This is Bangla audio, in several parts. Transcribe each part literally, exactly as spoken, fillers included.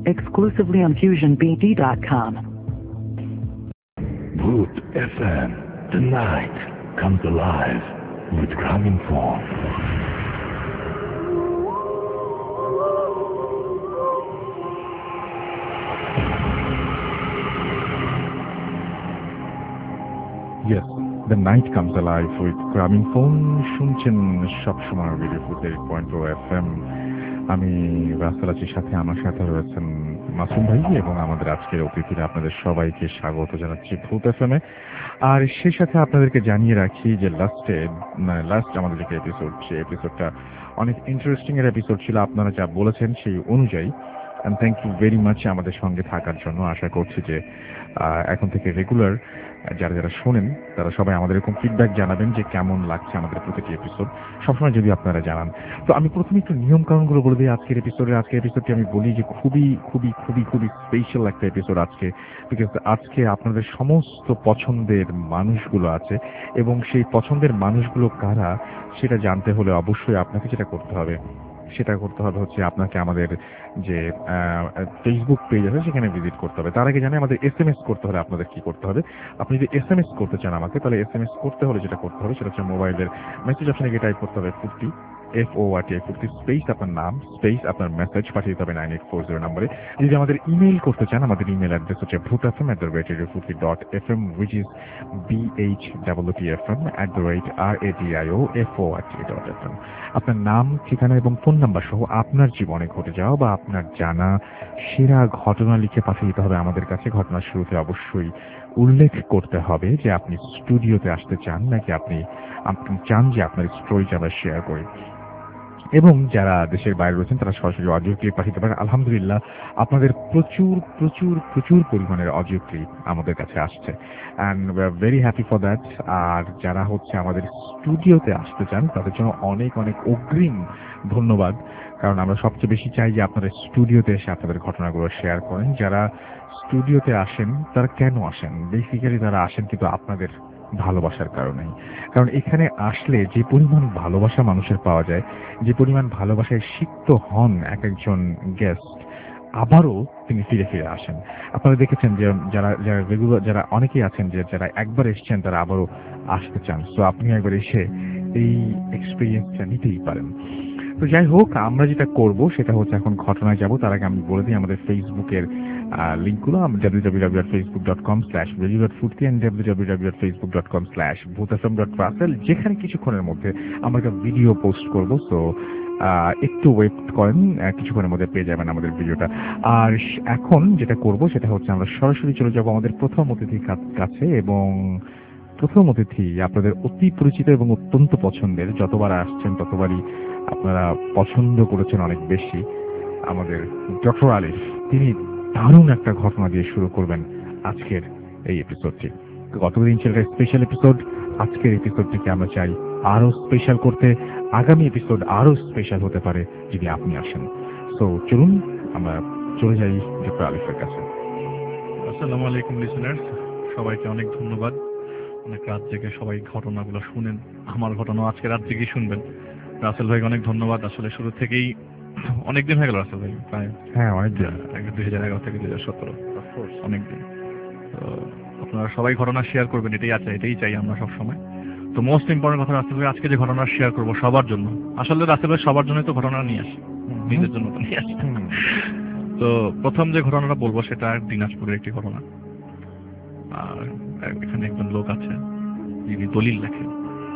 exclusively on fusion b d dot com. Root F M, the night comes alive with Gramophone. Yes, the night comes alive with Gramophone. শুনছেন সবসময় রেডিও ফুড eight point four F M. আমি রাসেল আছি, সাথে আমার সাথে রয়েছেন মাসুম ভাই এবং আমাদের আজকের অতিথিরা। আপনাদের সবাইকে স্বাগত জানাচ্ছি ফুড এফ এম এ। আর সেই সাথে আপনাদেরকে জানিয়ে রাখি যে লাস্টে লাস্ট আমাদের যে এপিসোড, সেই এপিসোডটা অনেক ইন্টারেস্টিং এর এপিসোড ছিল। আপনারা যা বলেছেন সেই অনুযায়ী and thank you very much আমাদের সঙ্গে থাকার জন্য। আশা করছি যে এখন থেকে রেগুলার যারা যারা শোনেন তারা সবাই আমাদের এরকম ফিডব্যাক জানাবেন যে কেমন লাগছে আমাদের প্রতিটি এপিসোড, সবসময় যদি আপনারা জানান। তো আমি প্রথমে একটু নিয়ম কানুনগুলো বলে দিই আজকের এপিসোডে। আজকের এপিসোডটি আমি বলি যে খুবই খুবই খুবই খুবই স্পেশাল একটা এপিসোড আজকে, বিকজ আজকে আপনাদের সমস্ত পছন্দের মানুষগুলো আছে এবং সেই পছন্দের মানুষগুলো কারা সেটা জানতে হলে অবশ্যই আপনাকে যেটা করতে হবে সেটা করতে হবে হচ্ছে আপনাকে আমাদের যে ফেসবুক পেজ আছে সেখানে ভিজিট করতে হবে। তার আগে জানি আমাদের এস এম এস করতে হলে আপনাদের কি করতে হবে। আপনি যদি এস এম এস করতে চান আমাকে, তাহলে এস এম এস করতে হলে যেটা করতে হবে সেটা হচ্ছে মোবাইলের মেসেজ অপশনে গিয়ে টাইপ করতে হবে ফুর্তি, এফ ও আর টি ফুর্তি স্পেস আপনার নাম স্পেস আপনার মেসেজ পাঠিয়ে দিতে হবে নাইন এইট ফোর জিরো নম্বরে। যদি আমাদের ইমেইল করতে চান, আমাদের ইমেল অ্যাড্রেস হচ্ছে Bhoot F M at the rate radio Foorti dot F M, which is B H W T F M at the rate R A D I O F O R T dot F M. আপনার নাম, ঠিকানা এবং ফোন নাম্বার সহ আপনার জীবনে ঘটে যাওয়া বা আপনার জানা সেরা ঘটনা লিখে পাঠিয়ে দিতে হবে আমাদের কাছে। ঘটনার শুরুতে অবশ্যই উল্লেখ করতে হবে যে আপনি স্টুডিওতে আসতে চান নাকি আপনি আপনি চান যে আপনার স্টোরিটা আমরা শেয়ার করি। এবং যারা দেশের বাইরে রয়েছেন তারা সরাসরি অডিও ক্লিপ পাঠাতে পারেন। আলহামদুলিল্লাহ আপনাদের প্রচুর প্রচুর প্রচুর পরিমাণের অডিও ক্লিপ আমাদের কাছে আসছে and we are very happy for that. আর যারা হচ্ছে আমাদের স্টুডিওতে আসতে চান তাদের জন্য অনেক অনেক অগ্রিম ধন্যবাদ, কারণ আমরা সবচেয়ে বেশি চাই যে আপনারা স্টুডিওতে এসে আপনাদের ঘটনাগুলো শেয়ার করেন। যারা স্টুডিওতে আসেন তারা কেন আসেন? বেসিক্যালি তারা আসেন কিন্তু আপনাদের ভালোবাসার কারণেই। কারণ এখানে আসলে যে পরিমাণ ভালোবাসা মানুষের পাওয়া যায়, যে পরিমাণ ভালোবাসায় সিক্ত হন এক একজন গেস্ট, আবারও তিনি ফিরে ফিরে আসেন। আপনারা দেখেছেন যে যারা যারা রেগুলার যারা অনেকেই আছেন যে যারা একবার এসেছেন তারা আবারও আসতে চান। সো আপনি একবার এসে এই এক্সপিরিয়েন্সটা নিতেই পারেন। তো যাই হোক, আমরা যেটা করব সেটা হচ্ছে এখন ঘটনায় যাব। তার আগে আমি বলে দিই আমাদের ফেসবুকের লিঙ্কগুলো। W W W dot Facebook dot com slash radio dot Foorti and W W W dot Facebook dot com slash Bhoot F M dot Russell, যেখানে কিছুক্ষণের মধ্যে আমরা একটা ভিডিও পোস্ট করব। সো একটু ওয়েট করেন, কিছুক্ষণের মধ্যে পেয়ে যাবেন আমাদের ভিডিওটা। আর এখন যেটা করব সেটা হচ্ছে আমরা সরাসরি চলে যাব আমাদের প্রথম অতিথির কাছে। এবং প্রথম অতিথি আপনাদের অতি পরিচিত এবং অত্যন্ত পছন্দের, যতবার আসছেন ততবারই আপনারা পছন্দ করেছেন অনেক বেশি, আমাদের ডক্টর আলিফ। তিনি দারুণ একটা ঘটনা দিয়ে শুরু করবেন আজকের এই এপিসোডটি। গতদিন ছিল একটা স্পেশাল এপিসোড, আজকের এপিসোডটিকে আমরা চাই আরো স্পেশাল করতে। আগামী এপিসোড আরো স্পেশাল হতে পারে যদি আপনি আসেন। সো চলুন আমরা চলে যাই ডক্টর আলিফের কাছে। আসসালামু আলাইকুম লিসেনার্স, সবাইকে অনেক ধন্যবাদ। অনেক রাত জেগে সবাই ঘটনাগুলো শুনেন, আমার ঘটনা আজকে রাত জেগেই শুনবেন। রাসেল ভাইকে অনেক ধন্যবাদ। আসলে শুরু থেকেই অনেকদিন হয়ে গেল রাসেল ভাই, প্রায় হ্যাঁ অনেকদিন, দুই হাজার এগারো থেকে দুই হাজার সতেরো অনেকদিন। তো আপনারা সবাই ঘটনা শেয়ার করবেন, এটাই আছে, এটাই চাই আমরা সবসময়। তো মোস্ট ইম্পর্টেন্ট কথা, রাসেল ভাই আজকে যে ঘটনা শেয়ার করবো সবার জন্য। আসলে রাসেল ভাই সবার জন্যই তো ঘটনা নিয়ে আসি, নিজের জন্য তো নিয়ে আসি। তো প্রথম যে ঘটনাটা বলবো সেটা দিনাজপুরের একটি ঘটনা। আর এখানে একজন লোক আছে যিনি দলিল লেখেন।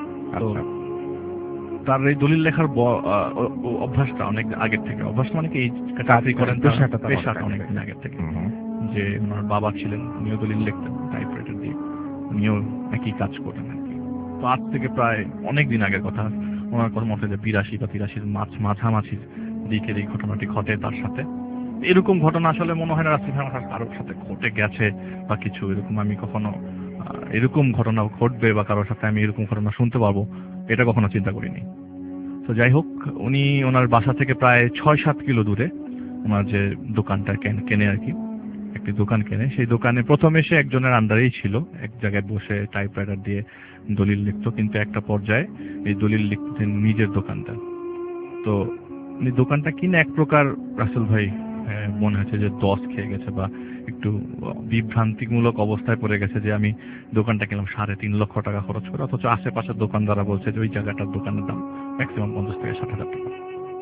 তার এই দলিল লেখার অভ্যাসটা অনেক আগের থেকে, অভ্যাস মানে কি চাকরি করেন, পেশাটা অনেকদিন আগের থেকে। যে ওনার বাবা ছিলেন, উনিও দলিল লিখতেন টাইপরাইটার দিয়ে, উনিও একই কাজ করতেন আর কি। তো আজ থেকে প্রায় অনেক দিন আগের কথা, ওনার কথা মতে যে বিরাশি বা তিরাশির মাঝ মাঝামাঝি দিকের এই ঘটনাটি ঘটে তার সাথে। এরকম ঘটনা আসলে মনে হয় না রাসেল ভাই আমার কারোর সাথে ঘটে গেছে বা কিছু এরকম, আমি কখনো এরকম ঘটনা ঘটবে বা কারোর সাথে আমি এরকম ঘটনা শুনতে পারবো এটা কখনো চিন্তা করিনি। তো যাই হোক, উনি ওনার বাসা থেকে প্রায় ছয় সাত কিলো দূরে ওনার যে দোকানটা কেনে আর কি, একটি দোকান কেনে। সেই দোকানে প্রথমে সে একজনের আন্ডারেই ছিল, এক জায়গায় বসে টাইপরাইটার দিয়ে দলিল লিখতো, কিন্তু একটা পর্যায়ে এই দলিল লিখতেন নিজের দোকানটা। তো উনি দোকানটা কিনে এক প্রকার রাসেল ভাই মনে হচ্ছে যে দশ খেয়ে গেছে বা একটু বিভ্রান্তিমূলক অবস্থায় পড়ে গেছে যে আমি দোকানটা কিনলাম সাড়ে তিন লক্ষ টাকা খরচ করে, অথচ আশেপাশের দোকানদাররা বলছে যে ওই জায়গাটার দোকানের দাম ম্যাক্সিমাম পঞ্চাশ থেকে ষাট হাজার টাকা।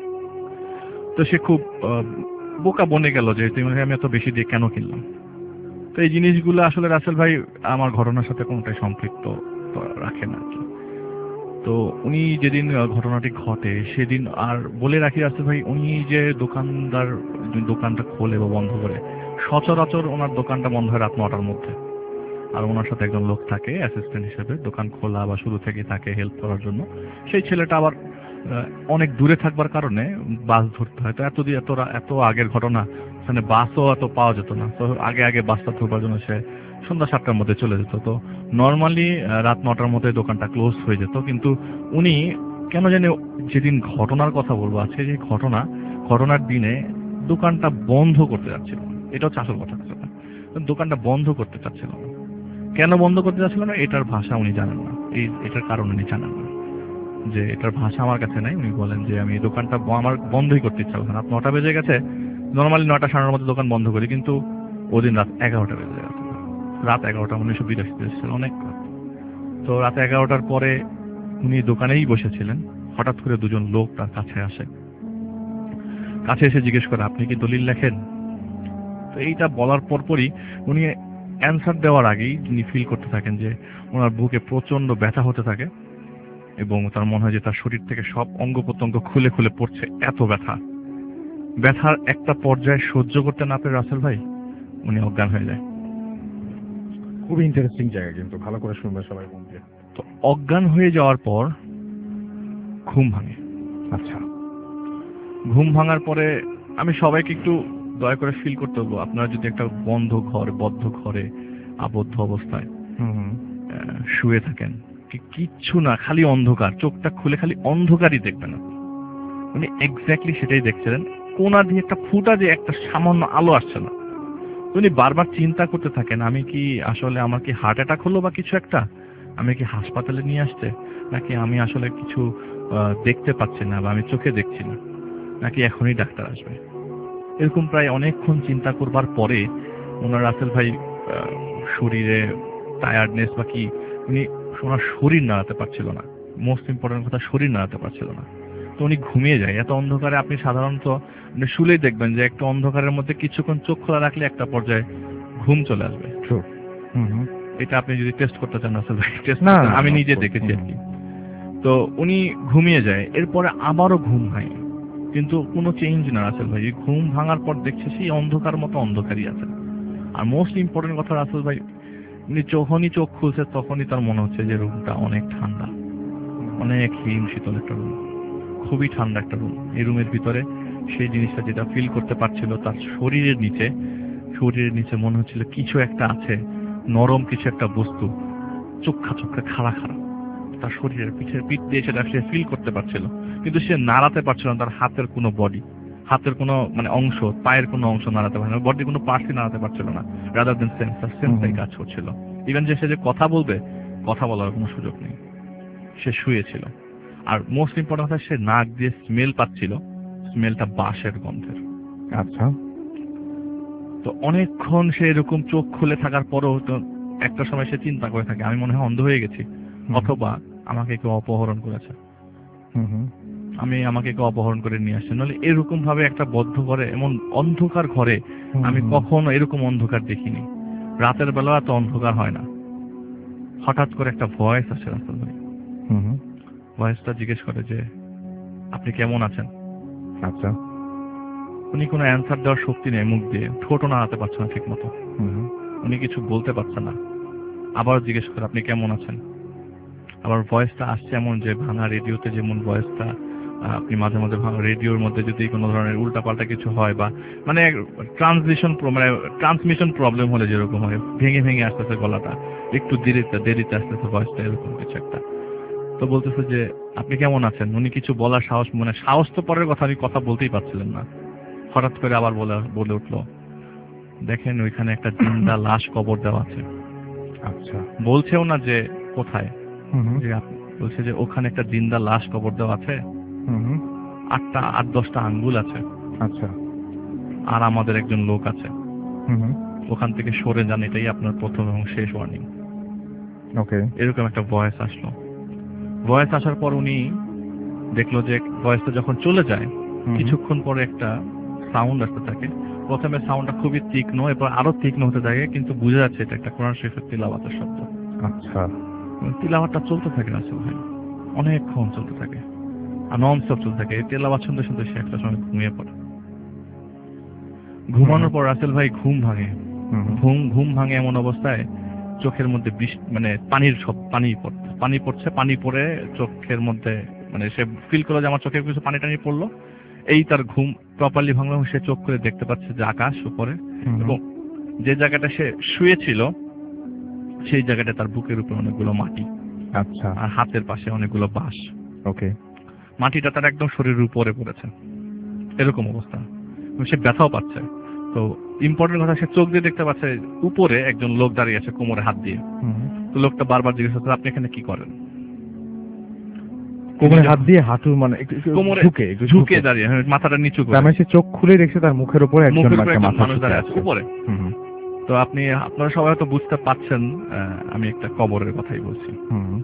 তো সে খুব বোকা বনে গেল যে তুমি আমি এত বেশি দিয়ে কেন কিনলাম। তো এই জিনিসগুলো আসলে রাসেল ভাই আমার ঘটনার সাথে কোনোটাই সম্পৃক্ত রাখে না আর কি। তো উনি যেদিন ঘটনাটি ঘটে সেদিন, আর বলে রাখি রাসেল ভাই, উনি যে দোকানদার দোকানটা খোলে বা বন্ধ করে, সচরাচর ওনার দোকানটা বন্ধ হয় রাত নটার মধ্যে, আর ওনার সাথে একজন লোক থাকে অ্যাসিস্ট্যান্ট হিসেবে দোকান খোলা বা শুরু থেকে থাকে হেল্প করার জন্য। সেই ছেলেটা আবার অনেক দূরে থাকবার কারণে বাস ধরতে হয়। তো এত দিয়ে এত এত আগের ঘটনা, ওখানে বাসও এত পাওয়া যেত না। তো আগে আগে বাসটা ধরবার জন্য সে সন্ধ্যা সাতটার মধ্যে চলে যেত। তো নর্মালি রাত নটার মধ্যে দোকানটা ক্লোজ হয়ে যেত। কিন্তু উনি কেন জানি যেদিন ঘটনার কথা বলবো আজকে, যে ঘটনা ঘটনার দিনে দোকানটা বন্ধ করতে যাচ্ছিল। এটা হচ্ছে আসল কথা। দোকানটা বন্ধ করতে চাচ্ছিল না। কেন বন্ধ করতে চাচ্ছিল না এটার ভাষা উনি জানেন না, এই এটার কারণ উনি জানেন না, যে এটার ভাষা আমার কাছে নাই। উনি বলেন যে আমি দোকানটা আমার বন্ধই করতে ইচ্ছা করছে না। নটা বেজে গেছে, নর্মালি নটা সাড়ে নটার মধ্যে দোকান বন্ধ করি, কিন্তু ওদিন রাত এগারোটা বেজে গেছে। রাত এগারোটা উনিশশো বিরাশি ছিল, অনেক রাত। তো রাত এগারোটার পরে উনি দোকানেই বসেছিলেন। হঠাৎ করে দুজন লোক তার কাছে আসে, কাছে এসে জিজ্ঞেস করে আপনি কি দলিল লেখেন? তো এইটা বলার পরপরই উনি অ্যান্সার দেওয়ার আগেই তিনি ফিল করতে থাকেন যে ওনার বুকে প্রচন্ড ব্যথা হতে থাকে এবং তার মনে হয় যে তার শরীর থেকে সব অঙ্গ প্রত্যঙ্গ খুলে খুলে পড়ছে, এত ব্যথা। ব্যথার একটা পর্যায়ে সহ্য করতে না পেরে রাসেল ভাই উনি অজ্ঞান হয়ে যায়। খুবই ইন্টারেস্টিং জায়গা, কিন্তু ভালো করে শুনবে সবাই মন দিয়ে। তো অজ্ঞান হয়ে যাওয়ার পর ঘুম ভাঙে। আচ্ছা, ঘুম ভাঙার পরে আমি সবাইকে একটু দয়া করে ফিল করতে বলবো, আপনারা যদি একটা বন্ধ ঘর, বদ্ধ ঘরে আবদ্ধ অবস্থায় শুয়ে থাকেন, কিচ্ছু না, খালি অন্ধকার, চোখটা খুলে খালি অন্ধকারই দেখবেন। উনি এক্স্যাক্টলি সেটাই দেখছিলেন। কোনা দিয়ে একটা ফুটা যে একটা সামান্য আলো আসছে না। উনি বারবার চিন্তা করতে থাকেন, আমি কি আসলে আমার কি হার্ট অ্যাটাক হলো বা কিছু একটা, আমি কি হাসপাতালে নিয়ে আসছে, নাকি আমি আসলে কিছু দেখতে পাচ্ছি না বা আমি চোখে দেখছি না, নাকি এখনই ডাক্তার আসবে। এরকম প্রায় অনেকক্ষণ চিন্তা করবার পরে ওনার রাসেল ভাই শরীরে টায়ার্ডনেস বা কি, উনি ওনার শরীর নাড়াতে পারছিল না। মোস্ট ইম্পর্টেন্ট কথা, শরীর নাড়াতে পারছিল না। তো উনি ঘুমিয়ে যায়। এত অন্ধকারে আপনি সাধারণত শুলেই দেখবেন যে একটা অন্ধকারের মধ্যে কিছুক্ষণ চোখ খোলা রাখলে একটা পর্যায়ে ঘুম চলে আসবে। এটা আপনি যদি টেস্ট করতে চান রাসেল ভাই, টেস্ট না, আমি নিজে দেখেছি আর কি। তো উনি ঘুমিয়ে যায়, এরপরে আবারও ঘুম হয়, কিন্তু কোনো চেঞ্জ না রাসেল ভাই। ঘুম ভাঙার পর দেখছে সেই অন্ধকার মতো অন্ধকারই আছে। আর মোস্ট ইম্পর্টেন্ট কথা রাসেল ভাই, উনি যখনই চোখ খুলছে তখনই তার মনে হচ্ছে যে রুমটা অনেক ঠান্ডা, অনেক হিম শীতল একটা রুম, খুবই ঠান্ডা একটা রুম। এই রুমের ভিতরে সেই জিনিসটা যেটা ফিল করতে পারছিল, তার শরীরের নিচে শরীরের নিচে মনে হচ্ছিল কিছু একটা আছে, নরম কিছু একটা বস্তু, চোখা চোখা খাড়া খাড়া তার শরীরের পিঠের পিঠ দিয়ে সেটা সে ফিল করতে পারছিল, কিন্তু সে নাড়াতে পারছিল না। তার হাতের কোনো বডি, হাতের কোনো মানে অংশ, পায়ের কোনো অংশ নাড়াতে পারছিল না, বডি কোনো পার্টই নাড়াতে পারছিল না। রাদার দেন সেন্স, তার সেন্সটাই কাজ করছিল। ইভেন যে সে যে কথা বলবে, কথা বলার কোনো সুযোগ নেই, সে শুয়েছিল। আর মোস্ট ইম্পর্টেন্ট কথা, সে নাক দিয়ে স্মেল পাচ্ছিল, স্মেলটা বাঁশের গন্ধের। আচ্ছা, তো অনেকক্ষণ সে এরকম চোখ খুলে থাকার পরও তো একটা সময় সে চিন্তা করে থাকে, আমি মনে হয় অন্ধ হয়ে গেছি, অথবা আমাকে কেউ অপহরণ করেছে, আমি আমাকে কেউ অপহরণ করে নিয়ে আসছে। নাহলে এরকম ভাবে একটা বদ্ধ ঘরে, এমন অন্ধকার ঘরে আমি কখনো এরকম অন্ধকার দেখিনি। রাতের বেলা এত অন্ধকার হয় না। হঠাৎ করে একটা ভয়েস আসে রাসেল ভাই। ভয়েসটা জিজ্ঞেস করে যে আপনি কেমন আছেন। আচ্ছা, উনি কোনো অ্যান্সার দেওয়ার শক্তি নেই, মুখ দিয়ে ঠোঁটও নাড়াতে পারছে না ঠিক মতো, উনি কিছু বলতে পারছে না। আবার জিজ্ঞেস করে আপনি কেমন আছেন। আবার ভয়েসটা আসছে এমন যে ভাঙা রেডিওতে যেমন ভয়েসটা, আপনি মাঝে মাঝে ভাঙা রেডিওর মধ্যে যদি কোনো ধরনের উল্টাপাল্টা কিছু হয় বা মানে ট্রান্সমিশন মানে ট্রান্সমিশন প্রবলেম হলে যেরকম হয়, ভেঙে ভেঙে আসতেছে গলাটা, একটু দেরিতে দেরিতে আসতেছে ভয়েসটা, এরকম কিছু একটা। তো বলতেছে যে আপনি কেমন আছেন। উনি কিছু বলার সাহস, মানে সাহস তো পরের কথা, উনি কথা বলতেই পারছিলেন না। হঠাৎ করে আবার বলে বলে উঠলো, দেখেন ওইখানে একটা জিন্দা লাশ কবর দেওয়া আছে। আচ্ছা, বলছেও না যে কোথায়, বলছে যে ওখানে একটা জিন্দা লাশ কবর দেওয়া আছে, আটটা আট দশটা আঙ্গুল আছে। আচ্ছা, আর আমাদের একজন লোক আছে, হুম, ওখান থেকে সরে যান, এটাই আপনার প্রথম এবং শেষ ওয়ার্নিং। ওকে, এরকম একটা ভয়েস আসলো। ভয়েস আসার পর উনি দেখলো যে ভয়েসটা যখন চলে যায় কিছুক্ষণ পরে একটা সাউন্ড আসতে থাকে। প্রথমে সাউন্ডটা খুবই তীক্ষ্ণ, এরপর আরো তীক্ষ্ণ হতে থাকে, কিন্তু বোঝা যাচ্ছে এটা একটা কোরআন শরীফের তিলাওয়াতের শব্দ। আচ্ছা, তিলাওয়াতটা চলতে থাকে রাসেল ভাই, অনেকক্ষণ চলতে থাকে আর নন স্টপ চলতে থাকে। এই তিলাওয়াত শুনতে শুনতে সে একটা সময় ঘুমিয়ে পড়ে। ঘুমানোর পর রাসেল ভাই ঘুম ভাঙে। ঘুম ঘুম ভাঙে এমন অবস্থায় চোখের মধ্যে বৃষ্টি, মানে পানির সব পানি পড়ছে, পানি পড়ছে, পানি পড়ে চোখের মধ্যে, মানে সে ফিল করলো যে আমার চোখে কিছু পানি টানি পড়লো। এই তার ঘুম প্রপারলি ভাঙলো, সে চোখ করে দেখতে পাচ্ছে যে আকাশ উপরে, এবং যে জায়গাটা সে শুয়েছিল সেই জায়গাটা তার বুকের উপরে অনেকগুলো মাটি। আচ্ছা, আর হাতের পাশে অনেকগুলো বাঁশ। ওকে, মাটিটা তার একদম শরীরের উপরে পড়েছে, এরকম অবস্থা। সে ব্যথাও পাচ্ছে। তো ইম্পর্টেন্ট কথা, সে চোখ দিয়ে দেখতে পাচ্ছে উপরে একজন লোক দাঁড়িয়ে আছে কোমরে হাত দিয়ে। তো লোকটা বারবার জিজ্ঞেস করছে, আপনি এখানে কি করেন? কোমরে হাত দিয়ে হাঁটু, মানে কোমরে ঝুঁকে ঝুঁকে দাঁড়িয়ে, মাথাটা নিচু করে। মানে সে চোখ খুলে দেখছে তার মুখের উপরে একজন মানুষ দাঁড়িয়ে আছে উপরে। তো আপনি আপনারা সবাই হয়তো বুঝতে পারছেন আমি একটা কবরের কথাই বলছি।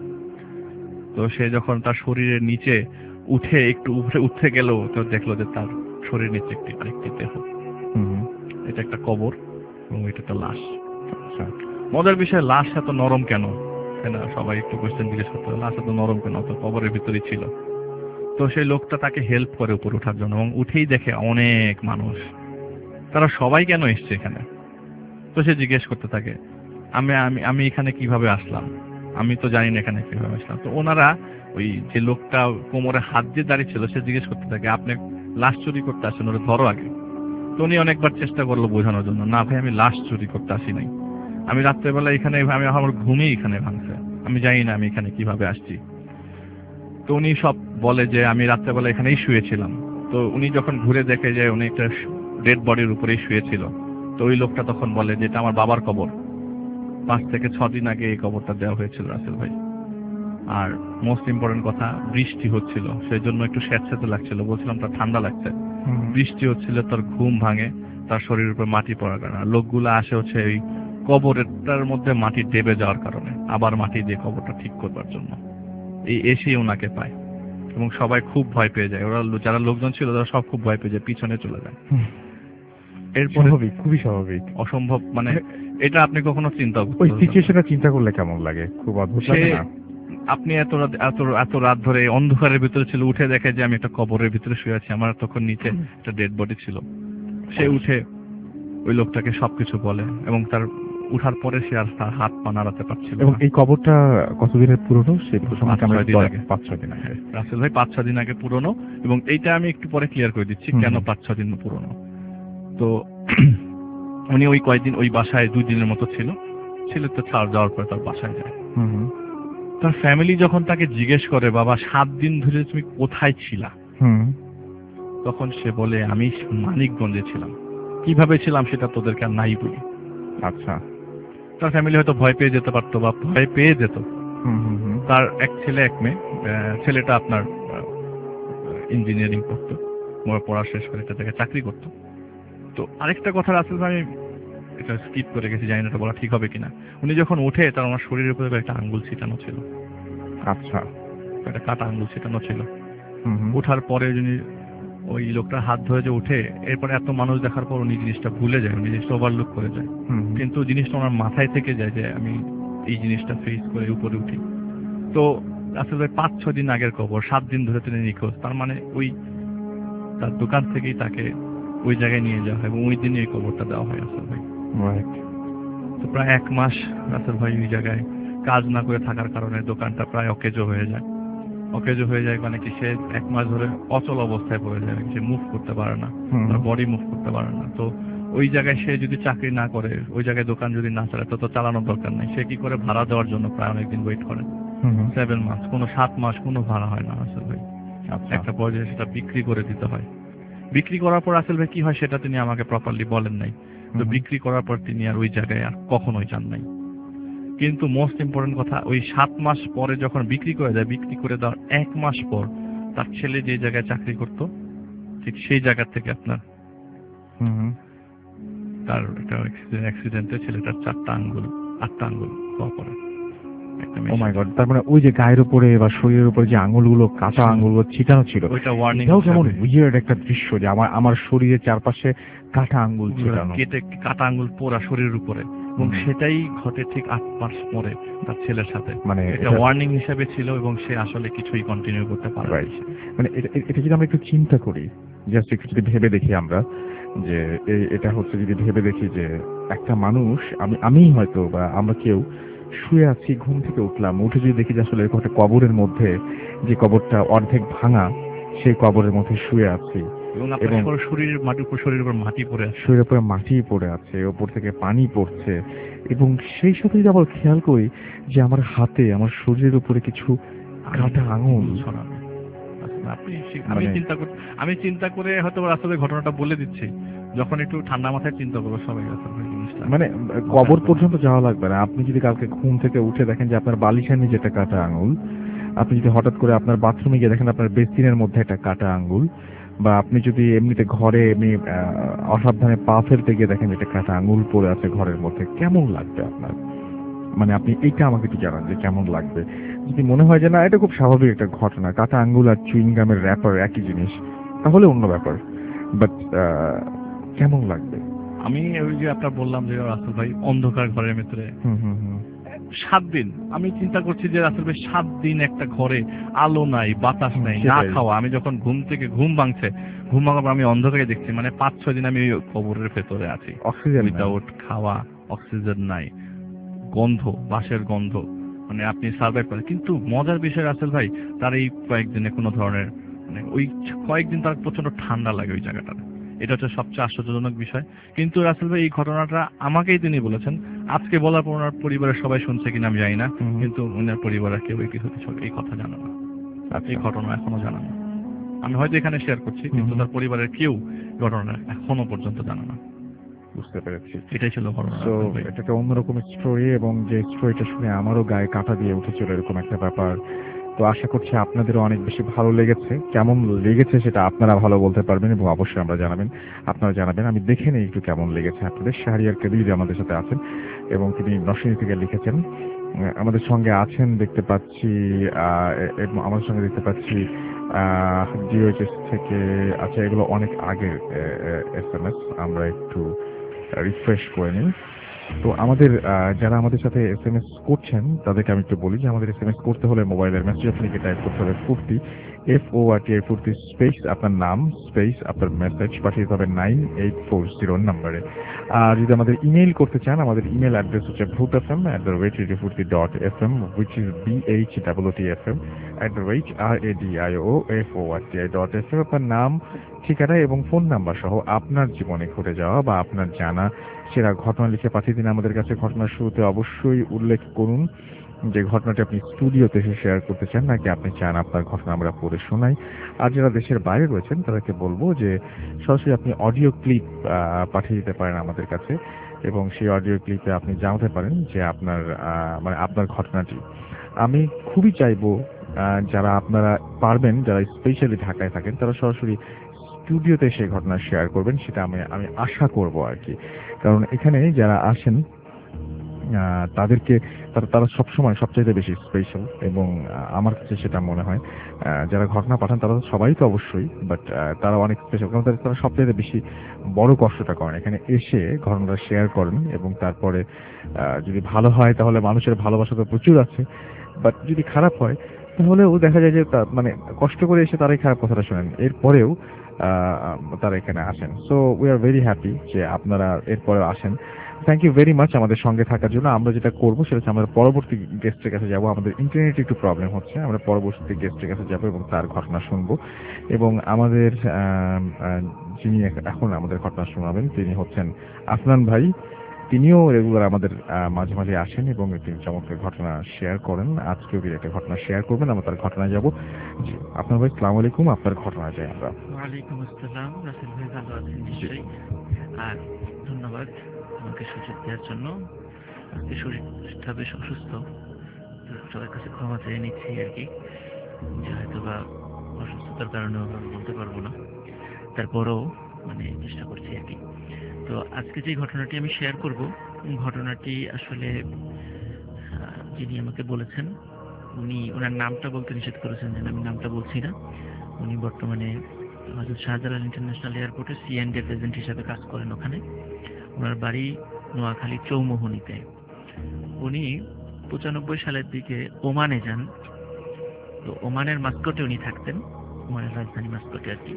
তো সে যখন তার শরীরের নিচে উঠে একটু উপরে উঠতে গেল, তো দেখলো যে তার শরীরের নিচে একটি আরেকটি দেহ। এটা একটা কবর এবং এটা একটা লাশ। মজার বিষয়, লাশ এত নরম কেন? না, সবাই একটু কোয়েশ্চেন জিজ্ঞেস করতে, লাশ এত নরম কেন? তো কবরের ভিতরেই ছিল। তো সেই লোকটা তাকে হেল্প করে উপরে ওঠার জন্য, এবং উঠেই দেখে অনেক মানুষ। তারা সবাই কেন এসছে এখানে? তো সে জিজ্ঞেস করতে থাকে, আমি আমি আমি এখানে কিভাবে আসলাম? আমি তো জানি না এখানে কিভাবে আসলাম। তো ওনারা ওই যে লোকটা কোমরে হাত দিয়ে দাঁড়িয়ে ছিল, সে জিজ্ঞেস করতে থাকে, আপনি লাশ চুরি করতে আসেন, ওরা ধরো আগে। তো উনি অনেকবার চেষ্টা করলো বোঝানোর জন্য, না ভাই আমি লাশ চুরি করতে আসি নাই, আমি রাত্রেবেলা এখানে, আমি আমার ঘুমিয়ে এখানে ভাঙছে, আমি জানি না আমি এখানে কিভাবে আসছি। তো উনি সব বলে যে আমি রাত্রেবেলা এখানেই শুয়েছিলাম। তো উনি যখন ঘুরে দেখে যে উনি একটা ডেড বডির উপরেই শুয়েছিল, তো ওই লোকটা তখন বলে যে এটা আমার বাবার কবর, পাঁচ থেকে ছ দিন আগে এই কবরটা দেওয়া হয়েছিল রাসেল ভাই। আর মোস্ট ইম্পর্টেন্ট কথা, বৃষ্টি হচ্ছিল, সেই জন্য একটু স্যাঁতস্যাঁতে লাগছিল। বলছিলাম তার ঠান্ডা লাগছে, বৃষ্টি হচ্ছিল, তার ঘুম ভাঙে, তার শরীরের উপর মাটি পড়ার কারণে। লোকগুলো আসে হচ্ছে এই কবরটার মধ্যে মাটি ডেবে যাওয়ার কারণে, আবার মাটি দিয়ে কবরটা ঠিক করবার জন্য। এই এসেই ওনাকে পায় এবং সবাই খুব ভয় পেয়ে যায়। ওরা যারা লোকজন ছিল তারা সব খুব ভয় পেয়ে যায়, পিছনে চলে যায়। এরপরে খুবই স্বাভাবিক, অসম্ভব, মানে এটা আপনি কখনো চিন্তা করতে, ওই সিচুয়েশনটা চিন্তা করলে কেমন লাগে? খুব অদ্ভুত লাগে না? আপনি এত রাত এত এত রাত ধরে অন্ধকারের ভিতরে ছিল, উঠে দেখে যে আমি একটা কবরের ভিতরে শুয়ে আছি, আমার তখন নিচে একটা ডেড বডি ছিল। সে উঠে ওই লোকটাকে সবকিছু বলে, এবং তার উঠার পরে সে আর তার হাত পা নাড়াতে পারছিল। এবং এই কবরটা কতদিনের পুরনো? পাঁচ ছয় দিন আগে রাসেল ভাই, পাঁচ ছয় দিন আগে পুরনো। এবং এইটা আমি একটু পরে ক্লিয়ার করে দিচ্ছি কেন পাঁচ ছয় দিন পুরনো। তো উনি ওই কয়েকদিন ওই বাসায় দুই দিনের মতো ছিল, ছিল তো ছাড় যাওয়ার পরে তার বাসায় যায়। তার ফ্যামিলি যখন তাকে জিজ্ঞেস করে, বাবা সাত দিন ধরে তুমি কোথায় ছিলা, তখন সে বলে আমি মানিকগঞ্জে ছিলাম। কিভাবে ছিলাম সেটা তোদেরকে আর নাই বলি। আচ্ছা, তার ফ্যামিলি হয়তো ভয় পেয়ে যেতে পারতো বা ভয় পেয়ে যেত। তার এক ছেলে এক মেয়ে, ছেলেটা আপনার ইঞ্জিনিয়ারিং করতো, পড়া শেষ করে একটা জায়গায় চাকরি করতো। তো আরেকটা কথা আসলে আমি এটা স্কিপ করে গেছি, জানি না এটা বলা ঠিক হবে কিনা। উনি যখন উঠে তার ওনার শরীরের উপরে একটা আঙ্গুল ছিটানো ছিল। আচ্ছা, একটা কাটা আঙ্গুল ছিটানো ছিল। উঠার পরে উনি ওই লোকটার হাত ধরে যে উঠে, এরপরে এত মানুষ দেখার পর উনি জিনিসটা ভুলে যায়, উনি জিনিসটা ওভারলুক করে যায়। কিন্তু জিনিসটা ওনার মাথায় থেকে যায় যে আমি এই জিনিসটা ফেস করে উপরে উঠি। তো আসলে পাঁচ ছয় দিন আগের খবর, সাত দিন ধরে তিনি নিখোঁজ। তার মানে ওই তার দোকান থেকেই তাকে ওই জায়গায় নিয়ে যাওয়া হয় এবং ওই দিনই এই খবরটা দেওয়া হয় আসল ভাই। তো প্রায় এক মাস আসল ভাই ওই জায়গায় কাজ না করে থাকার কারণে দোকানটা প্রায় অকেজো হয়ে যায়। অকেজো হয়ে যায় মানে কি, সে এক মাস ধরে অচল অবস্থায় পড়ে যায়, সে মুভ করতে পারে না, তার বডি মুভ করতে পারে না। তো ওই জায়গায় সে যদি চাকরি না করে, ওই জায়গায় দোকান যদি না চালায়, তো তো চালানোর দরকার নেই। সে কি করে ভাড়া দেওয়ার জন্য প্রায় অনেকদিন ওয়েট করে, সেভেন মাস, কোনো সাত মাস কোনো ভাড়া হয় না আসল ভাই। একটা পর্যায়ে সেটা বিক্রি করে দিতে হয়। বিক্রি করার পর আসল ভাই কি হয় সেটা তিনি আমাকে প্রপারলি বলেন নাই। তো বিক্রি করার পর তিনি আর ওই জায়গায় আর কখনোই যান নাই। কিন্তু মোস্ট ইম্পর্টেন্ট কথা, ওই সাত মাস পরে যখন বিক্রি করে যায়, বিক্রি করে দেওয়ার এক মাস পর তার ছেলে যে জায়গায় চাকরি করতো ঠিক সেই জায়গা থেকে আপনার তার একটা অ্যাক্সিডেন্টে ছেলেটার চারটা আঙ্গুল আটটা আঙ্গুল পরে। ও মাই গড, তার মানে ওই যে গায়ের উপরে বা শরীরের উপরে যে আঙ্গুলগুলো কাঁচা আঙ্গুলগুলো ছিটানো ছিল, ওইটা ওয়ার্নিং। এটাও কেমন উইয়ার্ড একটা দৃশ্য যে আমার আমার শরীরের চারপাশে কাঁটা আঙ্গুল ছিটানো, কেটে কাঁটা আঙ্গুল পোড়া শরীরের উপরে, এবং সেটাই ঘটে ঠিক আট মাস পরে তার ছেলের সাথে। মানে এটা ওয়ার্নিং হিসেবে ছিল এবং সে আসলে কিছুই কন্টিনিউ করতে পারে। মানে এটা যদি আমরা একটু চিন্তা করি, জাস্ট একটু যদি ভেবে দেখি আমরা যে এটা হচ্ছে, যদি ভেবে দেখি যে একটা মানুষ, আমি আমি হয়তো বা আমরা কেউ শুয়ে আছি, ঘুম থেকে উঠলাম, উঠে যদি দেখি যে আসলে এরকম একটা কবরের মধ্যে, যে কবরটা অর্ধেক ভাঙা, সেই কবরের মধ্যে শুয়ে আছি এবং শরীরের মাটির উপর শরীরের উপর মাটি পড়ে আছে, শরীরের উপরে মাটি পড়ে আছে, ওপর থেকে পানি পড়ছে, এবং সেই সাথে যদি আবার খেয়াল করি যে আমার হাতে, আমার শরীরের উপরে কিছু কাটা আঙুল ছড়ানো। আপনি আমি চিন্তা করি, আমি চিন্তা করে হয়তো আসলে ঘটনাটা বলে দিচ্ছি, যখন একটু ঠান্ডা মাথায় চিন্তা করবো সবাই। মানে কবর পর্যন্ত যাওয়া লাগবে না, আপনি যদি কালকে ঘুম থেকে উঠে দেখেন যে আপনার বালিশের নিচে একটা কাটা আঙুল, আপনি যদি হঠাৎ করে আপনার বাথরুমে গিয়ে দেখেন আপনার বেসিনের মধ্যে একটা কাটা আঙুল, বা আপনি যদি এমনিতে ঘরে এমনি অসাবধানে পা ফেলতে গিয়ে দেখেন একটা কাটা আঙুল পড়ে আছে ঘরের মধ্যে, কেমন লাগবে আপনার? মানে আপনি এইটা আমাকে একটু জানান যে কেমন লাগবে। যদি মনে হয় যে না এটা খুব স্বাভাবিক একটা ঘটনা, কাটা আঙ্গুল আর চুইংগামের র্যাপার একই জিনিস, তাহলে অন্য ব্যাপার, বাট কেমন লাগবে? আমি ওই যে আপনার বললাম যে রাসেল ভাই অন্ধকার ঘরের ভিতরে সাত দিন, আমি চিন্তা করছি যে রাসেল ভাই সাত দিন একটা ঘরে আলো নাই, বাতাস নাই, না খাওয়া, আমি যখন ঘুম থেকে ঘুম ভাঙছে, ঘুম ভাঙার পর আমি অন্ধকারে দেখছি, মানে পাঁচ ছয় দিন আমি কবরের ভেতরে আছি, অক্সিজেন উইদাউট খাওয়া, অক্সিজেন নাই, গন্ধ, বাঁশের গন্ধ, মানে আপনি সার্ভাইভ করেন। কিন্তু মজার বিষয় রাসেল ভাই, তার এই কয়েকদিনে কোনো ধরনের, মানে ওই কয়েকদিন তার প্রচন্ড ঠান্ডা লাগে ওই জায়গাটা, এটা হচ্ছে সবচেয়ে আশ্চর্যজনক বিষয়। কিন্তু রাসেল ভাই এই ঘটনাটা আমাকেই তিনি বলেছেন, আজকে বলার পর ওনার পরিবারের সবাই শুনছে কিনা আমি জানি না, কিন্তু ওনার পরিবারের কেউ কিছু কিছু এই কথা জানে না, এই ঘটনা এখনো জানা না। আমি হয়তো এখানে শেয়ার করছি, কিন্তু তার পরিবারের কেউ ঘটনা এখনো পর্যন্ত জানে না। বুঝতে পেরেছি, এটাই ছিল ঘটনা। তো এটা একটা অন্যরকম স্টোরি, এবং যে স্টোরিটা শুনে আমারও গায়ে কাঁটা দিয়ে উঠেছিল এরকম একটা ব্যাপার। তো আশা করছি আপনাদেরও অনেক বেশি ভালো লেগেছে। কেমন লেগেছে সেটা আপনারা ভালো বলতে পারবেন, এবং অবশ্যই আমরা জানাবেন, আপনারা জানাবেন। আমি দেখে নিই একটু কেমন লেগেছে আপনাদের। শাহরিয়ার কবির আমাদের সাথে আছেন এবং তিনি নরসিংদী থেকে লিখেছেন। আমাদের সঙ্গে আছেন দেখতে পাচ্ছি, এবং আমাদের সঙ্গে দেখতে পাচ্ছি ডিওএইচএস থেকে। আচ্ছা, এগুলো অনেক আগের এস এম এস, আমরা একটু রিফ্রেশ করে নিই। তো আমাদের যারা আমাদের সাথে এস এম এস করছেন তাদেরকে আমি একটু বলি যে আমাদের এস এম এস করতে হলে মোবাইলের মেসেজ লিখে টাইপ করতে হবে Foorti, F O R T I Foorti space আপনার নাম স্পেস আপনার মেসেজ পাঠিয়ে দিতে হবে নাইন এইট ফোর জিরো নাম্বারে। আর যদি আমাদের ইমেইল করতে চান, আমাদের ইমেল অ্যাড্রেস হচ্ছে Bhoot F M at the rate radio Foorti dot F M, which is B H double T F M at the rate R A D I O F O R T I dot F M. আপনার নাম, ঠিকানা এবং ফোন নাম্বার সহ আপনার জীবনে ঘটে যাওয়া বা আপনার জানা সেরা ঘটনা লিখে পাঠিয়ে দিন আমাদের কাছে। ঘটনার শুরুতে অবশ্যই উল্লেখ করুন যে ঘটনাটি আপনি স্টুডিওতে এসে শেয়ার করতে চান, নাকি আপনি চান আপনার ঘটনা আমরা পড়ে শোনাই। আর যারা দেশের বাইরে রয়েছেন তাদেরকে বলবো যে সরাসরি আপনি অডিও ক্লিপ পাঠিয়ে দিতে পারেন আমাদের কাছে, এবং সেই অডিও ক্লিপে আপনি জানাতে পারেন যে আপনার মানে আপনার ঘটনাটি। আমি খুবই চাইবো যারা আপনারা পারবেন, যারা স্পেশালি ঢাকায় থাকেন, তারা সরাসরি স্টুডিওতে সেই ঘটনা শেয়ার করবেন, সেটা আমি আমি আশা করব আর কি। কারণ এখানে যারা আসেন তাদেরকে তারা তারা সবসময় সবচাইতে বেশি স্পেশাল, এবং আমার কাছে সেটা মনে হয়। যারা ঘটনা পাঠান তারা সবাই তো অবশ্যই, বাট তারা অনেক স্পেশাল, কারণ তারা সবচাইতে বেশি বড় কষ্টটা করেন, এখানে এসে ঘটনাটা শেয়ার করেন, এবং তারপরে যদি ভালো হয় তাহলে মানুষের ভালোবাসা তো প্রচুর আছে, বাট যদি খারাপ হয় তাহলেও দেখা যায় যে মানে কষ্ট করে এসে তারাই খারাপ কথাটা শোনেন, এরপরেও তারা এখানে আসেন। So we are very happy যে আপনারা এরপরেও আসেন। থ্যাংক ইউ ভেরি মাচ আমাদের সঙ্গে থাকার জন্য। আমরা যেটা করবো সেটা হচ্ছে আমরা পরবর্তী গেস্টের কাছে যাব। আমাদের ইন্টারনেটে একটু প্রবলেম হচ্ছে, আমরা পরবর্তী গেস্টের কাছে যাব এবং তার ঘটনা শুনবো। এবং আমাদের যিনি এখন আমাদের ঘটনা শোনাবেন তিনি হচ্ছেন আফনান ভাই। তিনিও রেগুলার আমাদের মাঝে মাঝে আসেন এবং তিনি চমৎকার ঘটনা শেয়ার করেন। আজকেও তিনি একটা ঘটনা শেয়ার করবেন, আমরা তার ঘটনায় যাব। আপনার ভাই সালাম আলাইকুম, আপনার ঘটনায় যাই আমরা। ওয়ালাইকুম আসসালাম। রাসেল ভাই ভালো আছেন নিশ্চয়ই, আর ধন্যবাদ আমাকে সুযোগ দেওয়ার জন্য। আজকে শরীরটা বেশ অসুস্থ, সবার কাছে ক্ষমা চেয়ে নিচ্ছি আর কি, যে হয়তো বা অসুস্থতার কারণে বলতে পারবো না। তারপরেও মানে চেষ্টা করছি আর কি। তো আজকে যে ঘটনাটি আমি শেয়ার করব, ঘটনাটি আসলে যিনি আমাকে বলেছেন উনি ওনার নামটা বলতে নিষেধ করেছেন, যেন আমি নামটা বলছি না। উনি বর্তমানে হযরত শাহজালাল ইন্টারন্যাশনাল এয়ারপোর্টে সি অ্যান্ড এফ এজেন্ট হিসাবে কাজ করেন ওখানে। ওনার বাড়ি নোয়াখালী চৌমোহনীতে। উনি পঁচানব্বই সালের দিকে ওমানে যান। তো ওমানের মাস্কটে উনি থাকতেন, ওমানের রাজধানী মাস্কটে আর কি।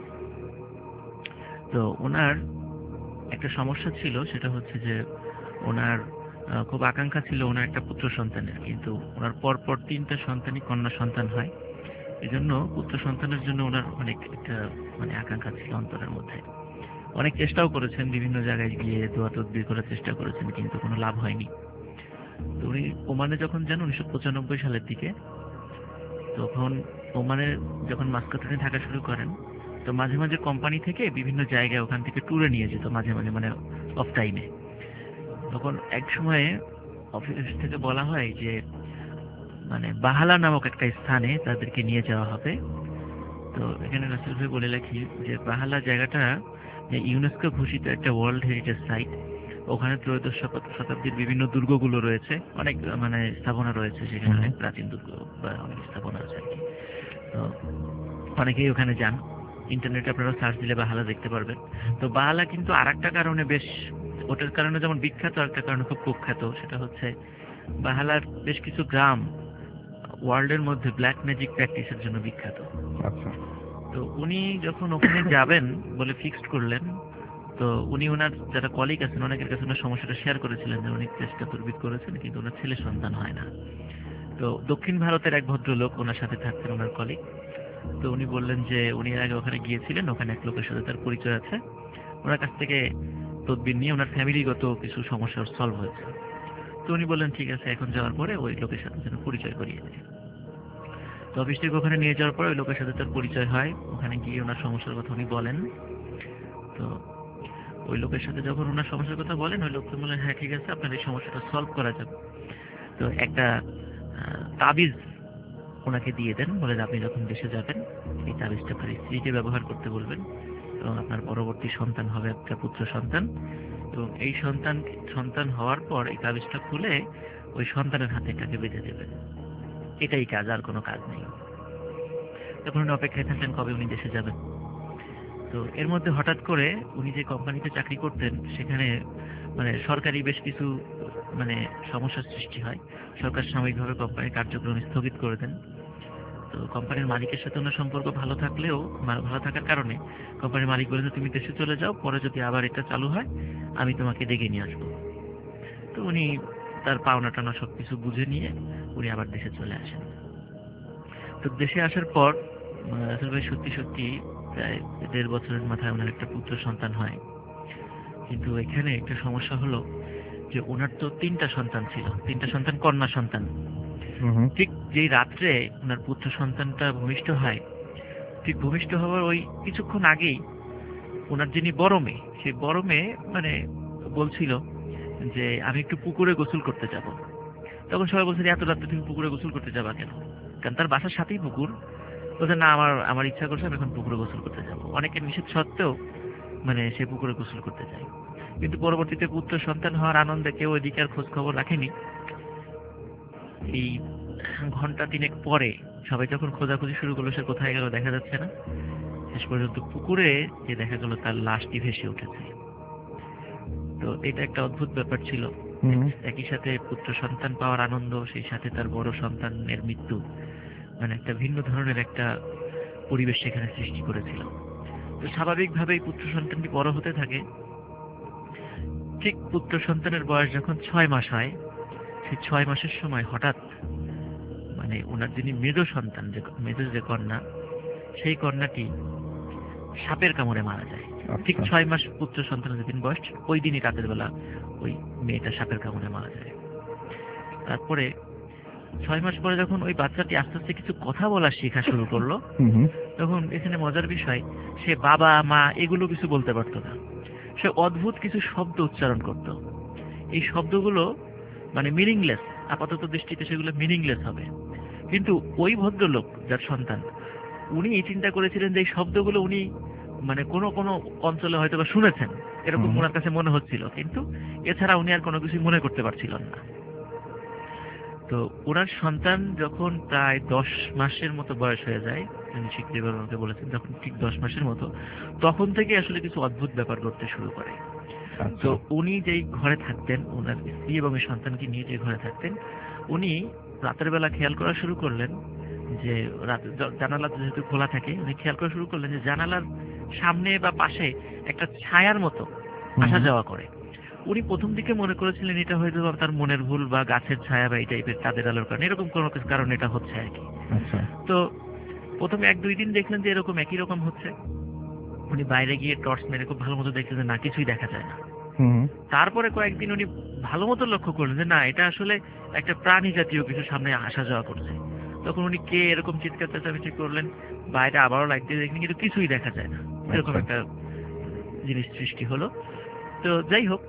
তো ওনার একটা সমস্যা ছিল, সেটা হচ্ছে যে ওনার খুব আকাঙ্ক্ষা ছিল ওনার একটা পুত্র সন্তানের, কিন্তু ওনার পরপর তিনটা সন্তানই কন্যা সন্তান হয়। এজন্য পুত্র সন্তানের জন্য ওনার অনেক একটা মানে আকাঙ্ক্ষা ছিল অন্তরের মধ্যে। অনেক চেষ্টাও করেছেন, বিভিন্ন জায়গায় গিয়ে দোয়া তদবির করার চেষ্টা করেছেন, কিন্তু কোনো লাভ হয়নি। তো উনি ওমানে যখন যান উনিশশো পঁচানব্বই সালের দিকে, তখন ওমানের যখন মাস্কাটে থাকা শুরু করেন, তো মাঝে মাঝে কোম্পানি থেকে বিভিন্ন জায়গায় ওখান থেকে ট্যুরে নিয়ে যেত মাঝে মাঝে, মানে অফ টাইমে। তখন এক সময়ে অফিস থেকে বলা হয় যে মানে বাহালা নামক একটা স্থানে তাদেরকে নিয়ে যাওয়া হবে। তো এখানে রাসূল ভাই বলে রাখি যে বাহালা জায়গাটা ইউনেস্কো ঘোষিত একটা ওয়ার্ল্ড হেরিটেজ সাইট। ওখানে ত্রয়োদশ শতাব্দীর বিভিন্ন দুর্গগুলো রয়েছে, অনেক মানে স্থাপনা রয়েছে সেখানে, অনেক প্রাচীন দুর্গ বা অনেক স্থাপনা আছে আর কি। তো অনেকেই ওখানে যান, ইন্টারনেটে আপনারা সার্চ দিলে বাহালা দেখতে পারবেন। তো বাহালা কিন্তু আর একটা কারণে বেশ, ওটার কারণে যেমন বিখ্যাত, একটা কারণে খুব কুখ্যাত। সেটা হচ্ছে বাহালার বেশ কিছু গ্রাম ওয়ার্ল্ডের মধ্যে ব্ল্যাক ম্যাজিক প্র্যাকটিসের জন্য বিখ্যাত। আচ্ছা। তো উনি যখন ওখানে যাবেন বলে ফিক্সড করলেন, তো উনি ওনার যারা কলিগ আছেন অনেকের কাছে ওনার সমস্যাটা শেয়ার করেছিলেন যে উনি চেষ্টা তদবির করেছেন, কিন্তু ওনার ছেলে সন্তান হয় না। তো দক্ষিণ ভারতের এক ভদ্রলোক ওনার সাথে থাকতেন, ওনার কলিগ। তো উনি বললেন যে উনি আগে ওখানে গিয়েছিলেন, ওখানে এক লোকের সাথে তার পরিচয় আছে, ওনার কাছ থেকে তদবির নিয়ে ওনার ফ্যামিলিগত কিছু সমস্যা সলভ হয়েছে। তো উনি বললেন ঠিক আছে, এখন যাওয়ার পরে ওই লোকের সাথে যেন পরিচয় করিয়ে দেয়। তো অফিস থেকে ওখানে নিয়ে যাওয়ার পরে ওই লোকের সাথে তার পরিচয় হয়। ওখানে গিয়ে ওনার সমস্যার কথা উনি বলেন। তো ওই লোকের সাথে যখন ওনার সমস্যার কথা বলেন, ওই লোককে বলেন হ্যাঁ ঠিক আছে, আপনার এই সমস্যাটা সলভ করা যাবে। তো একটা তাবিজ ওনাকে দিয়ে দেন, বলে আপনি যখন দেশে যাবেন এই তাবিজটা আপনার স্ত্রীকে ব্যবহার করতে বলবেন, এবং আপনার পরবর্তী সন্তান হবে একটা পুত্র সন্তান, এবং এই সন্তান সন্তান হওয়ার পর এই তাবিজটা খুলে ওই সন্তানের হাতে এটাকে বেঁধে দেবেন। এটাই কাজ, আর কোনো কাজ নেই। তখন উনি অপেক্ষায় থাকলেন কবে উনি দেশে যাবেন। তো এর মধ্যে হঠাৎ করে উনি যে কোম্পানিতে চাকরি করতেন সেখানে মানে সরকারি বেশ কিছু মানে সমস্যার সৃষ্টি হয়। সরকার সাময়িকভাবে কোম্পানির কার্যক্রম স্থগিত করে দেন। তো কোম্পানির মালিকের সাথে ওনার সম্পর্ক ভালো থাকলেও, ভালো থাকার কারণে কোম্পানির মালিক বলে যে তুমি দেশে চলে যাও, পরে যদি আবার এটা চালু হয় আমি তোমাকে ডেকে নিয়ে আসবো। তো উনি তার পাওনা টানা সব কিছু বুঝে নিয়ে উনি আবার দেশে চলে আসেন। তো দেশে আসার পর আসলে ভাই সত্যি সত্যি প্রায় দেড় বছরের মাথায় ওনার একটা পুত্র সন্তান হয়। কিন্তু এখানে একটা সমস্যা হলো যে ওনার তো তিনটা সন্তান ছিল, তিনটা সন্তান কন্যা সন্তান। ঠিক যেই রাত্রে ওনার পুত্র সন্তানটা ভূমিষ্ঠ হয়, ঠিক ভূমিষ্ঠ হওয়ার ওই কিছুক্ষণ আগেই ওনার যিনি বড় মেয়ে, সেই বড় মেয়ে মানে বলছিল যে আমি একটু পুকুরে গোসল করতে যাব। তখন সবাই বলছে এত রাত্রে তুমি পুকুরে গোসল করতে যাবা কেন? কারণ তার বাসার সাথেই পুকুর। বলছে না, আমার আমার ইচ্ছা করছে আমি এখন পুকুরে গোসল করতে যাব। অনেকের নিষেধ সত্ত্বেও মানে সে পুকুরে গোসল করতে যায়। কিন্তু পরবর্তীতে পুত্র সন্তান হওয়ার আনন্দে কেউ ওইদিকে আর খোঁজ খবর রাখেনি। এই ঘন্টা তিনেক পরে সবাই যখন খোঁজাখুঁজি শুরু করলো সে কোথায় গেল দেখা যাচ্ছে না। শেষ পর্যন্ত পুকুরে যে দেখা গেল তার লাশটি ভেসে উঠেছে। তো এটা একটা অদ্ভুত ব্যাপার ছিল। একই সাথে পুত্র সন্তান পাওয়ার আনন্দ, সেই সাথে তার বড় সন্তানের মৃত্যু, মানে একটা ভিন্ন ধরনের একটা পরিবেশ সেখানে সৃষ্টি করেছিল। তো স্বাভাবিকভাবেই পুত্র সন্তানটি বড় হতে থাকে। ঠিক পুত্র সন্তানের বয়স যখন ছয় মাস হয়, সেই ছয় মাসের সময় হঠাৎ মানে ওনার যিনি মেজ সন্তান, যে মেজ যে কন্যা, সেই কন্যাটি সাপের কামড়ে মারা যায়। ঠিক ছয় মাস পুত্র সন্তানের যেদিন বয়স, ওই দিনই রাতের বেলা ওই মেয়েটা সাপের কামড়ে মারা যায়। তারপরে ছয় মাস পরে যখন ওই বাচ্চাটি আস্তে আস্তে কিছু কথা বলা শেখা শুরু করলো, তখন এখানে মজার বিষয়, সে বাবা মা এগুলো কিছু বলতে পারতো না। সে অদ্ভুত কিছু শব্দ উচ্চারণ করত। এই শব্দগুলো মানে মিনিংলেস, আপাতত দৃষ্টিতে সেগুলো মিনিংলেস হবে, কিন্তু ওই ভদ্রলোক যার সন্তান, উনি এই চিন্তা করেছিলেন যে এই শব্দগুলো উনি মানে কোনো কোনো অঞ্চলে হয়তো বা শুনেছেন, এরকম ওনার কাছে মনে হচ্ছিল, কিন্তু এছাড়া উনি আর কোনো কিছু মনে করতে পারছিলেন না। তো ওনার সন্তান যখন প্রায় দশ মাসের মতো বয়স হয়ে যায়, উনি শিক্ষিতভাবে আমাকে বলেছেন, যখন ঠিক দশ মাসের মতো, তখন থেকে আসলে কিছু অদ্ভুত ব্যাপার ঘটতে শুরু করে। তো উনি যেই ঘরে থাকতেন, ওনার স্ত্রী এবং সন্তানকে নিয়ে যে ঘরে থাকতেন, উনি রাতের বেলা খেয়াল করা শুরু করলেন যে জানালা যেহেতু খোলা থাকে, উনি খেয়াল করা শুরু করলেন যে জানালার সামনে বা পাশে একটা ছায়ার মতো আসা যাওয়া করে। উনি প্রথম দিকে মনে করেছিলেন এটা হয়তো তার মনের ভুল বা গাছের ছায়া বা এই টাইপের তাদের আলোর কারণে, এরকম কোনো কিছু কারণে এটা হচ্ছে আর কি। তো প্রথমে এক দুই দিন দেখলেন যে এরকম একই রকম হচ্ছে। উনি বাইরে গিয়ে টর্চ মেরে খুব ভালো মতো দেখলেন যে না, কিছুই দেখা যায় না। তারপরে কয়েকদিন উনি ভালো মতো লক্ষ্য করলেন যে না, এটা আসলে একটা প্রাণী জাতীয় কিছু সামনে আসা যাওয়া করছে। তখন উনি কে এরকম চিৎকার চেঁচামেচি করলেন, বাইরে আবারও লাইট দিয়ে দেখলেন, কিন্তু কিছুই দেখা যায় না। এরকম একটা জিনিস সৃষ্টি হলো। তো যাই হোক,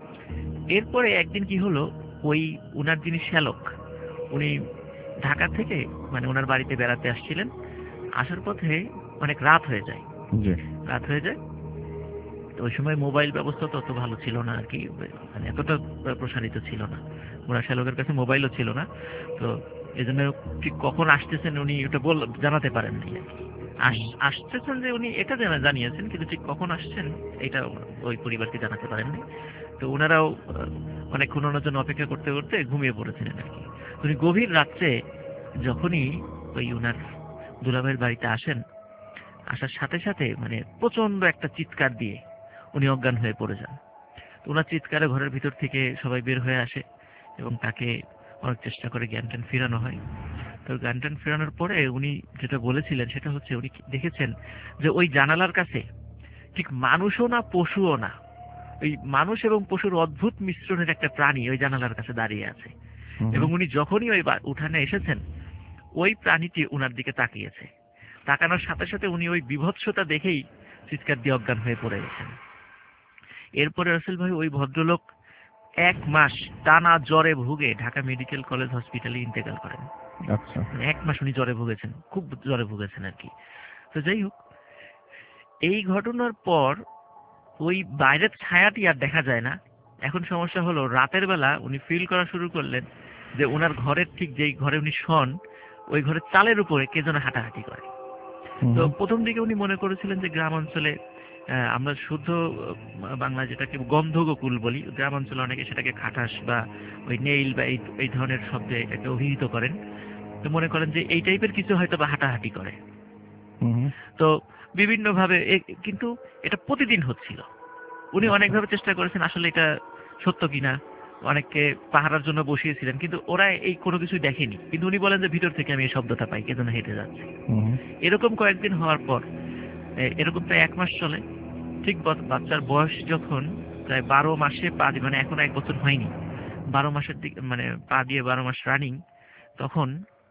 এরপরে একদিন কি হলো, ওই উনার যিনি শ্যালক, উনি ঢাকা থেকে মানে ওনার বাড়িতে বেড়াতে আসছিলেন। আসার পথে অনেক রাত হয়ে যায় রাত হয়ে যায় তো ওই সময় মোবাইল ব্যবস্থা তো অত ভালো ছিল না আর কি, মানে এতটা প্রসারিত ছিল না, ওনার শ্যালকের কাছে মোবাইলও ছিল না। তো এই জন্য ঠিক কখন আসতেছেন উনি ওটা বল জানাতে পারেননি আর কি। আসতেছেন যে উনি এটা জানিয়েছেন, কিন্তু ঠিক কখন আসছেন এটা ওই পরিবারকে জানাতে পারেননি। তো ওনারাও অনেকক্ষণ ওনার জন্য অপেক্ষা করতে করতে ঘুমিয়ে পড়েছিলেন আর কি। উনি গভীর রাত্রে যখনই ওই ওনার দুলাভাইয়ের বাড়িতে আসেন, আসার সাথে সাথে মানে প্রচন্ড একটা চিৎকার দিয়ে উনি অজ্ঞান হয়ে পড়ে যান। তো ওনার চিৎকারে ঘরের ভিতর থেকে সবাই বের হয়ে আসে এবং তাকে অনেক চেষ্টা করে জ্ঞান ট্যান ফেরানো হয়। তো জ্ঞান ট্যান ফেরানোর পরে উনি যেটা বলেছিলেন সেটা হচ্ছে, উনি দেখেছেন যে ওই জানালার কাছে ঠিক মানুষও না পশুও না, ওই মানুষ এবং পশুর অদ্ভুত মিশ্রণের একটা প্রাণী ওই জানালার কাছে দাঁড়িয়ে আছে। এবং উনি যখনই ওই উঠানে এসেছেন, ওই প্রাণীটি উনার দিকে তাকিয়েছে। তাকানোর সাথে সাথে উনি ওই বিভৎসতা দেখেই চিৎকার দিয়ে অজ্ঞান হয়ে পড়ে গেছেন। এরপরে রাসেল ভাই ওই ভদ্রলোক এক মাস টানা জ্বরে ভুগে ঢাকা মেডিকেল কলেজ হসপিটালে ইন্তেকাল করেন। আচ্ছা, এক মাস উনি জ্বরে ভুগেছেন, খুব জ্বরে ভুগেছেন আর কি। তো যাই হোক, এই ঘটনার পর ওই বাইরের ছায়াটি আর দেখা যায় না। এখন সমস্যা হলো, রাতের বেলা উনি ফিল করা শুরু করলেন যে ওনার ঘরের ঠিক যেই ঘরে উনি শোন, ওই ঘরের চালের উপরে কে যেন হাঁটাহাঁটি করে। তো প্রথম দিকে উনি মনে করেছিলেন যে গ্রাম অঞ্চলে, আমরা শুদ্ধ বাংলা যেটাকে গন্ধগোকুল বলি, গ্রাম অঞ্চলে অনেকে সেটাকে খাটাস বা ওই নেইল বা এই ধরনের শব্দে এটাকে অভিহিত করেন। তো মনে করেন যে এই টাইপের কিছু হয়তো বা হাঁটাহাঁটি করে। তো বিভিন্ন ভাবে, কিন্তু এটা প্রতিদিন হচ্ছিল। উনি অনেকভাবে চেষ্টা করেছেন আসলে এটা সত্য কিনা, অনেককে পাহারার জন্য বসিয়েছিলেন, কিন্তু ওরা এই কোনো কিছুই দেখেনি। কিন্তু উনি বলেন যে ভিতর থেকে আমি এই শব্দটা পাই, কে যেন হেঁটে যাচ্ছে। এরকম কয়েকদিন হওয়ার পর, এরকম প্রায় এক মাস চলে। ঠিক বাচ্চার বয়স যখন প্রায় বারো মাসে পা দিয়ে, মানে এখন এক বছর হয়নি, বারো মাসের দিকে মানে পা দিয়ে বারো মাস রানিং, তখন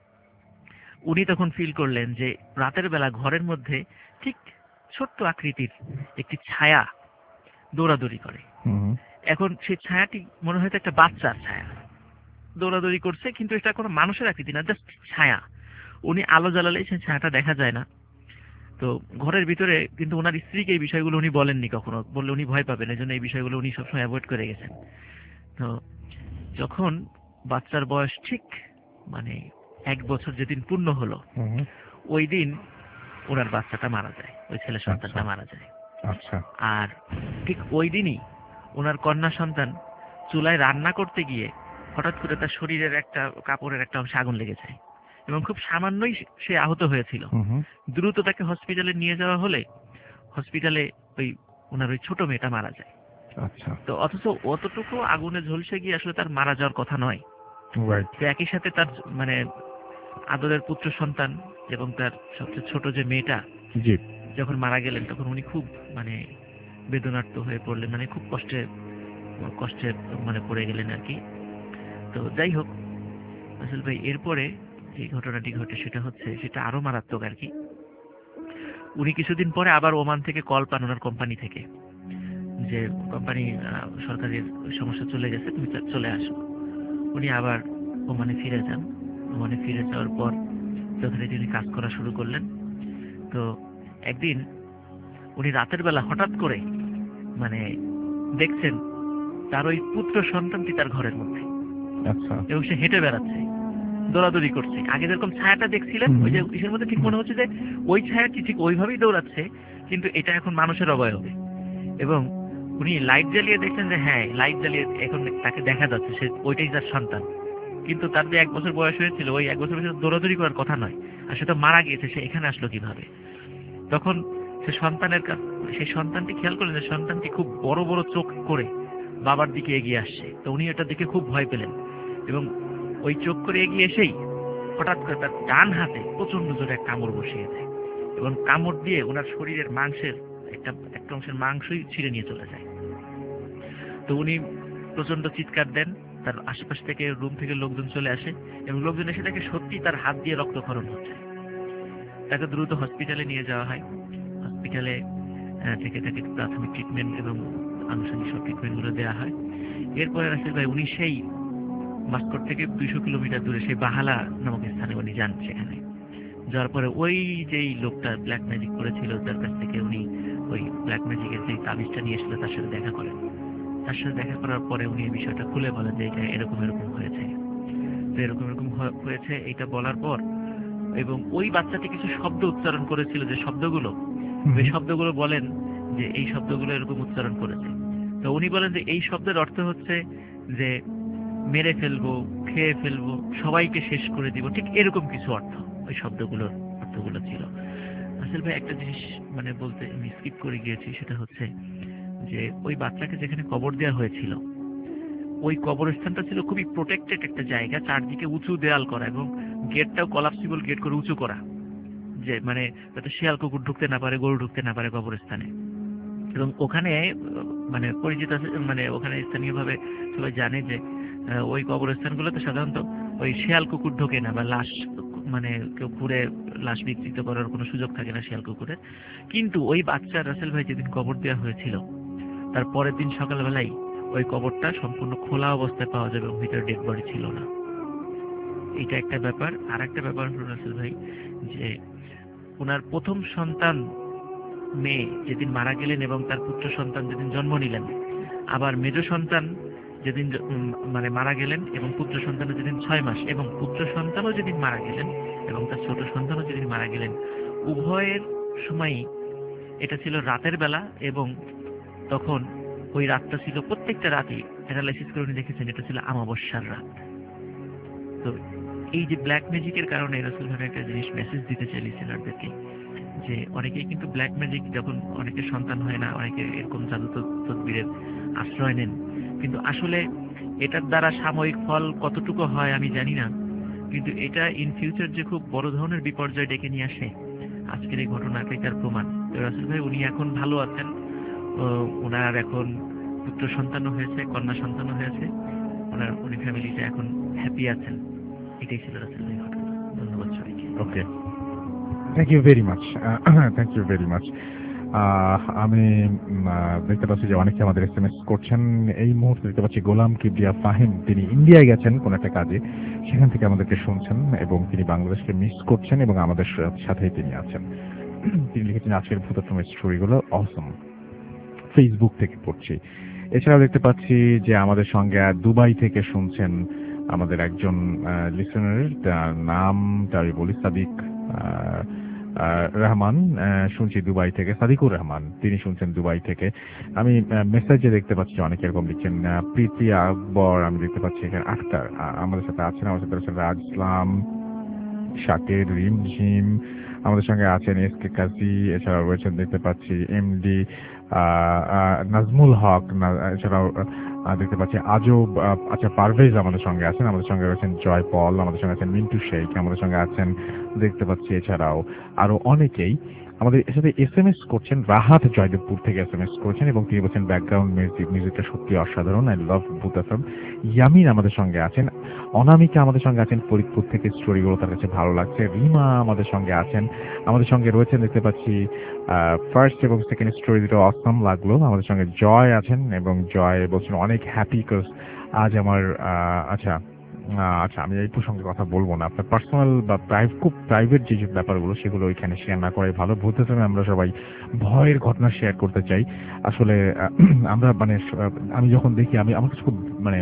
উনি তখন ফিল করলেন যে রাতের বেলা ঘরের মধ্যে ঠিক ছোট্ট আকৃতির একটি ছায়া দৌড়াদৌড়ি করে। এখন সেই ছায়াটি মনে হয়তো একটা বাচ্চার ছায়া, দৌড়াদৌড়ি করছে, কিন্তু এটা কোনো মানুষের আকৃতি না, জাস্ট ছায়া। উনি আলো জ্বালালে সেই ছায়াটা দেখা যায় না। তো ঘরের ভিতরে কিন্তু ওনার স্ত্রীকে এই বিষয়গুলো উনি বলেননি কখনো, বললে উনি ভয় পাবেন, এই জন্য এই বিষয়গুলো উনি সবসময় অ্যাভয়েড করে গেছেন। তো যখন বাচ্চার বয়স ঠিক মানে এক বছর যেদিন পূর্ণ হলো, ওই দিন ওনার বাচ্চাটা মারা যায়, ওই ছেলে সন্তানটা মারা যায়। আচ্ছা, আর ঠিক ওই দিনই ওনার কন্যা সন্তান চুলায় রান্না করতে গিয়ে হঠাৎ করে তার শরীরের একটা কাপড়ের একটা অংশে আগুন লেগে যায় এবং খুব সামান্যই সে আহত হয়েছিল। দ্রুত তাকে হসপিটালে নিয়ে যাওয়া হলে হসপিটালে ওই ওনার ওই ছোট মেয়েটা মারা যায়। আচ্ছা, তো অথচ অতটুকু আগুনে ঝলসে গিয়ে আসলে তার মারা যাওয়ার কথা নয়। তো একই সাথে তার মানে আদরের পুত্র সন্তান এবং তার সবচেয়ে ছোট যে মেয়েটা যখন মারা গেলেন, তখন উনি খুব মানে বেদনার্ত হয়ে পড়লেন, মানে খুব কষ্টে কষ্টে মানে পড়ে গেলেন আর কি। তো যাই হোক আসল ভাই, এরপরে যে ঘটনাটি ঘটে সেটা হচ্ছে, সেটা আরো মারাত্মক আর কি। উনি কিছুদিন পরে আবার ওমান থেকে কল পান ওনার কোম্পানি থেকে, যে কোম্পানি সরকারের সমস্যা চলে গেছে, তুমি চলে আসো। উনি আবার ওমানে ফিরে যান। ওমানে ফিরে যাওয়ার পর যখন তিনি কাজ করা শুরু করলেন, তো একদিন উনি রাতের বেলা হঠাৎ করে মানে দেখছেন তার ওই পুত্র সন্তানটি তার ঘরের মধ্যে, আচ্ছা, এবং সে হেঁটে বেড়াচ্ছে, দৌড়াদৌড়ি করছে। আগে যেরকম ছায়াটা দেখছিলেন ওই যে ইসের মধ্যে, ঠিক মনে হচ্ছে যে ওই ছায়াটি ঠিক ওইভাবেই দৌড়াচ্ছে, কিন্তু এটা এখন মানুষের অবয়বে। এবং উনি লাইট জ্বালিয়ে দেখছেন যে হ্যাঁ লাইট জ্বালিয়ে এখন তাকে দেখা যাচ্ছে, সে ওইটাই তার সন্তান। কিন্তু তার যে এক বছর বয়স হয়েছিল, ওই এক বছর বয়সে দৌড়াদৌড়ি করার কথা নয়, আর সে তো মারা গিয়েছে, সে এখানে আসলো কিভাবে? তখন সে সন্তানের সেই সন্তানটি খেয়াল করলেন যে সন্তানটি খুব বড় বড় চোখ করে বাবার দিকে এগিয়ে আসছে। তো উনি এটা দেখে খুব ভয় পেলেন, এবং ওই চোখ করে এগিয়ে এসেই হঠাৎ করে তার ডান হাতে প্রচন্ড জোরে এক কামড় বসিয়ে দেয়, এবং কামড় দিয়ে ওনার শরীরের মাংসের একটা একটা অংশের মাংসই ছিঁড়ে নিয়ে চলে যায়। তো উনি প্রচন্ড চিৎকার দেন, তার আশেপাশ থেকে রুম থেকে লোকজন চলে আসে, এবং লোকজন এসে দেখে সত্যি তার হাত দিয়ে রক্তক্ষরণ হচ্ছে। তাকে দ্রুত হসপিটালে নিয়ে যাওয়া হয়। হসপিটালে থেকে তাকে প্রাথমিক ট্রিটমেন্ট এবং আনুষঙ্গিক সব ট্রিটমেন্টগুলো দেওয়া হয়। এরপরে রাসেল ভাই উনি সেই মাস্কট থেকে দুইশো কিলোমিটার দূরে সেই বাহালা নামক স্থানে উনি যান। সেখানে যাওয়ার পরে ওই যেই লোকটা ব্ল্যাক ম্যাজিক করেছিল, যার কাছ থেকে উনি ওই ব্ল্যাক ম্যাজিকের যে তাবিজটা নিয়ে এসেছিল, তার সাথে দেখা করেন। তার সাথে দেখা করার পরে উনি এই বিষয়টা খুলে বলেন যে এটা এরকম এরকম হয়েছে, তো এরকম এরকম হয়েছে এটা বলার পর, এবং ওই বাচ্চাটি কিছু শব্দ উচ্চারণ করেছিল, যে শব্দগুলো ওই শব্দগুলো বলেন যে এই শব্দগুলো এরকম উচ্চারণ করেছে। তো উনি বলেন যে এই শব্দের অর্থ হচ্ছে যে মেরে ফেলবো, খেয়ে ফেলবো, সবাইকে শেষ করে দিব, ঠিক এরকম কিছু অর্থ ওই শব্দগুলোর অর্থগুলো ছিল। আসলে ভাই একটা জিনিস মানে বলতে আমি স্কিপ করে গিয়েছি, সেটা হচ্ছে যে ওই বাচ্চাকে যেখানে কবর দেওয়া হয়েছিল, ওই কবরস্থানটা ছিল খুবই প্রোটেক্টেড একটা জায়গা, চারদিকে উঁচু দেয়াল করা, এবং গেটটাও কলাপসিবল গেট করে উঁচু করা, যে মানে যাতে শিয়াল কুকুর ঢুকতে না পারে, গরু ঢুকতে না পারে কবরস্থানে। এবং ওখানে মানে পরিচিত মানে ওখানে স্থানীয়ভাবে সবাই জানে যে ওই কবরস্থানগুলোতে সাধারণত ওই শিয়াল কুকুর ঢোকে না, বা লাশ মানে কেউ ঘুরে লাশ বিকৃত করার কোনো সুযোগ থাকে না শিয়াল কুকুরের। কিন্তু ওই বাচ্চা রাসেল ভাই যেদিন কবর দেওয়া হয়েছিল, তার পরের দিন সকালবেলায় ওই কবরটা সম্পূর্ণ খোলা অবস্থায় পাওয়া যাবে, ভিতরে ডেড বডি ছিল না। এটা একটা ব্যাপার। আর একটা ব্যাপার হলো রাসেল ভাই, যে ওনার প্রথম সন্তান মেয়ে যেদিন মারা গেলেন এবং তার পুত্র সন্তান যেদিন জন্ম নিলেন, আবার মেজ সন্তান যেদিন মানে মারা গেলেন এবং পুত্র সন্তানও যেদিন ছয় মাস, এবং পুত্র সন্তানও যেদিন মারা গেলেন এবং তার ছোট সন্তানও যেদিন মারা গেলেন, উভয়ের সময়ই এটা ছিল রাতের বেলা, এবং তখন ওই রাতটা ছিল প্রত্যেকটা রাতই অ্যানালাইসিস করে উনি দেখেছেন এটা ছিল আমাবস্যার রাত। তো এই যে ব্ল্যাক ম্যাজিকের কারণে রাসূল ভাই একটা জিনিস মেসেজ দিতে চাই লিসেনারদেরকে, যে অনেকেই কিন্তু ব্ল্যাক ম্যাজিক যখন অনেকের সন্তান হয় না, অনেকে এরকম জাদু তদবিরের আশ্রয় নেন, কিন্তু আসলে এটার দ্বারা সাময়িক ফল কতটুকু হয় আমি জানি না, কিন্তু এটা ইন ফিউচার যে খুব বড় ধরনের বিপর্যয় ডেকে নিয়ে আসে, আজকের এই ঘটনাটাই তার প্রমাণ। তো রাসূল ভাই উনি এখন ভালো আছেন, ওনার এখন পুত্র সন্তানও হয়েছে, কন্যা সন্তানও হয়েছে, ওনার উনি ফ্যামিলিতে এখন হ্যাপি আছেন। এটাই ছিল রাসূল ভাই ঘটনা। ধন্যবাদ সবাইকে। Okay, thank you very much, thank you very much. আমি দেখতে পাচ্ছি যে অনেকে আমাদের এস এম এস করছেন। এই মুহূর্তে দেখতে পাচ্ছি গোলাম কিবরিয়া ফাহিম, তিনি ইন্ডিয়ায় গেছেন কোন একটা কাজে, সেখান থেকে আমাদেরকে শুনছেন এবং তিনি বাংলাদেশকে মিস করছেন এবং আমাদের সাথেই তিনি আছেন। তিনি লিখেছেন আজকের ভূতাত্মক স্টোরিগুলো অসম, ফেসবুক থেকে পড়ছি। এছাড়াও দেখতে পাচ্ছি যে আমাদের সঙ্গে দুবাই থেকে শুনছেন আমাদের একজন লিসেনারের নামটা আমি বলি, সাদিক রহমান, শুনছি দুবাই থেকে, সাদিকুর রহমান, তিনি শুনছেন দুবাই থেকে। আমি মেসেজে দেখতে পাচ্ছি অনেকে এরকম লিখছেন। প্রীতি আকবর, আমি দেখতে পাচ্ছি এখানে আখতার আমাদের সাথে আছেন, আমাদের সাথে আছেন রাজ ইসলাম, শাকের, রিমঝিম, আমাদের সঙ্গে আছেন এস কে কাজী, এছাড়াও রয়েছেন দেখতে পাচ্ছি এমডি নাজমুল হক, এছাড়াও দেখতে পাচ্ছি আজব, আচ্ছা পারভেজ আমাদের সঙ্গে আছেন, আমাদের সঙ্গে রয়েছেন জয় পল, আমাদের সঙ্গে আছেন মিন্টু শেখ, আমাদের সঙ্গে আছেন দেখতে পাচ্ছি এছাড়াও আরো অনেকেই আমাদের সাথে এস এম এস করছেন। রাহাত জয়দেবপুর থেকে এস এম এস করছেন এবং তিনি বলছেন ব্যাকগ্রাউন্ড মিউজিক মিউজিকটা সত্যি অসাধারণ, I love Bhoot F M. Yamin আমাদের সঙ্গে আছেন, অনামিকা আমাদের সঙ্গে আছেন ফরিদপুর থেকে, স্টোরিগুলো তার কাছে ভালো লাগছে। রিমা আমাদের সঙ্গে আছেন, আমাদের সঙ্গে রয়েছেন দেখতে পাচ্ছি ফার্স্ট এবং সেকেন্ড স্টোরি দুটো অসম লাগলো। আমাদের সঙ্গে জয় আছেন এবং জয় বলছেন অনেক হ্যাপি, বিকজ আজ আমার আচ্ছা আচ্ছা, আমি এই প্রসঙ্গে কথা বলবো না। আপনার পার্সোনাল বা প্রাইভ খুব প্রাইভেট যে ব্যাপারগুলো সেগুলো এখানে শেয়ার না করাই ভালো। ভূতের সময় আমরা সবাই ভয়ের ঘটনা শেয়ার করতে চাই। আসলে আমরা মানে আমি যখন দেখি আমি আমার কাছে খুব মানে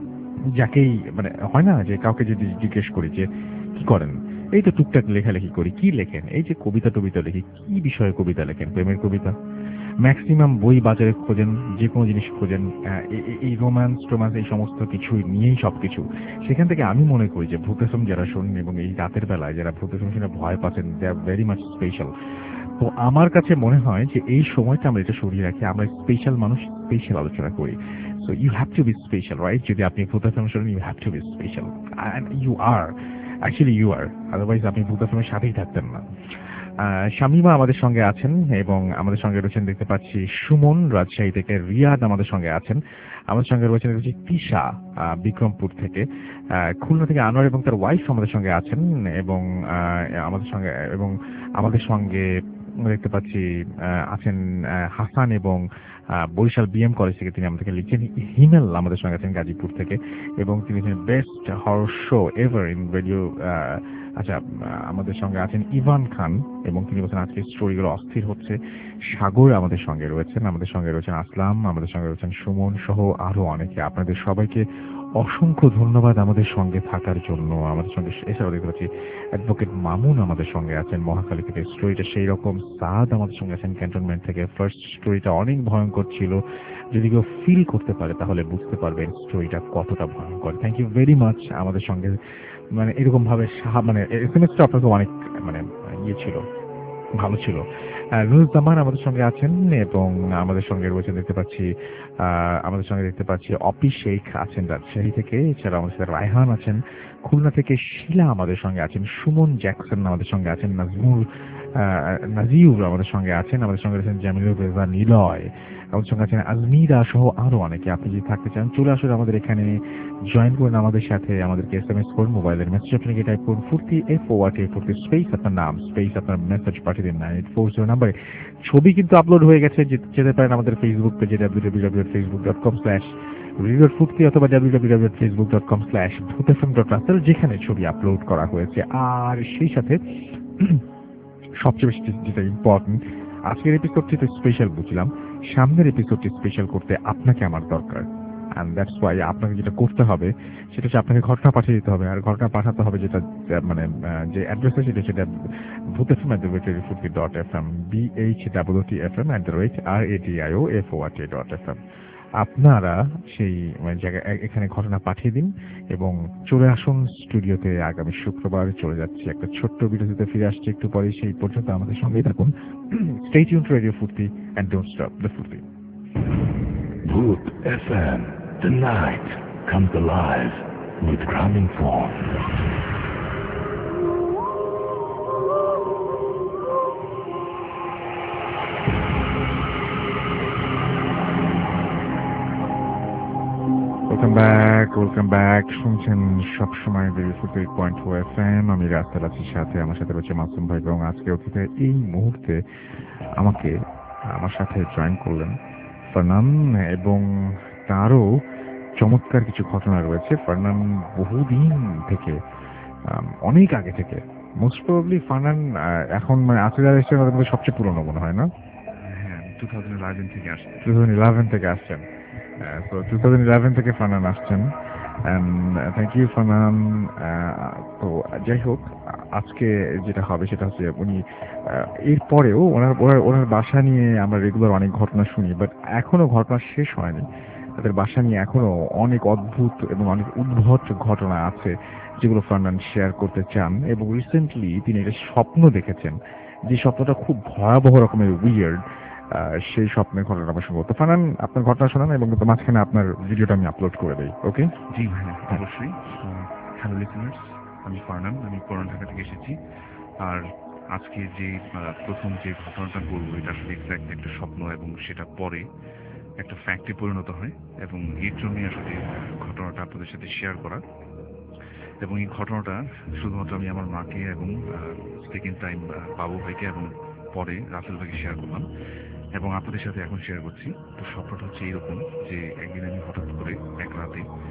যাকেই মানে হয় না যে কাউকে যদি জিজ্ঞেস করি যে কি করেন, এই তো টুকটাক লেখালেখি করি। কি লেখেন? এই যে কবিতা টবিতা লিখি। কি বিষয়ে কবিতা লেখেন? প্রেমের কবিতা। ম্যাক্সিমাম বই বাজারে খোঁজেন, যে কোনো জিনিস খোঁজেন এই রোম্যান্স টোম্যান্স এই সমস্ত কিছু নিয়েই সবকিছু। সেখান থেকে আমি মনে করি যে ভূতেসম যারা শোনেন এবং এই রাতের বেলায় যারা ভূতেসম শুনে ভয় পাচ্ছেন, they are very much special. তো আমার কাছে মনে হয় যে এই সময়টা আমরা এটা সরিয়ে রাখি, আমরা স্পেশাল মানুষ স্পেশাল আলোচনা করি। So you have to be special, right? যদি আপনি ভূতেসম শোনেন you have to be special, and you are actually you are, otherwise আপনি ভূতেসমের সাথেই থাকতেন না। শামিমা আমাদের সঙ্গে আছেন এবং আমাদের সঙ্গে রয়েছেন দেখতে পাচ্ছি সুমন রাজশাহী থেকে, রিয়াদ আমাদের সঙ্গে আছেন, আমাদের সঙ্গে রয়েছেন দেখছি তিশা বিক্রমপুর থেকে, খুলনা থেকে আনোয়ার এবং তার ওয়াইফ আমাদের সঙ্গে আছেন এবং আমাদের সঙ্গে এবং আমাদের সঙ্গে দেখতে পাচ্ছি আছেন হাসান এবং বরিশাল বিএম কলেজ থেকে তিনি আমাদেরকে লিখছেন। হিমেল আমাদের সঙ্গে আছেন গাজীপুর থেকে এবং তিনি best horror show ever in radio. আচ্ছা, আমাদের সঙ্গে আছেন ইভান খান এবং তিনি বলছেন আজকে স্টোরিগুলো অস্থির হচ্ছে। সাগর আমাদের সঙ্গে রয়েছেন, আমাদের সঙ্গে রয়েছেন আসলাম, আমাদের সঙ্গে রয়েছেন সুমন সহ আরো অনেকে। আপনাদের সবাইকে অসংখ্য ধন্যবাদ আমাদের সঙ্গে থাকার জন্য। আমাদের সঙ্গে এছাড়াও দেখতে পাচ্ছি অ্যাডভোকেট মামুন আমাদের সঙ্গে আছেন মহাখালী থেকে, স্টোরিটা সেই রকম। সাদ আমাদের সঙ্গে আছেন ক্যান্টনমেন্ট থেকে। ফার্স্ট স্টোরিটা অনেক ভয়ঙ্কর ছিল, যদি কেউ ফিল করতে পারে তাহলে বুঝতে পারবেন স্টোরিটা কতটা ভয়ঙ্কর। থ্যাংক ইউ ভেরি মাচ আমাদের সঙ্গে মানে এরকম ভাবে মানে এস এম এসটা আপনাকে অনেক মানে ইয়ে ছিল, ভালো ছিল। রুজজামান আমাদের সঙ্গে আছেন এবং আমাদের সঙ্গে রয়েছেন দেখতে পাচ্ছি আমাদের সঙ্গে দেখতে পাচ্ছি অপি শেখ আছেন রাজশাহী থেকে। এছাড়া আমাদের সাথে রায়হান আছেন খুলনা থেকে, শিলা আমাদের সঙ্গে আছেন, সুমন জ্যাকসন আমাদের সঙ্গে আছেন, নাজমুল নাজিউর আমাদের সঙ্গে আছেন, আমাদের সঙ্গে আছেন জামিলুর রেজা নিলয়, আমাদের সঙ্গে আছেন আজমিরা সহ আরো অনেকে। আপনি যদি থাকতে চান চলে আসুন আমাদের এখানে, জয়েন করুন আমাদের সাথে, আমাদেরকে এস এম এস করুন, মোবাইলের মেসেজ আপনাকে টাইপ করুন ফুর্তি এফ ও আর টি ফুর্তি স্পেস আপনার নাম স্পেস আপনার মেসেজ পাঠিয়ে দিন নাইন এইট ফোর জিরো নাম্বারে। ছবি কিন্তু আপলোড হয়ে গেছে, যেতে পারেন আমাদের ফেসবুক পেজে W W W dot Facebook dot com slash radio Foorti অথবা W W W dot Facebook dot com slash Bhoot F M dot Russell, যেখানে ছবি আপলোড করা হয়েছে। আর সেই সাথে সবচেয়ে বেশি যেটা ইম্পর্টেন্ট, আজকের এপিসোডটি তো স্পেশাল বুঝলাম, সামনের এপিসোডটি স্পেশাল করতে আপনাকে আমার দরকার। অ্যান্ড দ্যাটস ওয়াই আপনাকে যেটা করতে হবে সেটা হচ্ছে আপনাকে ঘটনা পাঠিয়ে দিতে হবে। আর ঘটনা পাঠাতে হবে যেটা মানে যে অ্যাড্রেসটা সেটা সেটা Bhoot F M at the rate radio Foorti dot F M, B H W T F M at the rate R A D I O F O R T dot F M. আপনারা সেই জায়গায় এখানে ঘটনা পাঠিয়ে দিন এবং চলে আসুন স্টুডিওতে। আগামী শুক্রবার চলে যাচ্ছি একটা ছোট্ট বিরতিতে, ফিরে আসছি একটু পরে। সেই পর্যন্ত আমাদের সঙ্গেই থাকুন। Stay tune to radio Foorti and don't stop the Foorti. Booth F M, the night comes alive with Gramophone. Welcome back, welcome back. শুনছেন সবসময় ফুর্তি পয়েন্ট ফোর এফ এম। আমি রাস্তার আছি, সাথে আমার সাথে রয়েছে মাসুম ভাই এবং আজকে অতিথি এই মুহূর্তে আমাকে আমার সাথে জয়েন করলেন ফারনান, এবং তারও চমৎকার কিছু ঘটনা রয়েছে। ফারনান বহুদিন থেকে, অনেক আগে থেকে, মোস্ট প্রবাবলি ফারনান এখন মানে আজকে যারা এসছেন তাদের মধ্যে সবচেয়ে পুরনো মনে হয় না? হ্যাঁ, টু থাউজেন্ড ইলেভেন থেকে আসছেন। টু থাউজেন্ড ইলেভেন থেকে আসছেন তো টু থাউজেন্ড ইলেভেন থেকে ফারনান আসছেন। Thank you Farnan. তো যাই হোক, আজকে যেটা হবে সেটা হচ্ছে উনি এরপরেও ওনার ওনার বাসা নিয়ে আমরা রেগুলার অনেক ঘটনা শুনি, বাট এখনো ঘটনা শেষ হয়নি। তাদের বাসা নিয়ে এখনো অনেক অদ্ভুত এবং অনেক উদ্ভট ঘটনা আছে যেগুলো ফারনান শেয়ার করতে চান। এবং রিসেন্টলি তিনি একটা স্বপ্ন দেখেছেন, যে স্বপ্নটা খুব ভয়াবহ রকমের উইয়ার্ড। সেই স্বপ্নের ঘটনা আমার সঙ্গে। তো ফারনান, আপনার ঘটনা শোনান এবং মাঝখানে আপনার ভিডিওটা আমি আপলোড করে দিই। ওকে? জি ভাই, অবশ্যই। হ্যালো লিসেনার্স, আমি ফারনান, আমি পুরান ঢাকা থেকে এসেছি। আর আজকে যে প্রথম যে ঘটনাটা বলবো এটা আসলে এক্স্যাক্ট একটা স্বপ্ন এবং সেটা পরে একটা ফ্যাক্টে পরিণত হয়, এবং এর জন্যই আসলে ঘটনাটা আপনাদের সাথে শেয়ার করা। এবং এই ঘটনাটা শুধুমাত্র আমি আমার মাকে এবং সেকেন্ড টাইম বাবু ভাইকে এবং পরে রাসেল ভাইকে শেয়ার করলাম এবং আপনাদের সাথে এখন শেয়ার করছি। তো স্বপ্নটা হচ্ছে এইরকম যে একদিন আমি হঠাৎ করে এক রাতে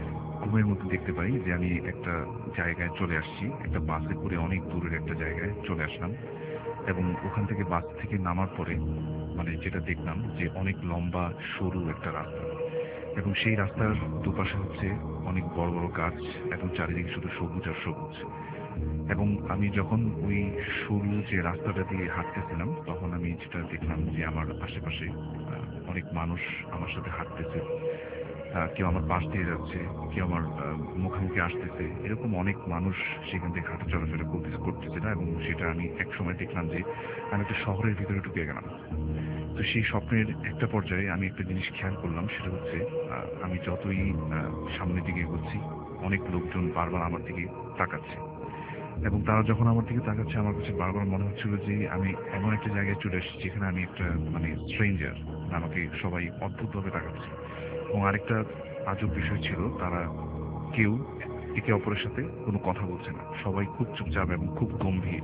ঘুমের মধ্যে দেখতে পাই যে আমি একটা জায়গায় চলে আসছি, একটা বাসে করে অনেক দূরের একটা জায়গায় চলে আসলাম, এবং ওখান থেকে বাস থেকে নামার পরে মানে যেটা দেখলাম যে অনেক লম্বা সরু একটা রাস্তা, এবং সেই রাস্তার দুপাশে হচ্ছে অনেক বড় বড় গাছ এবং চারিদিকে শুধু সবুজ আর সবুজ। এবং আমি যখন ওই সরু যে রাস্তাটা দিয়ে হাঁটতেছিলাম তখন আমি যেটা দেখলাম যে আমার আশেপাশে অনেক মানুষ আমার সাথে হাঁটতেছে, কেউ আমার পাশ দিয়ে যাচ্ছে, কেউ আমার মুখোমুখি আসতেছে, এরকম অনেক মানুষ সেখান থেকে হাঁটা চলাফেরা করতেছে করতেছে না। এবং সেটা আমি এক সময় দেখলাম যে আমি একটা শহরের ভিতরে ঢুকে গেলাম। তো সেই স্বপ্নের একটা পর্যায়ে আমি একটা জিনিস খেয়াল করলাম, সেটা হচ্ছে আমি যতই সামনের দিকে এগোচ্ছি অনেক লোকজন বারবার আমার দিকে তাকাচ্ছে, এবং তারা যখন আমার দিকে তাকাচ্ছে আমার কাছে বারবার মনে হচ্ছিল যে আমি এমন একটা জায়গায় চলে এসেছি যেখানে আমি একটা মানে স্ট্রেঞ্জার, আমাকে সবাই অদ্ভুতভাবে তাকাচ্ছে। এবং আরেকটা আজব বিষয় ছিল, তারা কেউ একে অপরের সাথে কোনো কথা বলছে না, সবাই খুব চুপচাপ এবং খুব গম্ভীর।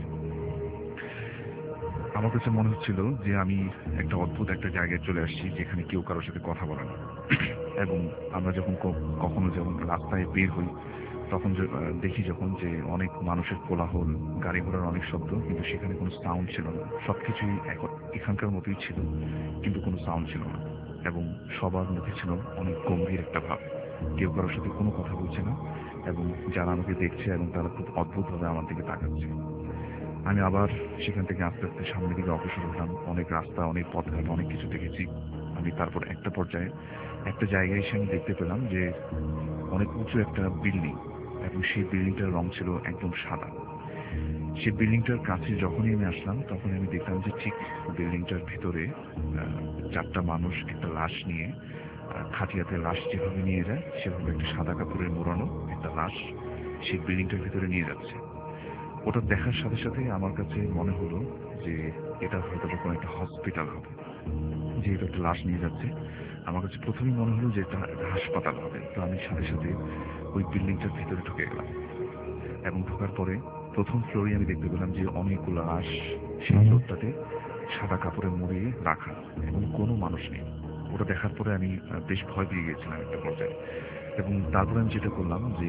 আমার কাছে মনে হচ্ছিল যে আমি একটা অদ্ভুত একটা জায়গায় চলে আসছি যেখানে কেউ কারোর সাথে কথা বলে না। এবং আমরা যখন কখনো যখন রাস্তায় বের হই তখন দেখি যখন যে অনেক মানুষের কোলাহল, গাড়ি ঘোড়ার অনেক শব্দ, কিন্তু সেখানে কোনো সাউন্ড ছিল না, সবকিছুই এখানকার মতোই ছিল কিন্তু কোনো সাউন্ড ছিল না। এবং সবার মধ্যে ছিল অনেক গম্ভীর একটা ভাব, কেউ কারোর সাথে কোনো কথা বলছে না, এবং যারা আমাকে দেখছে এবং তারা খুব অদ্ভুতভাবে আমার দিকে তাকাচ্ছে। আমি আবার সেখান থেকে আস্তে আস্তে সামনের দিকে অগ্রসর হলাম, অনেক রাস্তা, অনেক পথঘাট, অনেক কিছু দেখেছি আমি। তারপর একটা পর্যায়ে একটা জায়গায় এসে আমি দেখতে পেলাম যে অনেক উঁচু একটা বিল্ডিং, এবং সেই বিল্ডিংটার রং ছিল একদম সাদা। সেই বিল্ডিংটার কাছে যখনই আমি আসলাম তখনই আমি দেখলাম যে ঠিক বিল্ডিংটার ভিতরে চারটা মানুষ একটা লাশ নিয়ে, খাটিয়াতে লাশ যেভাবে নিয়ে যায় সেভাবে একটা সাদা কাপড়ের মোড়ানো একটা লাশ সেই বিল্ডিংটার ভিতরে নিয়ে যাচ্ছে। ওটা দেখার সাথে সাথে আমার কাছে মনে হলো যে এটা হয়তো কোনো একটা হসপিটাল হবে, যেহেতু একটা লাশ নিয়ে যাচ্ছে। আমার কাছে প্রথমেই মনে হলো যে এটা হাসপাতাল হবে। তো আমি সাথে সাথে ওই বিল্ডিংটার ভিতরে ঢুকে গেলাম, এবং ঢোকার পরে প্রথম ফ্লোরে আমি দেখতে পেলাম যে অনেকগুলো লাশ সেই ফ্লোরটাতে সাদা কাপড়ে মুড়িয়ে রাখা, এবং কোনো মানুষ নেই। ওটা দেখার পরে আমি বেশ ভয় পেয়ে গেছিলাম একটা পর্যায়ে। এবং তারপরে আমি যেটা করলাম যে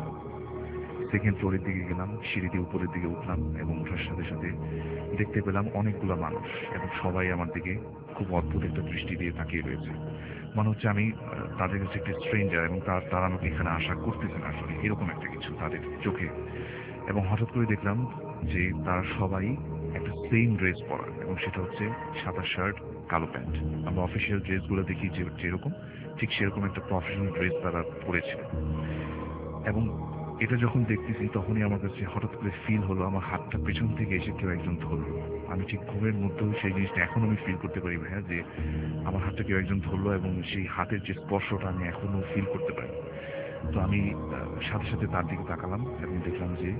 সেকেন্ড ফ্লোরের দিকে গেলাম, সিঁড়ি দিয়ে উপরের দিকে উঠলাম, এবং ওঠার সাথে সাথে দেখতে পেলাম অনেকগুলো মানুষ, এবং সবাই আমার দিকে খুব অদ্ভুত একটা দৃষ্টি দিয়ে তাকিয়ে রয়েছে। মনে হচ্ছে আমি তাদের কাছে একটা স্ট্রেঞ্জার, এবং তারা আমাকে এখানে আশা করতেছে না আসলে, এরকম একটা কিছু তাদের চোখে। এবং হঠাৎ করে দেখলাম যে তারা সবাই একটা সেম ড্রেস পরা, এবং সেটা হচ্ছে সাদা শার্ট, কালো প্যান্ট। আমরা অফিসিয়াল ড্রেসগুলো দেখি যে যেরকম, ঠিক সেরকম একটা প্রফেশনাল ড্রেস তারা পরেছিল। এবং এটা যখন দেখতেছি তখনই আমার কাছে হঠাৎ করে ফিল হলো আমার হাতটা পেছন থেকে এসে কেউ একজন ধরলো। আমি ঠিক ঘুমের মধ্যেও সেই জিনিসটা এখন আমি ফিল করতে পারি ভাইয়া, যে আমার হাতটা কেউ একজন ধরলো, এবং সেই হাতের যে স্পর্শটা আমি এখনো ফিল করতে পারি। তো আমি সাথে সাথে তার দিকে তাকালাম এবং দেখলাম যে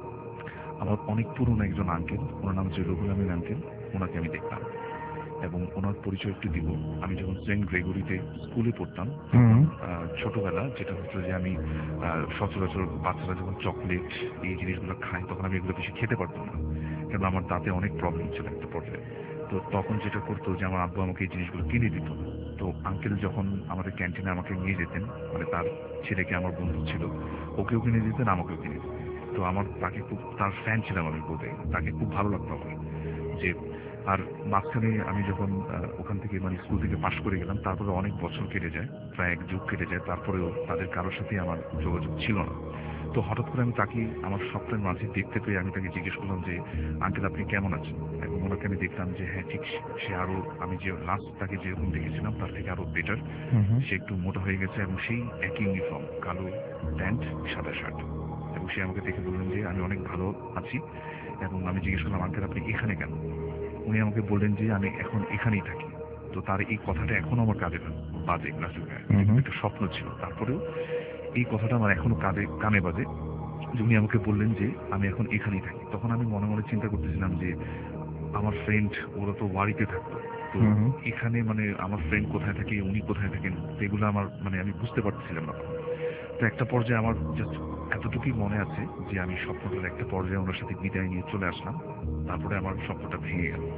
আমার অনেক পুরনো একজন আঙ্কেল, ওনার নাম হচ্ছে রঘুল আমিন আঙ্কেল, ওনাকে আমি দেখলাম। এবং ওনার পরিচয় একটু দিব। আমি যখন সেন্ট গ্রেগরিতে স্কুলে পড়তাম ছোটবেলা, যেটা হচ্ছে যে আমি সচরাচর বাচ্চারা যখন চকলেট এই জিনিসগুলো খায় তখন আমি এগুলো বেশি খেতে পারতাম না, কারণ আমার দাঁতে অনেক প্রবলেম ছিল একটা পর্যায়ে। তো তখন যেটা করতো যে আমার আব্বু আমাকে এই জিনিসগুলো কিনে দিত। তো আঙ্কেল যখন আমাদের ক্যান্টিনে আমাকে নিয়ে যেতেন, মানে তার ছেলেকে আমার বন্ধু ছিল, ওকেও কিনে দিতেন, আমাকেও কিনে দিতেন। তো আমার তাকে খুব, তার ফ্যান ছিলাম আমি বলতে, তাকে খুব ভালো লাগতো আমার। যে আর মাঝখানে আমি যখন ওখান থেকে মানে স্কুল থেকে পাশ করে গেলাম, তারপরে অনেক বছর কেটে যায়, প্রায় এক যুগ কেটে যায়, তারপরেও তাদের কারোর সাথেই আমার যোগাযোগ ছিল না। তো হঠাৎ করে আমি তাকে আমার স্বপ্নের মাঝে দেখতে পেয়ে আমি তাকে জিজ্ঞেস করলাম যে আঙ্কেল আপনি কেমন আছেন। এবং ওনাকে আমি দেখলাম যে হ্যাঁ ঠিক সে আরো, আমি যে লাস্ট তাকে যেরকম দেখেছিলাম তার থেকে আরো বেটার, সে একটু মোটা হয়ে গেছে, এবং সেই একই ইউনিফর্ম, কালো প্যান্ট সাদা শার্ট। এবং সে আমাকে দেখে বললেন যে আমি অনেক ভালো আছি। এবং আমি জিজ্ঞেস করলাম আঙ্কেল আপনি এখানে কেন। উনি আমাকে বললেন যে আমি এখন এখানেই থাকি। তো তার এই কথাটা এখনো আমার কাঁধে বাজে, একটা স্বপ্ন ছিল, তারপরেও এই কথাটা আমার এখনো কাঁধে কানে বাজে। উনি আমাকে বললেন যে আমি এখন এখানেই থাকি। তখন আমি মনে মনে চিন্তা করতেছিলাম যে আমার ফ্রেন্ড ওরা তো বাড়িতে থাকতো, তো এখানে মানে আমার ফ্রেন্ড কোথায় থাকে, উনি কোথায় থাকেন, এগুলো আমার মানে আমি বুঝতে পারছিলাম না। তো একটা পর্যায়ে আমার জাস্ট এতটুকুই মনে আছে যে আমি স্বপ্নটার একটা পর্যায়ে ওনার সাথে বিদায় নিয়ে চলে আসলাম, তারপরে আমার স্বপ্নটা ভেঙে গেল।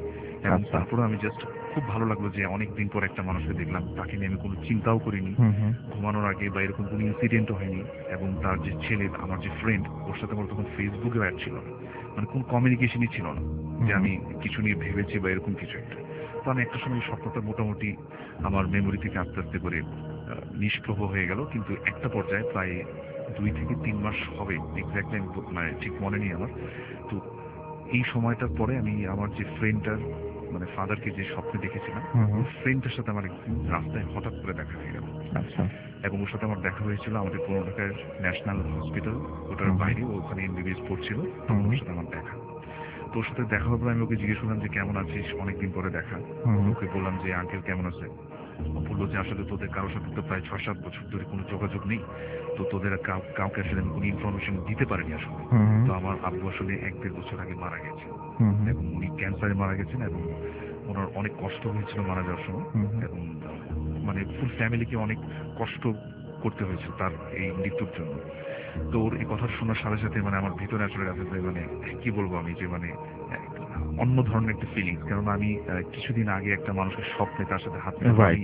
এবং তারপরে আমি জাস্ট খুব ভালো লাগলো যে অনেকদিন পর একটা মানুষকে দেখলাম, তাকে নিয়ে আমি কোনো চিন্তাও করিনি, ঘুমানোর আগে বা এরকম কোনো ইনসিডেন্টও হয়নি। এবং তার যে ছেলে, আমার যে ফ্রেন্ড, ওর সাথে আমার তখন ফেসবুকে অ্যাড ছিল না, মানে কোনো কমিউনিকেশনই ছিল না যে আমি কিছু নিয়ে ভেবেছি বা এরকম কিছু একটা। তো আমি একটা সময় স্বপ্নটা মোটামুটি আমার মেমোরি থেকে আস্তে আস্তে করে নিষ্প্রভ হয়ে গেল। কিন্তু একটা পর্যায়ে প্রায় দুই থেকে তিন মাস হবে, এক্স্যাক্টলি মানে ঠিক মনে নেই আমার। তো এই সময়টার পরে আমি আমার যে ফ্রেন্ডটার মানে ফাদারকে যে স্বপ্নে দেখেছিলাম, ওই ফ্রেন্ডটার সাথে আমার একদিন রাস্তায় হঠাৎ করে দেখা হয়ে গেল। এবং ওর সাথে আমার দেখা হয়েছিল আমাদের পুরনো ঢাকার ন্যাশনাল হসপিটাল, ওটার বাইরে, ওখানে এমবিবিএস পড়ছিল, তখন ওর সাথে আমার দেখা। তো ওর সাথে দেখা হওয়ার পর আমি ওকে জিজ্ঞেস করলাম যে কেমন আছিস, অনেকদিন পরে দেখা। ওকে বললাম যে আঙ্কেল কেমন আছে। বললো যে আসলে তোদের কারোর সাথে তো প্রায় ছয় সাত বছর ধরে কোনো যোগাযোগ নেই, তো তোদের কাউকে আসলে আমি কোনো ইনফরমেশন দিতে পারিনি আসলে। তো আমার আব্বু আসলে এক দেড় বছর আগে মারা গেছে, এবং উনি ক্যান্সারে মারা গেছেন, এবং ওনার অনেক কষ্ট হয়েছিল মারা যাওয়ার সময়, এবং মানে ফুল ফ্যামিলিকে অনেক কষ্ট করতে হয়েছিল তার এই মৃত্যুর জন্য। তো ওর এই কথা শোনার সাথে সাথে মানে আমার ভিতরে আসলে আছে যে মানে কি বলবো আমি, যে মানে অন্য ধরনের একটা ফিলিংস। কারণ আমি কিছুদিন আগে একটা মানুষের স্বপ্নে তার সাথে হাত মিলাই,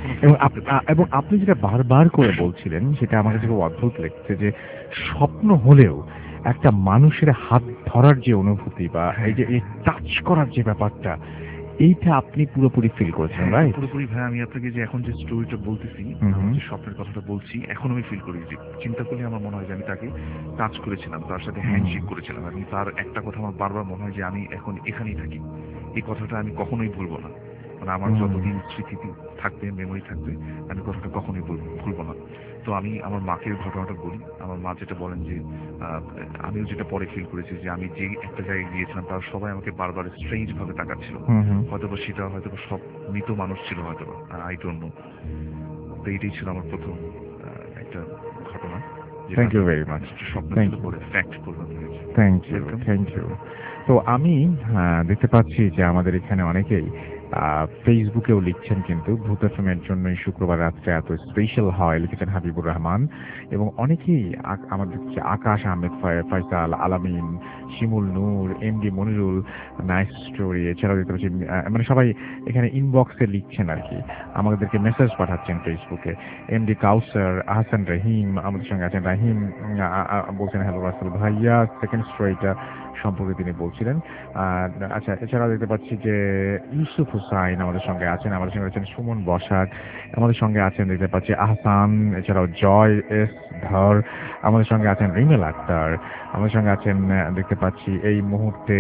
এবং আপনি যেটা বারবার করে বলছিলেন সেটা আমার কাছে খুব অদ্ভুত লাগছে, যে স্বপ্ন হলেও একটা মানুষের হাত ধরার যে অনুভূতি বা এই যে টাচ করার যে ব্যাপারটা, এইটা আপনি পুরোপুরি ফিল করেছেন, রাইট? পুরোপুরি ভাই। আমি আপনাকে যে এখন যে স্টোরিটা বলতেছি, যে স্বপ্নের কথাটা বলছি, এখন আমি ফিল করি, যে চিন্তা করলে আমার মনে হয় যে আমি তাকে টাচ করেছিলাম, তার সাথে হ্যান্ডশেক করেছিলাম, এবং তার একটা কথা আমার বারবার মনে হয় যে আমি এখন এখানেই থাকি। এই কথাটা আমি কখনোই ভুলবো না, মানে আমার যতদিন স্মৃতি থাকবে, মেমোরি থাকবে, আমি কথাটা কখনোই ভুলবো না। তো আমি আমার মাকে ঘটনাটা বলি। আমার মা যেটা বলেন যে আমিও যেটা পরে ফিল করেছি, যে আমি যে একটা জায়গায় গিয়েছিলাম, তার সবাই আমাকে বারবার স্ট্রেঞ্জ ভাবে তাকাচ্ছিল, হয়তো বা সেটা হয়তো সব মৃত মানুষ ছিল, হয়তো আই ডোন্ট নো। তো এইটাই ছিল আমার প্রথম একটা ঘটনা। Thank you very much. Thank you fact করলাম। থ্যাংক ইউ থ্যাংক ইউ তো আমি দেখতে পাচ্ছি যে আমাদের এখানে অনেকেই ফেসবুকেও লিখছেন, কিন্তু ভূত এফএমের জন্যই শুক্রবার রাত্রে এত স্পেশাল হয়, লিখেছেন হাবিবুর রহমান। এবং অনেকেই আমাদের আকাশ Ahmed, Faisal, Alamin, Shimul Noor, MD Monirul, nice story, এছাড়াও দেখতে পাচ্ছি মানে সবাই এখানে ইনবক্সে লিখছেন আর কি, আমাদেরকে মেসেজ পাঠাচ্ছেন ফেসবুকে। এমডি কাউসার, আহসান রহিম আমাদের সঙ্গে আছেন। রাহিম বলছেন হ্যালো রাসেল ভাইয়া, সেকেন্ড স্টোরিটা সম্পর্কে তিনি বলছিলেন। আচ্ছা, এছাড়াও দেখতে পাচ্ছি যে ইউসুফ হুসাইন আমাদের সঙ্গে আছেন, আমাদের সঙ্গে আছেন সুমন বসাক, আমাদের সঙ্গে আছেন দেখতে পাচ্ছি আহসান, এছাড়াও জয় এস ধর, আমাদের সঙ্গে আছেন রিমেল আক্তার, আমাদের সঙ্গে আছেন দেখতে পাচ্ছি এই মুহূর্তে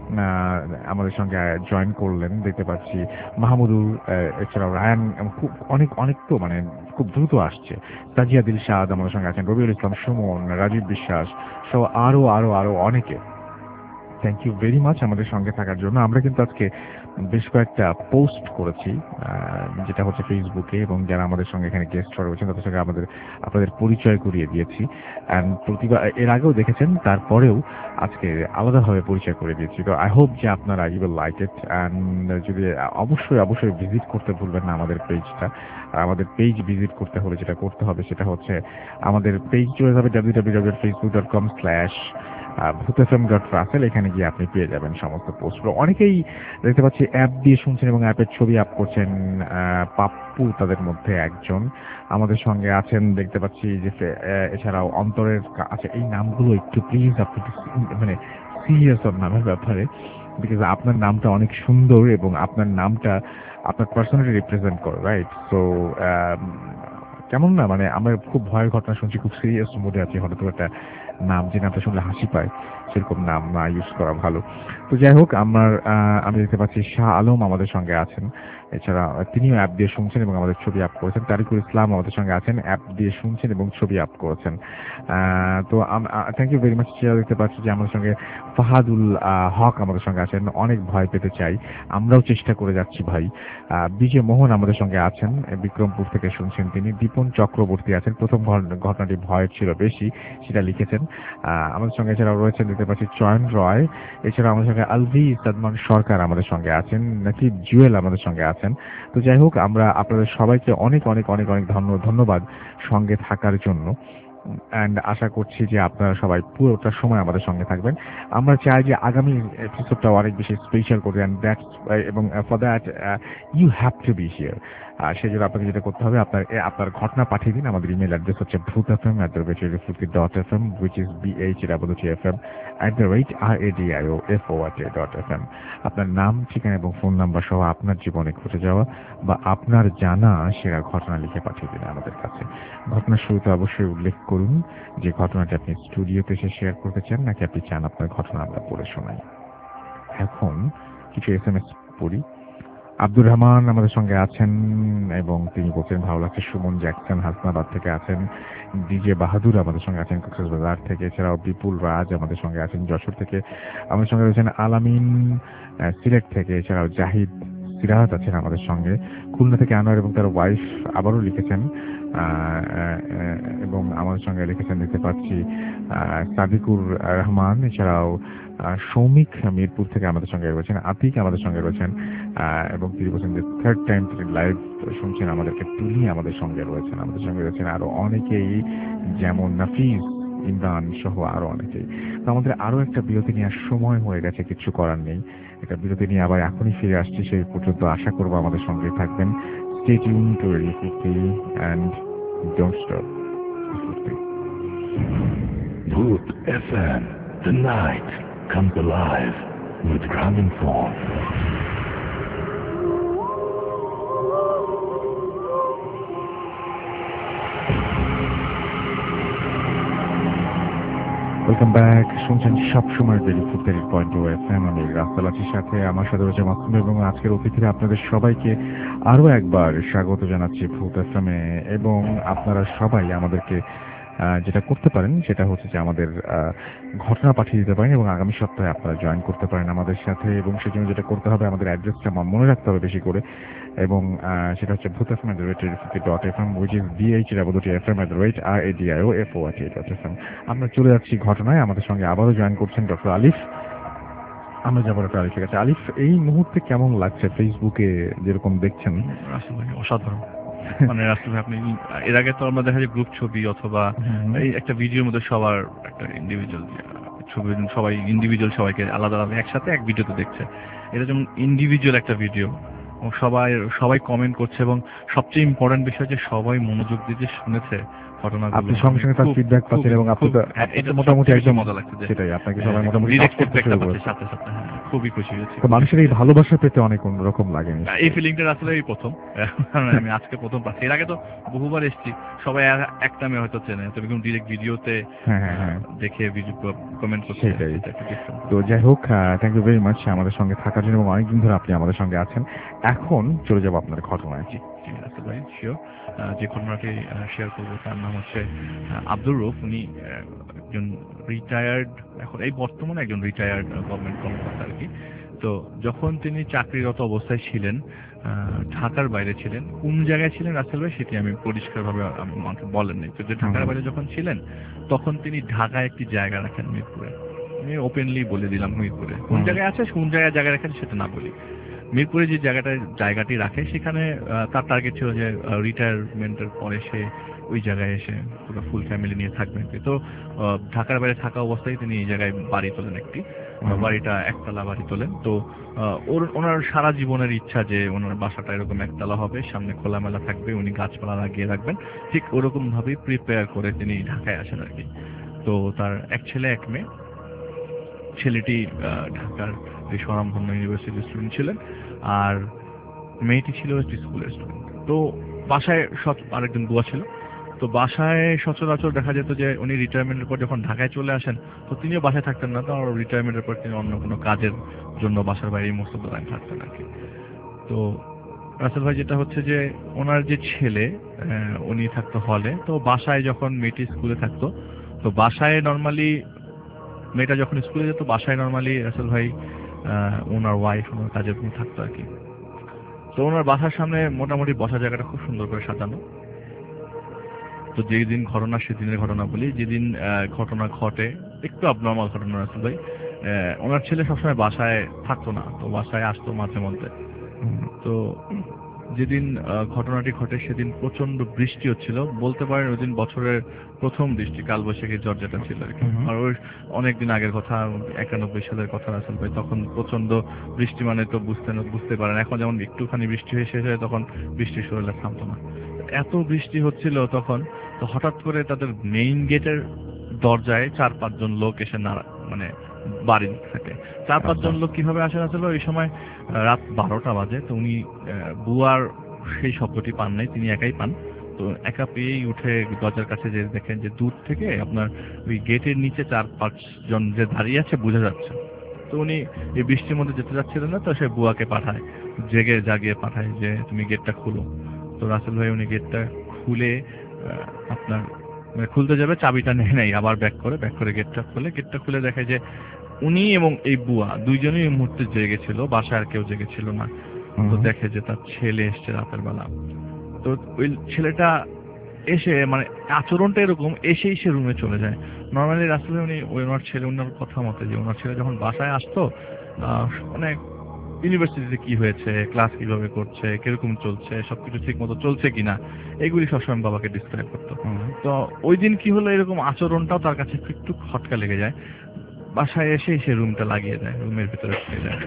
আমাদের সঙ্গে জয়েন করলেন দেখতে পাচ্ছি মাহমুদুল, এছাড়াও রায়ান, খুব অনেক অনেক তো মানে খুব দ্রুত আসছে। তাজিয়া দিলশাদ আমাদের সঙ্গে আছেন, রবিউল ইসলাম সুমন, রাজীব বিশ্বাস সহ আরো আরো আরো অনেকে। থ্যাংক ইউ ভেরি মাচ আমাদের সঙ্গে থাকার জন্য। আমরা কিন্তু আজকে বেশ কয়েকটা পোস্ট করেছি, যেটা হচ্ছে ফেসবুকে, এবং যারা আমাদের সঙ্গে এখানে গেস্ট রয়েছেন তাদের সঙ্গে আমাদের আপনাদের পরিচয় করিয়ে দিয়েছি। অ্যান্ড প্রতিবার এর আগেও দেখেছেন, তারপরেও আজকে আলাদাভাবে পরিচয় করে দিয়েছি। তো আই হোপ যে আপনারা you will like it. And যদি অবশ্যই অবশ্যই ভিজিট করতে ভুলবেন না আমাদের পেজটা। আর আমাদের পেজ ভিজিট করতে হলে যেটা করতে হবে সেটা হচ্ছে আমাদের পেজ চলে যাবে W W W dot Facebook dot com slash Bhoot FM dot Russell, এখানে গিয়ে আপনি পেয়ে যাবেন সমস্ত পোস্টগুলো। অনেকেই দেখতে পাচ্ছি অ্যাপ দিয়ে শুনছেন এবং অ্যাপের ছবি আপ করছেন। পাপ্পু তাদের মধ্যে একজন আমাদের সঙ্গে আছেন দেখতে পাচ্ছি, যে এছাড়াও অন্তরের আছে। এই নামগুলো একটু প্লিজ আপনি মানে সিরিয়াস ওর নামের ব্যাপারে, বিকজ আপনার নামটা অনেক সুন্দর এবং আপনার নামটা আপনার পার্সোনালি রিপ্রেজেন্ট করে, রাইট? সো কেমন না মানে আমরা খুব ভয়ের ঘটনা শুনছি, খুব সিরিয়াস মুডে আছি, হঠাৎ একটা নাম যে নামটা শুনলে হাসি পায় সেরকম নাম না ইউজ করা ভালো। তো যাই হোক, আমার আমি দেখতে পাচ্ছি শাহ আলম আমাদের সঙ্গে আছেন, এছাড়া তিনিও অ্যাপ দিয়ে শুনছেন এবং আমাদের ছবি আপ করেছেন। তারিকুল ইসলাম আমাদের সঙ্গে আছেন, অ্যাপ দিয়ে শুনছেন এবং ছবি আপ করেছেন। তো থ্যাংক ইউ ভেরি মাচ। দেখতে পাচ্ছি যে আমাদের সঙ্গে ফাহাদুল হক আমাদের সঙ্গে আছেন, অনেক ভয় পেতে চাই, আমরাও চেষ্টা করে যাচ্ছি ভাই। বিজয় মোহন আমাদের সঙ্গে আছেন, বিক্রমপুর থেকে শুনছেন তিনি। দীপন চক্রবর্তী আছেন, প্রথম ঘটনাটি ভয়ের ছিল বেশি, সেটা লিখেছেন আমাদের সঙ্গে। এছাড়াও রয়েছেন দেখতে পাচ্ছি চয়ন রয়, এছাড়া আমাদের সঙ্গে আলভি সাদমান সরকার আমাদের সঙ্গে আছেন, নাকিব জুয়েল আমাদের সঙ্গে আছেন। তো যাই হোক, আমরা আপনাদের সবাইকে অনেক অনেক অনেক অনেক ধন্যবাদ সঙ্গে থাকার জন্য। অ্যান্ড আশা করছি যে আপনারা সবাই পুরোটা সময় আমাদের সঙ্গে থাকবেন। আমরা চাই যে আগামী এপিসোডটা অনেক বেশি স্পেশাল করবেন, অ্যান্ড দ্যাটস এবং for that you have to be here. সেই জন্য আপনাকে যেটা করতে হবে, আপনার আপনার ঘটনা পাঠিয়ে দিন। আমাদের ইমেল অ্যাড্রেস হচ্ছে Bhoot F M at the rate রেডিওফুর্তি dot F M, which is B H W T F M at the rate R A D I O F O R T dot F M. আপনার নাম, ঠিকানা এবং ফোন নাম্বার সহ আপনার জীবনে ঘটে যাওয়া বা আপনার জানা সেরা ঘটনা লিখে পাঠিয়ে দিন আমাদের কাছে। ঘটনার শুরুতে অবশ্যই উল্লেখ করুন যে ঘটনাটি আপনি স্টুডিওতে এসে শেয়ার করতে চান, নাকি আপনি চান আপনার ঘটনা আমরা পড়ে শোনাই। এখন কিছু এস এম এস পড়ি। আব্দুর রহমান আমাদের সঙ্গে আছেন এবং তিনি বলছেন ভালো লাগছে। সুমন জ্যাকসন হাসনাবাদ থেকে আছেন। ডিজে বাহাদুর আমাদের সঙ্গে আছেন কক্সবাজার থেকে। এছাড়াও বিপুল রাজ আমাদের সঙ্গে আছেন যশোর থেকে। আমাদের সঙ্গে রয়েছেন আলামিন সিলেট থেকে। এছাড়াও জাহিদ সিরাজ আছেন আমাদের সঙ্গে। খুলনা থেকে আনোয়ার এবং তার ওয়াইফ আবারও লিখেছেন এবং আমাদের সঙ্গে লিখেছেন দেখতে পাচ্ছি সাদিকুর রহমান। এছাড়াও সৌমিক মিরপুর থেকে আমাদের সঙ্গে রয়েছেন। আতিক আমাদের সঙ্গে রয়েছেন এবং তিনি বলছেন যে থার্ড টাইম তিনি লাইভ শুনছেন আমাদেরকে। তুলি আমাদের সঙ্গে রয়েছেন। আমাদের সঙ্গে রয়েছেন আরো অনেকেই, যেমন নাফিজ, ইমরান সহ আরো অনেকেই। তো আমাদের আরো একটা বিরতি নেওয়ার সময় হয়ে গেছে, কিছু করার নেই। একটা বিরতি নিয়ে আবার এখনই ফিরে আসছি। সেই পর্যন্ত আশা করবো আমাদের সঙ্গে থাকবেন। Stay tuned to Radio Furti and don't stop. Booth F M, the night comes alive with Gramophone. Welcome back. শুনছেন সবসময় রেডিও ফুর্তি পয়েন্ট টু এফ এম। আমি রাস্তালাচির সাথে আমার সাথে রয়েছে মাসুম এবং আজকের অতিথিরা আপনাদের সবাইকে আরো একবার স্বাগত জানাচ্ছি ভূত এফ এম এ। এবং আপনারা সবাই আমাদেরকে যেটা করতে পারেন সেটা হচ্ছে যে আমাদের ঘটনা পাঠিয়ে দিতে পারেন এবং আগামী সপ্তাহে আপনারা জয়েন করতে পারেন আমাদের সাথে। এবং সেজন্য যেটা করতে হবে, আমাদের অ্যাড্রেসটা মনে রাখতে হবে বেশি করে, এবং সেটা হচ্ছে Bhoot F M at the rate radio dot F M, which is B H W T F M at the rate R A D I O F O R T dot F M. আমরা চলে যাচ্ছি ঘটনায়। আমাদের সঙ্গে আবারও জয়েন করছেন ডক্টর আলিফ। আমরা যাবো ডক্টর আলিফের কাছে। আলিফ, এই মুহূর্তে কেমন লাগছে ফেসবুকে যেরকম দেখছেন? অসাধারণ। মানে আসলে আপনি এর আগে তো আমরা দেখা যায় গ্রুপ ছবি অথবা এই একটা ভিডিওর মধ্যে সবার একটা ইন্ডিভিজুয়াল ছবি, সবাই ইন্ডিভিজুয়াল সবাইকে আলাদা আলাদা একসাথে এক ভিডিওতে দেখছে। এটা যেমন ইন্ডিভিজুয়াল একটা ভিডিও, সবাই সবাই কমেন্ট করছে এবং সবচেয়ে ইম্পর্টেন্ট বিষয় যে সবাই মনোযোগ দিয়ে শুনেছে ঘটনাগুলো। আপনি সঙ্গে সঙ্গে তার ফিডব্যাক পাচ্ছেন এবং আপনি তো এটা মোটামুটি একদম মজা লাগছে। সেটাই, আপনাকে সবাই মোটামুটি ডিরেক্ট ফিডব্যাকটা পাচ্ছে সাথে সাথে। খুবই খুশি হয়েছি। তো মানুষের এই ভালোবাসা পেতে অনেক অন্যরকম লাগে। এই ফিলিংটা আসলে এই প্রথম, আমি আজকে প্রথম পাচ্ছি। এর আগে তো বহুবার এসেছি, সবাই একটা মেয়ে হয়তো চেনে, তবে কিন্তু ডিরেক্ট ভিডিওতে দেখে ভিডিও কমেন্ট করছে। সেটাই। তো যাই হোক, থ্যাংক ইউ ভেরি মাচ আমাদের সঙ্গে থাকার জন্য এবং অনেকদিন ধরে আপনি আমাদের সঙ্গে আছেন। এখন চলে যাবো আপনার ঘটনায়। জি ঠিক আছে ভাই, শিওর। যে ঘটনাটি শেয়ার করবো তার নাম হচ্ছে আব্দুর রউফ। উনি একজন রিটায়ার্ড, এখন এই বর্তমানে একজন রিটায়ার্ড গভর্নমেন্ট কর্মকর্তা আর কি। তো যখন তিনি চাকরিরত অবস্থায় ছিলেন, ঢাকার বাইরে ছিলেন। কোন জায়গায় ছিলেন রাসেল ভাই সেটি আমি পরিষ্কারভাবে আমাকে বলেন নাই। তো যে ঢাকার বাইরে যখন ছিলেন তখন তিনি ঢাকায় একটি জায়গা রাখেন মিরপুরে। আমি ওপেনলি বলে দিলাম মিরপুরে কোন জায়গায় আছে, কোন জায়গায় জায়গা রাখেন সেটা না বলি। মিরপুরে যে জায়গাটা জায়গাটি রাখে সেখানে তার টার্গেট ছিল যে রিটায়ারমেন্টের পরে সে ওই জায়গায় এসে পুরো ফুল ফ্যামিলি নিয়ে থাকবেন। তো ঢাকার বাইরে থাকা অবস্থায় তিনি এই জায়গায় বাড়ি তোলেন, একটি বাড়িটা একতলা বাড়ি তোলেন। তো ওর ওনার সারা জীবনের ইচ্ছা যে ওনার বাসাটা এরকম একতলা হবে, সামনে খোলামেলা থাকবে, উনি গাছপালা লাগিয়ে রাখবেন। ঠিক ওরকম ভাবেই প্রিপেয়ার করে তিনি ঢাকায় আসেন আর কি। তো তার এক ছেলে এক মেয়ে। ছেলেটি ঢাকার এই স্বনামধন্য ইউনিভার্সিটির স্টুডেন্ট ছিলেন আর মেয়েটি ছিল একটি স্কুলের স্টুডেন্ট। তো বাসায় আরেকজন বুয়া ছিল। তো বাসায় সচরাচর দেখা যেত যে উনি রিটায়ারমেন্টের পর যখন ঢাকায় চলে আসেন তো তিনিও বাসায় থাকতেন না। তো রিটায়ারমেন্টের পর তিনি অন্য কোনো কাজের জন্য বাসার বাইরে মোস্ট অফ দ্য টাইম থাকতেন আর কি। তো রাসেল ভাই যেটা হচ্ছে যে ওনার যে ছেলে উনি থাকতো হলে, তো বাসায় যখন মেয়েটি স্কুলে থাকতো তো বাসায় নর্মালি মেয়েটা যখন স্কুলে যেত বাসায় নর্মালি রাসেল ভাই ওনার ওয়াইফ ওনার কাজের জন্য থাকতো আর কি। তো ওনার বাসার সামনে মোটামুটি বসার জায়গাটা খুব সুন্দর করে সাজানো। তো যেদিন ঘটনা সেদিনের ঘটনা বলি, যেদিন ঘটনা ঘটে একটু অবনর্মাল ঘটনা রাসেল ভাই, ওনার ছেলে সবসময় বাসায় থাকতো না, তো বাসায় আসতো মাঝে মধ্যে। তো যেদিন ঘটনাটি ঘটে সেদিন প্রচন্ড বৃষ্টি হচ্ছিল, বলতে পারেন ওই দিন বছরের প্রথম বৃষ্টি, কালবৈশাখী ঝড় যেটা ছিল আর কি। আর ওই অনেকদিন আগের কথা, একানব্বই সালের কথা রাসেল ভাই। তখন প্রচন্ড বৃষ্টি মানে তো বুঝতে বুঝতে পারেন, এখন যেমন একটুখানি বৃষ্টি হয়ে শেষ হয় তখন বৃষ্টি শুরু হলে থামতো না। এত বৃষ্টি হচ্ছিল তখন, তো হঠাৎ করে তাদের মেইন গেটের দরজায় চার পাঁচজন লোক এসে নাড়া, মানে বাড়ি থাকে। চার পাঁচজন লোক কিভাবে আসে আসলে, ওই সময় রাত বারোটা বাজে। তো উনি বুয়ার সেই শব্দটি পান নাই, তিনি একাই পান। তো একা পেয়েই উঠে দরজার কাছে যে দেখেন যে দূর থেকে আপনার ওই গেটের নিচে চার পাঁচজন যে দাঁড়িয়ে আছে বোঝা যাচ্ছে। তো উনি এই বৃষ্টির মধ্যে যেতে যাচ্ছিলেন না, তো সে বুয়াকে পাঠায়, জেগে জাগিয়ে পাঠায় যে তুমি গেটটা খুলো। তো রাসেল ভাই উনি গেটটা খুলে আপনার খুলতে যাবে, চাবিটা নেয় নাই, আবার ব্যাক করে ব্যাক করে গেটটা খুলে গেটটা খুলে দেখে যে উনি এবং এই বুয়া দুইজনই এই মুহূর্তে জেগেছিল, বাসায় আর কেউ জেগেছিল না। তো দেখে যে তার ছেলে এসছে রাতের বেলা। তো ওই ছেলেটা এসে মানে আচরণটা এরকম, এসেই সে রুমে চলে যায়। নর্মালি রাসেল ভাই উনি ওই ওনার ছেলে, ওনার কথা মতে যে ওনার ছেলে যখন বাসায় আসতো মানে ইউনিভার্সিটিতে কি হয়েছে, ক্লাস কিভাবে করছে, কিরকম চলছে, সবকিছু ঠিক মতো চলছে কিনা, এগুলি সবসময় বাবাকে ডিসক্রাইব করতো। তো ওই দিন কি হলো, এরকম আচরণটাও তার কাছে একটু খটকা লেগে যায়। বাসায় এসে সে রুমটা লাগিয়ে দেয়, রুমের ভিতরে ঢুকে যায়।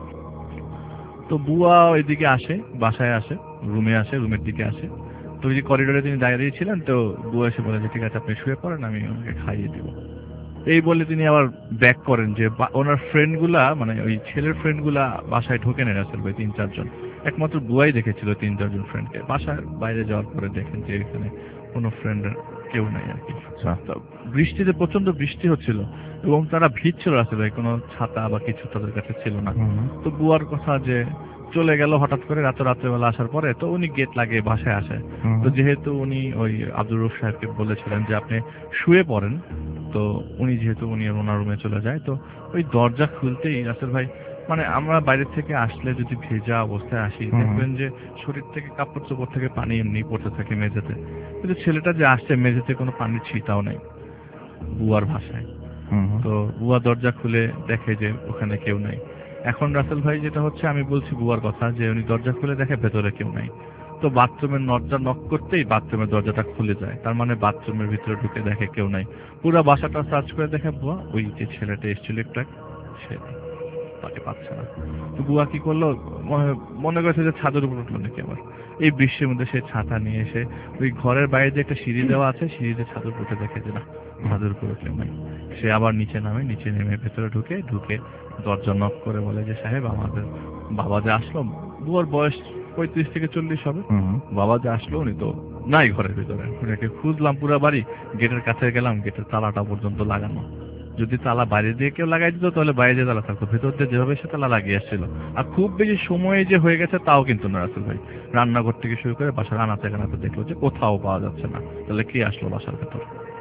তো বুয়া ওইদিকে আসে, বাসায় আসে, রুমে আসে, রুমের দিকে আসে। তো ওই যে করিডোরে তিনি দাঁড়িয়ে ছিলেন, তো বুয়া এসে বলে যে ঠিক আছে আপনি শুয়ে পড়েন, আমি ওনাকে খাইয়ে দিব। এই বলে তিনি আবার ব্যাক করেন যে ওনার ফ্রেন্ড গুলা, মানে ওই ছেলের ফ্রেন্ড গুলা বাসায় ঢোকে নেই রাসেল ভাই, তিন চারজন। একমাত্র বুয়াই দেখেছিল তিন চারজন ফ্রেন্ডকে। বাসার বাইরে যাওয়ার পরে দেখেন যে এখানে কোনো ফ্রেন্ড কেউ নাই আর কি। বৃষ্টিতে প্রচন্ড বৃষ্টি হচ্ছিল এবং তারা ভিজছিল রাসেল ভাই, কোনো ছাতা বা কিছু তাদের কাছে ছিল না। তো বুয়ার কথা যে চলে গেল হঠাৎ করে রাত রাত্রেবেলা আসার পরে, তো উনি গেট লাগিয়ে বাসায় আসে। তো যেহেতু উনি ওই আব্দুর রউফ সাহেবকে বলেছিলেন যে আপনি শুয়ে পড়েন, তো উনি যেহেতু উনি ওনার রুমে চলে যায়, তো ওই দরজা খুলতেই রাসেল ভাই, মানে আমরা বাইরে থেকে আসলে যদি ভেজা অবস্থায় আসি, দেখবেন যে শরীর থেকে কাপড় চোপড় থেকে পানি এমনি পড়তে থাকে মেঝেতে, কিন্তু ছেলেটা যে আসছে মেঝেতে কোনো পানির ছিটাও নেই বুয়ার ভাষায়। তো বুয়া দরজা খুলে দেখে যে ওখানে কেউ নাই। এখন রাসেল ভাই যেটা হচ্ছে, আমি বলছি বুয়ার কথা, যে উনি দরজা খুলে দেখে ভেতরে কেউ নাই। তো বাথরুমের দরজা নক করতেই বাথরুমের দরজাটা খুলে যায়, তার মানে বাথরুমের ভিতরে ঢুকে দেখে কেউ নাই। পুরো বাসাটা সার্চ করে দেখে বুয়া ওই যে ছেলেটা এসেছিল একটু সে তাকে পাচ্ছে না। তো বুয়া কি করলো, মনে করছে যে ছাদের উপর উঠলো নাকি আবার। এই বৃষ্টির মধ্যে সে ছাতা নিয়ে এসে ওই ঘরের বাইরে যে একটা সিঁড়ি দেওয়া আছে, সিঁড়িতে ছাদের উপর উঠে দেখে যে না, ছাদের উপরে কেউ নাই। সে আবার নিচে নামে, নিচে নেমে ভেতরে ঢুকে ঢুকে দরজা নক করে বলে যে সাহেব আমাদের বাবা যে আসলো, বুয়ার বয়স পঁয়ত্রিশ থেকে চল্লিশ হবে, বাবা যে আসলো উনি তো নাই ঘরের ভিতরে। ওনাকে খুঁজলাম পুরো বাড়ি, গেটের কাছে গেলাম, গেটের তালাটা পর্যন্ত লাগানো। যদি তালা বাইরে দিয়ে কেউ লাগাই দিত তাহলে বাইরে দিয়ে তালা থাকতো, ভেতর দিয়ে যেভাবে সে তালা লাগিয়ে আসছিল। আর খুব বেশি সময় যে হয়ে গেছে তাও কিন্তু না রাসেল ভাই। রান্নাঘর থেকে শুরু করে বাসার আনাচে কানাচে দেখলো যে কোথাও পাওয়া যাচ্ছে না। তাহলে কে আসলো বাসার ভেতর?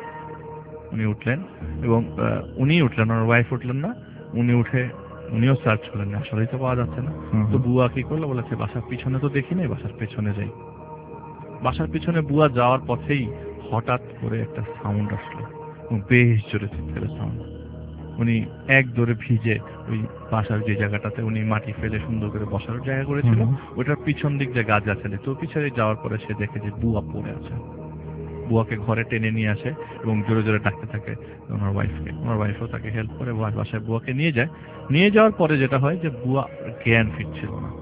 উনি উঠলেন এবং উনি উঠলেন, ওনার ওয়াইফ উঠলেন না। উনি উঠে উনিও সার্চ করলেন, আসলেই তো পাওয়া যাচ্ছে না। তো বুয়া কি করলো, বলেছে বাসার পিছনে তো দেখি নাই, বাসার পেছনে যাই। বাসার পিছনে বুয়া যাওয়ার পথেই হঠাৎ করে একটা সাউন্ড আসলো, বেশ জোরে চিৎকারের সাউন্ড। উনি এক দৌড়ে ভিজে ওই বাসার যে জায়গাটাতে উনি মাটি ফেলে সুন্দর করে বসার জায়গা করেছিল, ওটার পিছন দিক যে গাছ আছে, তো পিছনে যাওয়ার পরে সে দেখে যে বুয়া পড়ে আছে। বুয়াকে ঘরে টেনে নিয়ে আসে এবং জোরে জোরে ডাকতে থাকে ওনার ওয়াইফকে। ওনার ওয়াইফও তাকে হেল্প করে, বাসায় বুয়াকে নিয়ে যায়। নিয়ে যাওয়ার পরে যেটা হয় যে বুয়া জ্ঞান ফিরছিল না,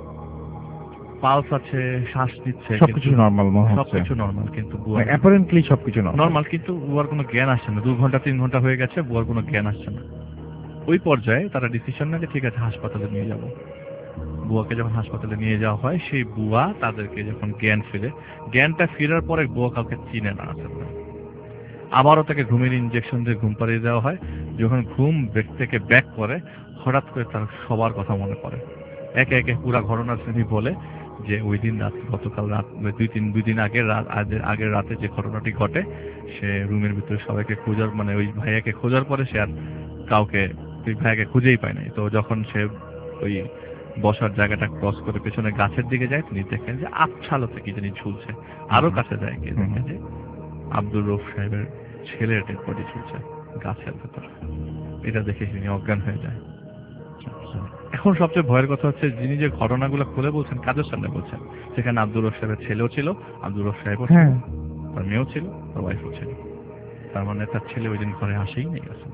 পালস আছে, শ্বাস নিচ্ছে, সবকিছু নরমাল মনে হচ্ছে, সবকিছু নরমাল, কিন্তু বুয়া অ্যাপারেন্টলি সবকিছু নরমাল, কিন্তু বুয়ার কোনো জ্ঞান আসছে না। দু ঘন্টা তিন ঘন্টা হয়ে গেছে, বুয়ার কোনো জ্ঞান আসছে না। ওই পর্যায়ে তারা ডিসিশন নেয় যে ঠিক আছে হাসপাতালে নিয়ে যাব। বুয়াকে যখন হাসপাতালে নিয়ে যাওয়া হয়, সেই বুয়া তাদেরকে যখন জ্ঞান ফিরে, জ্ঞানটা ফেরার পরে বুয়া কাউকে চিনে না আসলে। আবারও তাকে ঘুমের ইনজেকশন দিয়ে ঘুম পাড়িয়ে দেওয়া হয়। যখন ঘুম ব্রেক থেকে ব্যাক করে, হঠাৎ করে তার সবার কথা মনে পড়ে। একে একে পুরা ঘটনা তিনি বলে যে ওই দিন রাত, গতকাল রাত দুই তিন দুই দিন আগের রাত, আগের রাতে যে ঘটনাটি ঘটে, সে রুমের ভিতরে সবাইকে খোঁজার, মানে ওই ভাইয়াকে খোঁজার পরে সে আর কাউকে ওই ভাইয়াকে খুঁজেই পায় নাই। তো যখন সে ওই বসার জায়গাটা ক্রস করে পেছনে গাছের দিকে যায়, তিনি দেখেন যে আবছালোতে কি জানি ঝুলছে। আরো কাছে যায় গিয়ে দেখে যে আব্দুর রউফ সাহেবের ছেলের ডেড বডি ঝুলছে গাছের ভেতর। এটা দেখে তিনি অজ্ঞান হয়ে যায়। এখন সবচেয়ে ভয়ের কথা হচ্ছে যিনি যে ঘটনাগুলো খুলে বলছেন কাজের সামনে বলছেন, সেখানে আব্দুর রব সাহেবের ছেলেও ছিল, আব্দুর রব সাহেবও ছিল, তার মেয়েও ছিল, তার ওয়াইফও ছিল। তার মানে তার ছেলে ওই দিন ঘরে আসেই নেই আসলে।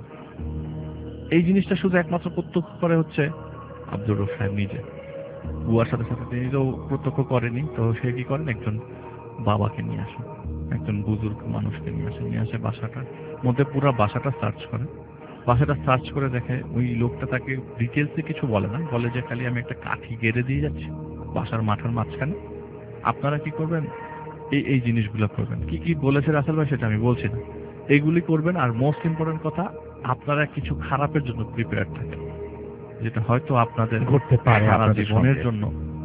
এই জিনিসটা শুধু একমাত্র প্রত্যক্ষ করে হচ্ছে আব্দুর রব সাহেব নিজে। বুয়ার সাথে সাথে তিনি তো প্রত্যক্ষ করেনি, তো সে কি করেন, একজন বাবাকে নিয়ে আসেন, একজন বুজুর্গ মানুষকে নিয়ে আসেন, নিয়ে আসে বাসাটার মধ্যে পুরো বাসাটা সার্চ করে। বাসাটা সার্চ করে দেখে ওই লোকটা তাকে ডিটেলসে কিছু বলে না, বলে যে খালি আমি একটা কাঠি গেড়ে দিয়ে যাচ্ছি বাসার মাঠের মাঝখানে, আপনারা কি করবেন, এই এই জিনিসগুলো করবেন। কি কি বলেছে রাসেল ভাই সেটা আমি বলছি না, এইগুলি করবেন। আর মোস্ট ইম্পর্টেন্ট কথা, আপনারা কিছু খারাপের জন্য প্রিপেয়ার থাকেন, যেটা হয়তো আপনাদের ঘটতে পারে সারা জীবনের জন্য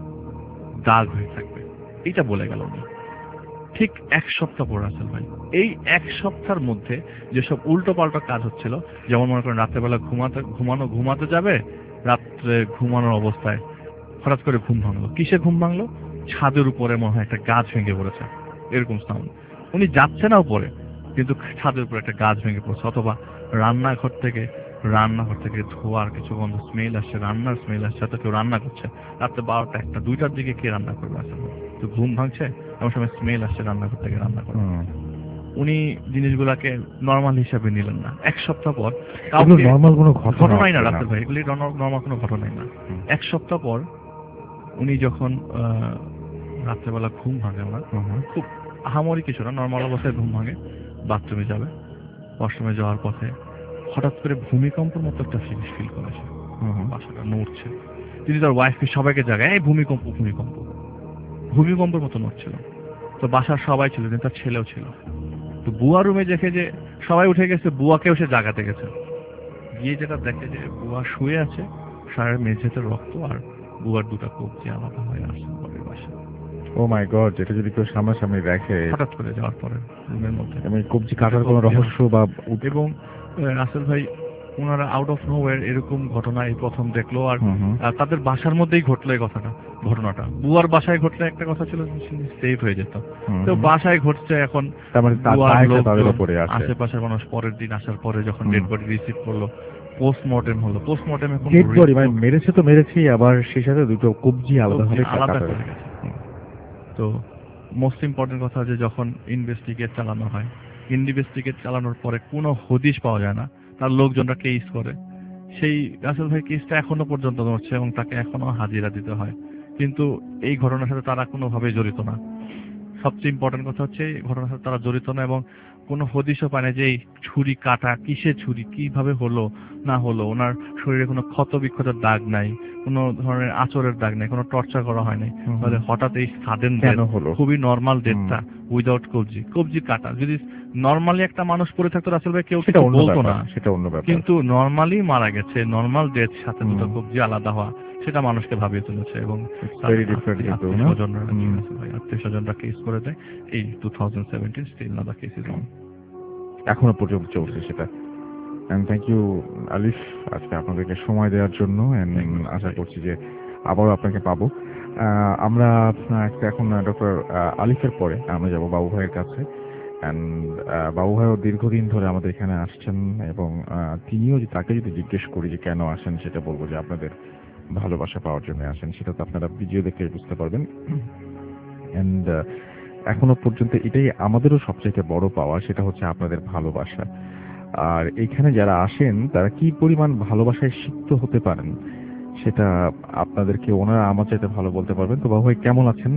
দাগ হয়ে থাকবে। এইটা বলে গেল উনি। ঠিক এক সপ্তাহ পর রাসেল ভাই, এই এক সপ্তাহের মধ্যে যেসব উল্টো পাল্টা কাজ হচ্ছিল, যেমন মনে করেন রাত্রেবেলা ঘুমাতে ঘুমানো ঘুমাতে যাবে, রাত্রে ঘুমানোর অবস্থায় হঠাৎ করে ঘুম ভাঙলো। কিসে ঘুম ভাঙলো? ছাদের উপরে মনে হয় একটা গাছ ভেঙে পড়েছে, এরকম সাউন্ড। উনি যাচ্ছে না উপরে, কিন্তু ছাদের উপরে একটা গাছ ভেঙে পড়ছে। অথবা রান্নাঘর থেকে রান্নাঘর থেকে ধোয়ার কিছু গন্ধ স্মেল আসছে, রান্নার স্মেল আসছে, হয়তো কেউ রান্না করছে। রাত্রে বারোটা একটা দুইটার দিকে কে রান্না করবে আসলে? তো ঘুম ভাঙছে, এমন সময় স্মেল আসছে রান্নাঘর থেকে রান্না করে। উনি জিনিসগুলাকে নর্মাল হিসাবে নিলেন না। এক সপ্তাহ পর নর্মাল কোনো ঘটনাই না রাসেল ভাই, এগুলি নর্মাল কোনো ঘটনাই না। এক সপ্তাহ পর উনি যখন রাত্রেবেলা ঘুম ভাঙে, ওনার খুব আহামরি কিছু না, নর্মাল অবস্থায় ঘুম ভাঙে, বাথরুমে যাবে, ওয়াশরুমে যাওয়ার পথে হঠাৎ করে ভূমিকম্পের মতো একটা জিনিস ফিল করেছে, বাসাটা নড়ছে। তিনি তার ওয়াইফকে সবাইকে জাগায়, এই ভূমিকম্প ভূমিকম্প ভূমিকম্পের মতো নড়ছিল। তো বাসার সবাই ছিল, কিন্তু তার ছেলেও ছিল। তো বুয়া রুমে দেখে যে সবাই উঠে গেছে, বুয়াকেও সে জাগাতে গেছে। গিয়ে যেটা দেখে যে বুয়া শুয়ে আছে, সারের মেঝেতে রক্ত, আর বুয়ার দুটা কবজি আলাদা হয়ে আসছে পরের বাসায়। ও মাই গড, এটা যদি কেউ সামনাসামনি দেখে হঠাৎ করে যাওয়ার পরে রুমের মধ্যে, আমি কবজি কাটার কোনো রহস্য বা এবং রাসেল ভাই ওনারা আউট অফ নোওয়্যার এরকম ঘটনা এই প্রথম দেখলো। আর তাদের বাসার মধ্যেই ঘটলো এই কথাটা, ঘটনাটা বুয়ার বাসায় ঘটলে একটা কথা ছিল সেফ হয়ে যেত, তো বাসায় ঘটছে এখন। আশেপাশের মানুষ পরের দিন আসার পরে যখন ডেড বডি রিসিভ করলো, পোস্টমর্টেম হলো। পোস্টমর্টেম এখন ডেড বডি মানে মেরেছে তো মেরেছেই, আবার সেই সাথে দুটো কবজি আলাদা হয়ে আলাদা হয়ে গেছে। তো মোস্ট ইম্পর্টেন্ট কথা যে যখন ইনভেস্টিগেট চালানো হয়, ইনভেস্টিগেট চালানোর পরে কোনো হদিশ পাওয়া যায় না, তার লোকজনরা কেস করে, সেই রাসেল ভাই কেসটা এখনো পর্যন্ত নড়ছে এবং তাকে এখনো হাজিরা দিতে হয়। কিন্তু এই ঘটনার সাথে তারা কোনোভাবে জড়িত না। সবচেয়ে ইম্পর্টেন্ট কথা হচ্ছে এই ঘটনার সাথে তারা জড়িত না, এবং কোনো হদিশও পায় না যে এই ছুরি কাটা কিসে ছুরি, কিভাবে হলো না হলো। ওনার শরীরে কোনো ক্ষত বিক্ষতের দাগ নাই, কোনো ধরনের আঁচড়ের দাগ নাই, কোনো টর্চার করা হয় নাই। তাহলে হঠাৎ এই সাডেন ডেথ, খুবই নর্মাল ডেথটা উইদাউট কবজি, কবজি কাটা। যদি নর্মালি একটা মানুষ পড়ে থাকতো রাসেল ভাই কেউ কিছু বলতো না, সেটা অন্য ব্যাপার। কিন্তু নর্মালি মারা গেছে, নর্মাল ডেথ সাথে দুটো কবজি আলাদা হওয়া, সেটা মানুষকে ভাবিয়ে তুলেছে। এবং আত্মীয় স্বজনরা কেস করে দেয়। এই two thousand seventeen still now the case is on, এখনো পর্যন্ত চলছে সেটা। এন্ড থ্যাংক ইউ আলিফ আজকে আপনাদেরকে সময় দেওয়ার জন্য। আশা করছি যে আবারও আপনাকে পাবো। আমরা এখন ডক্টর আলিফের পরে আমরা যাবো বাবু ভাইয়ের কাছে। অ্যান্ড বাবু ভাইও দীর্ঘদিন ধরে আমাদের এখানে আসছেন, এবং তিনিও তাকে যদি জিজ্ঞেস করি যে কেন আসেন, সেটা বলবো যে আপনাদের ভালোবাসা পাওয়ার জন্য আসেন। সেটা তো আপনারা ভিডিও দেখে বুঝতে পারবেন। অ্যান্ড এখনো পর্যন্ত এটাই আমাদেরও সবচেয়ে বড় পাওয়া, সেটা হচ্ছে আপনাদের ভালোবাসা। আর এখানে যারা আসেন তারা কি পরিমাণ ভালোবাসায় সিক্ত হতে পারেন সেটা আপনাদেরকে ওনারা আমার চাইতে ভালো বলতে পারবেন। তো বাবু ভাই কেমন আছেন?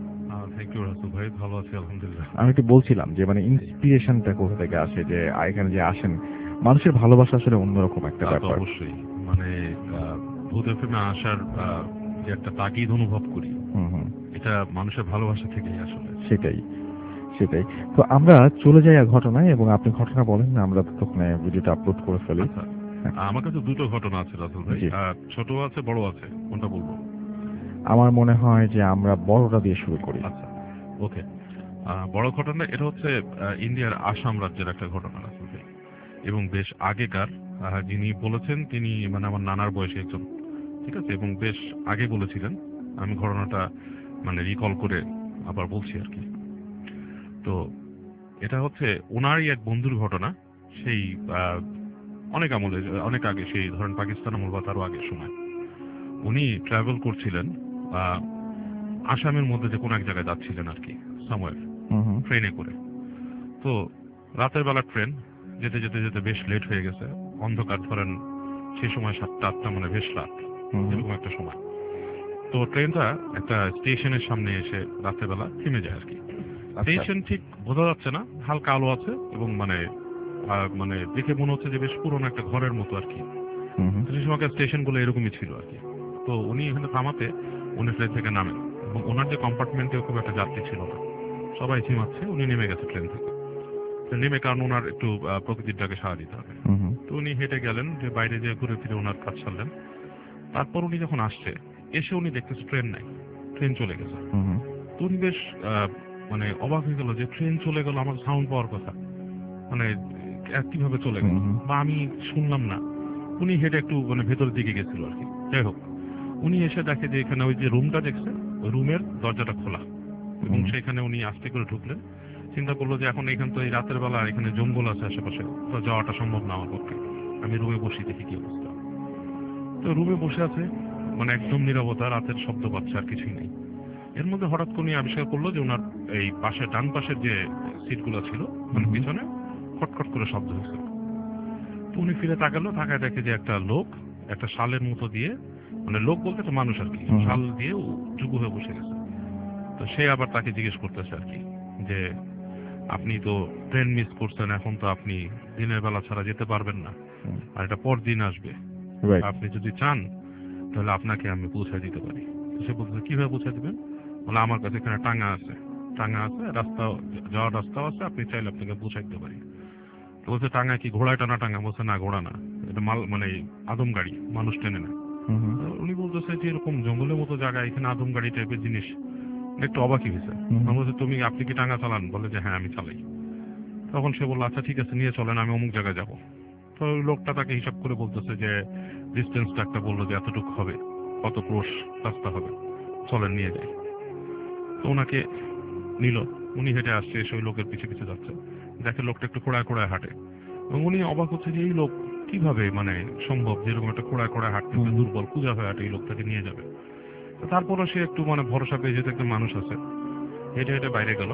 আমি একটু বলছিলাম যে মানে ইন্সপিরেশনটা কোথা থেকে আসে, যে এখানে যে আসেন মানুষের ভালোবাসা আসলে অন্যরকম একটা ব্যাপার। অবশ্যই মানে ভূত এফএমে আসার যে একটা তাগিদ অনুভব করি, এটা মানুষের ভালোবাসা থেকেই আসলে। সেটাই সেটাই তো আমরা চলে যাই ঘটনায়, এবং আপনি ঘটনা বলেন না, আমরা তখন ভিডিওটা আপলোড করে ফেলি। আমার কাছে দুটো ঘটনা আছে রাসেল ভাই, ছোট আছে বড় আছে, কোনটা বলবো? আমার মনে হয় যে আমরা বড়টা দিয়ে শুরু করি। আচ্ছা ওকে। বড় ঘটনা এটা হচ্ছে ইন্ডিয়ার আসাম রাজ্যের একটা ঘটনা রাসেল ভাই, এবং বেশ আগেকার। যিনি বলেছেন তিনি মানে আমার নানার বয়সী একজন, ঠিক আছে, এবং বেশ আগে বলেছিলেন। আমি ঘটনাটা মানে রিকল করে আবার বলছি আর কি। তো এটা হচ্ছে ওনারই এক বন্ধুর ঘটনা। সেই অনেক আমলে, অনেক আগে, সেই ধরেন পাকিস্তান আমল বা তারও আগের সময় উনি ট্রাভেল করছিলেন আসামের মধ্যে যে কোনো এক জায়গায় যাচ্ছিলেন আর কি, সামওয়্যার, ট্রেনে করে। তো রাতের বেলা ট্রেন, যেতে যেতে যেতে বেশ লেট হয়ে গেছে, অন্ধকার, ধরেন সেই সময় সাতটা আটটা, মানে বেশ রাত এরকম একটা সময়। তো ট্রেনটা একটা স্টেশনের সামনে এসে রাতের বেলা থেমে যায় আর কি। স্টেশন ঠিক বোঝা যাচ্ছে না, হালকা আলো আছে এবং মানে মানে দেখে মনে হচ্ছে যে বেশ পুরনো একটা ঘরের মতো আর কি। সেই সময় স্টেশন গুলো এরকমই ছিল আর কি। তো উনি এখানে থামাতে উনি ট্রেন থেকে নামেন এবং ওনার যে কম্পার্টমেন্টে খুব একটা যাত্রী ছিল না, সবাই ঝিমাচ্ছে, উনি নেমে গেছে ট্রেন থেকে। নেমে, কারণ ওনার একটু প্রকৃতির ডাকে সাড়া দিতে হবে। তো উনি হেঁটে গেলেন, যে বাইরে যে ঘুরে ফিরে ওনার কাজ সারলেন। তারপর উনি যখন আসছে, এসে উনি দেখতেছে ট্রেন নাই, ট্রেন চলে গেছে। তো উনি বেশ মানে অবাক হয়ে গেল যে ট্রেন চলে গেল, আমার সাউন্ড পাওয়ার কথা, মানে কিভাবে চলে গেল বা আমি শুনলাম না। উনি হেঁটে একটু মানে ভেতরের দিকে গেছিল আর কি। যাই হোক, উনি এসে দেখে যে এখানে ওই যে রুমটা দেখছে, ওই রুমের দরজাটা খোলা এবং সেখানে উনি আস্তে করে ঢুকলেন। চিন্তা করলো যে এখন এখানে তো এই রাতের বেলা এখানে জঙ্গল আছে আশেপাশে, তো যাওয়াটা সম্ভব না আমার পক্ষে, আমি রুমে বসি, দেখি কি অবস্থা। তো রুমে বসে আছে, মানে একদম নীরবতা, রাতের শব্দ পাচ্ছে, আর কিছুই নেই। এর মধ্যে হঠাৎ করে আবিষ্কার করলো যে ওনার এই পাশে, ডান পাশের যে সিটগুলো ছিল, মানে পিছনে খটখট করে শব্দ হয়েছে। তো উনি ফিরে তাকালো, তাকায় দেখে যে একটা লোক একটা শালের মতো দিয়ে, মানে লোক বলতে একটা মানুষ আর কি, শাল দিয়ে জুগু হয়ে বসে গেছে। তো সে আবার তাকে জিজ্ঞেস করতেছে আর কি যে আপনি তো ট্রেন মিস করছেন, এখন তো আপনি দিনের বেলা ছাড়া যেতে পারবেন না, আর এটা পর দিন আসবে, আপনি যদি চান তাহলে আপনাকে আমি পৌঁছে দিতে পারি। সে বলছে কিভাবে পৌঁছে দিবেন? বলে আমার কাছে এখানে টাঙ্গা আছে, টাঙ্গা আছে, রাস্তা যাওয়ার রাস্তাও আছে, আপনি চাইলে আপনাকে পৌঁছে দিতে পারি। তো বলছে টাঙ্গা কি ঘোড়ায় টানা টাঙ্গা? বলছে না, ঘোড়া না, এটা মাল মানে আদম গাড়ি, মানুষ টেনে না। উনি বলতেছে যে এরকম জঙ্গলের মতো জায়গা, এখানে আদম গাড়ি টাইপের জিনিস, একটু অবাকই হয়েছে। বলছে তুমি, আপনি কি টাঙ্গা চালান? বলে যে হ্যাঁ আমি চালাই। তখন সে বললো আচ্ছা ঠিক আছে, নিয়ে চলেন, আমি অমুক জায়গায় যাবো। তো লোকটা তাকে হিসাব করে বলতেছে যে ডিস্টেন্সটা একটা, বললো যে এতটুকু হবে, কত ক্রোশ রাস্তা হবে, চলেন নিয়ে যাই। তো ওনাকে নিল, উনি হেঁটে আসছে, এসে ওই লোকের পিছে পিছে যাচ্ছে, দেখে লোকটা একটু খোড়ায় খোড়ায় হাঁটে এবং উনি অবাক হচ্ছে যে এই লোক কিভাবে মানে সম্ভব, যেরকম একটা খোড়ায় খোড়ায় হাঁটতেছে, দুর্বল পূজা হয়ে হাঁটে, এই লোকটাকে নিয়ে যাবে। তারপরও সে একটু মানে ভরসা পেয়ে, যেতে একটা মানুষ আছে, হেঁটে হেঁটে বাইরে গেল।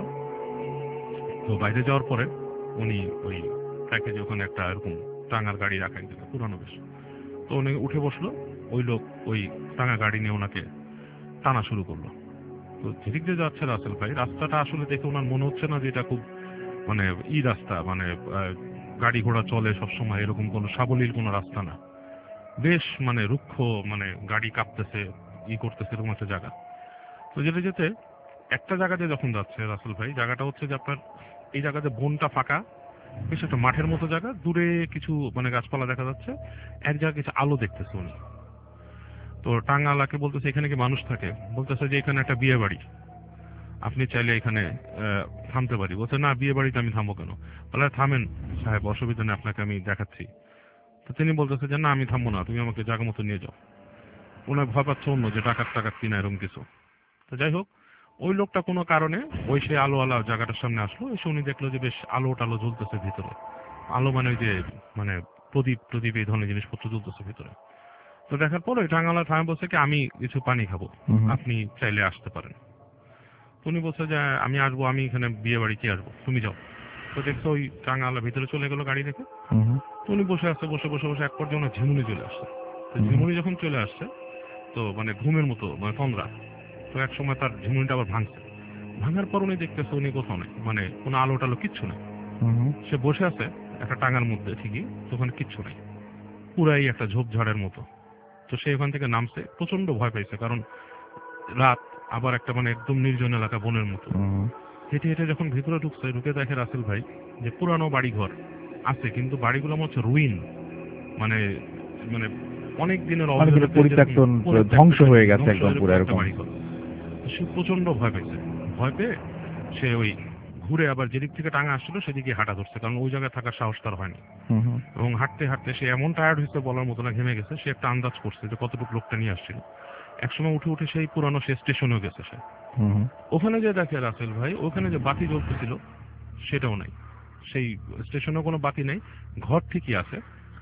তো বাইরে যাওয়ার পরে উনি ওই প্যাকেজে ওখানে একটা এরকম টাঙ্গার গাড়ি রাখা, একদিকে পুরানো বেশ। তো উনি উঠে বসলো, ওই লোক ওই টাঙ্গা গাড়ি নিয়ে ওনাকে টানা শুরু করলো। তো যেদিক দিয়ে যাচ্ছে রাসেল ভাই, রাস্তাটা আসলে দেখে ওনার মনে হচ্ছে না যে এটা খুব মানে ই রাস্তা, মানে গাড়ি ঘোড়া চলে সবসময়, এরকম কোনো সাবলীল কোনো রাস্তা না, বেশ মানে রুক্ষ, মানে গাড়ি কাঁপতেছে, ই করতেছে, এরকম একটা জায়গা। তো যেতে যেতে একটা জায়গাতে যখন যাচ্ছে রাসেল ভাই, জায়গাটা হচ্ছে যে আপনার এই জায়গাতে বনটা ফাঁকা, বেশ একটা মাঠের মতো জায়গা, দূরে কিছু মানে গাছপালা দেখা যাচ্ছে, এক জায়গায় কিছু আলো দেখতেছে উনি। তো টাঙ্গালাকে বলতেছে এখানে কি মানুষ থাকে? বলতেছে যে এখানে একটা বিয়ে বাড়ি, আপনি চাইলে এখানে থামতে পারি। বলছে না, বিয়ে বাড়িতে আমি থামবো কেন? বলে থামেন সাহেব, অসুবিধা নেই, আপনাকে আমি দেখাচ্ছি। তো তিনি বলতেছে যে না আমি থামবো না, তুমি আমাকে জায়গা মতো নিয়ে যাও। ওনার ভয় পাচ্ছে অন্য, যে ডাকাত টাকাত কিনা এরকম কিছু। তো যাই হোক, ওই লোকটা কোনো কারণে ওই সে আলো আলো জায়গাটার সামনে আসলো, এসে উনি দেখলো যে বেশ আলো টালো জ্বলতেছে ভিতরে। আলো মানে ওই যে মানে প্রদীপ প্রদীপ এই ধরনের জিনিসপত্র জ্বলতেছে ভিতরে। তো দেখার পর ওই টাঙ্গালা থামে বলছে কি আমি কিছু পানি খাবো, আপনি চাইলে আসতে পারেন। উনি বলছে যে আমি আসবো, আমি এখানে বিয়ে বাড়ি কি আসবো, তুমি যাও। তো দেখছো ওই টাঙ্গালা ভিতরে চলে গেলো গাড়ি রেখে। তো উনি বসে আসছে, বসে বসে বসে এক পর্যায়ে ওনার ঝিমুনি চলে আসছে। তো ঝিমুনি যখন চলে আসছে, তো মানে ঘুমের মতো মানে তন্দ্রা, তো এক সময় তার ঝিমুনিটা আবার ভাঙছে। ভাঙার পর উনি দেখতেছে উনি কোথাও নেই, মানে কোনো আলো টালো কিচ্ছু নেই। সে বসে আছে একটা টাঙ্গার মধ্যে ঠিকই, ওখানে কিচ্ছু নেই, পুরাই একটা ঝোপঝাড়ের মতো। তো সে ওখান থেকে নামছে, প্রচন্ড ভয় পাইছে, কারণ রাত, আবার একটা মানে একদম নির্জন এলাকা, বনের মতো। হেঁটে হেঁটে যখন ভিতরে ঢুকছে, ঢুকে দেখে রাসেল ভাই যে পুরানো বাড়ি ঘর আছে, কিন্তু বাড়িগুলো হচ্ছে রুইন, মানে মানে অনেক দিনের পরিত্যক্ত, ধ্বংস হয়ে গেছে একদম পুরো এরকম। সে প্রচন্ড ভয় পেয়েছে, ভয় পেয়ে সে ওই ঘুরে আবার যেদিক থেকে টাঙ্গা আসছিল সেদিকে হাঁটা ধরছে, কারণ ওই জায়গায় থাকার সাহস তার হয়নি। এবং হাঁটতে হাঁটতে সে এমন টায়ার্ড হয়েছে, বলার মতো না, ঘেমে গেছে। সে একটা আন্দাজ করছে যে কতটুকু লোকটা নিয়ে আসছিল। একসময় উঠে উঠে সেই পুরানো সে স্টেশনেও গেছে সে। ওখানে যে দেখে রাসেল ভাই, ওখানে যে বাতি জ্বলতেছিল সেটাও নাই, সেই স্টেশনেও কোনো বাতি নেই, ঘর ঠিকই আছে,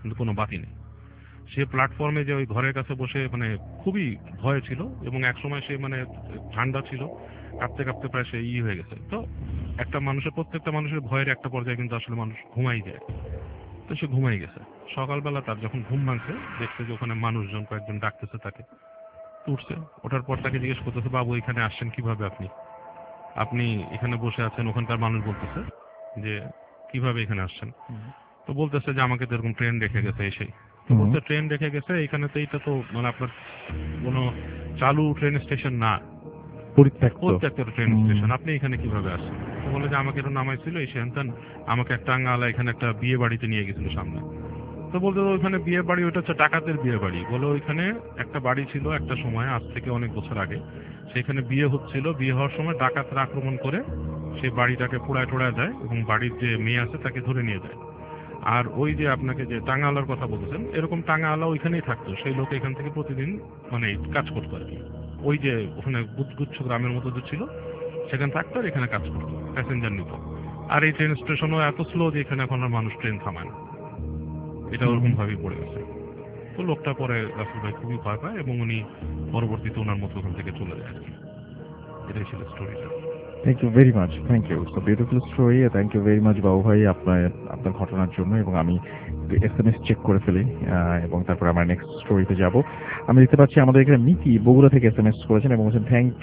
কিন্তু কোনো বাতি নেই। সে প্ল্যাটফর্মে যে ওই ঘরের কাছে বসে মানে খুবই ভয় ছিল, এবং একসময় সে মানে ঠান্ডা ছিল, কাঁপতে কাঁপতে প্রায় সে ই হয়ে গেছে। তো একটা মানুষের, প্রত্যেকটা মানুষের ভয়ের একটা পর্যায়ে কিন্তু আসলে মানুষ ঘুমাই যায়, তো সে ঘুমাই গেছে। সকালবেলা তার যখন ঘুম ভাঙছে, দেখছে যে ওখানে মানুষজন কয়েকজন ডাকতেছে তাকে, উঠছে, ওঠার পর তাকে জিজ্ঞেস করতেছে, বাবু এখানে আসছেন কিভাবে, আপনি আপনি এখানে বসে আছেন? ওখানকার মানুষ বলতেছে যে কিভাবে এখানে আসছেন? তো বলতেছে যে আমাকে তো এরকম ট্রেন রেখে গেছে এসেই। তো বলতে ট্রেন রেখে গেছে এখানে, তো এইটা তো মানে আপনার কোনো চালু ট্রেন স্টেশন না, প্রত্যেকটা ট্রেন স্টেশন, আপনি এখানে কিভাবে আসছেন? তো বলে যে আমাকে এটা নামাইছিল এই সেন্তান, আমাকে একটা টাঙ্গালা এখানে একটা বিয়ে বাড়িতে নিয়ে গেছিল সামনে। তো বলতে ওইখানে বিয়ে বাড়ি, ওইটা হচ্ছে ডাকাতের বিয়ে বাড়ি। বলে ওইখানে একটা বাড়ি ছিল একটা সময়, আজ থেকে অনেক বছর আগে, সেখানে বিয়ে হচ্ছিল, বিয়ে হওয়ার সময় ডাকাতরা আক্রমণ করে সেই বাড়িটাকে পোড়ায় টোড়ায় যায় এবং বাড়ির যে মেয়ে আছে তাকে ধরে নিয়ে যায়। আর ওই যে আপনাকে যে টাঙ্গালার কথা বলতেছেন, এরকম টাঙ্গালা ওইখানেই থাকতো, সেই লোক এখান থেকে প্রতিদিন মানে কাজ করতো আর কি। ওই যে ওখানে গুচ্ছ গ্রামের মতো যে ছিল সেখানে থাকতো আর এখানে কাজ করতো, প্যাসেঞ্জার নিত। আর এই ট্রেন স্টেশনও এত স্লো যে এখানে এখন আর মানুষ ট্রেন থামায় না, এটা ওরকম ভাবেই পড়ে গেছে। তো লোকটা পরে রাসেল ভাই খুবই ভয় পায় এবং উনি পরবর্তীতে ওনার মতো ওখান থেকে চলে যায় আর কি। এটাই ছিল স্টোরিটা। Thank you very much, thank you, so beautiful story. Thank you very much Babu ভাই আপনার আপনার ঘটনার জন্য। এবং আমি এস এম এস চেক করে ফেলি এবং তারপর আমার নেক্সট স্টোরিতে যাব। আমি দেখতে পাচ্ছি আমাদের এখানে মিকি বগুড়া থেকে এস এম এস করেছেন এবং বলছেন থ্যাংক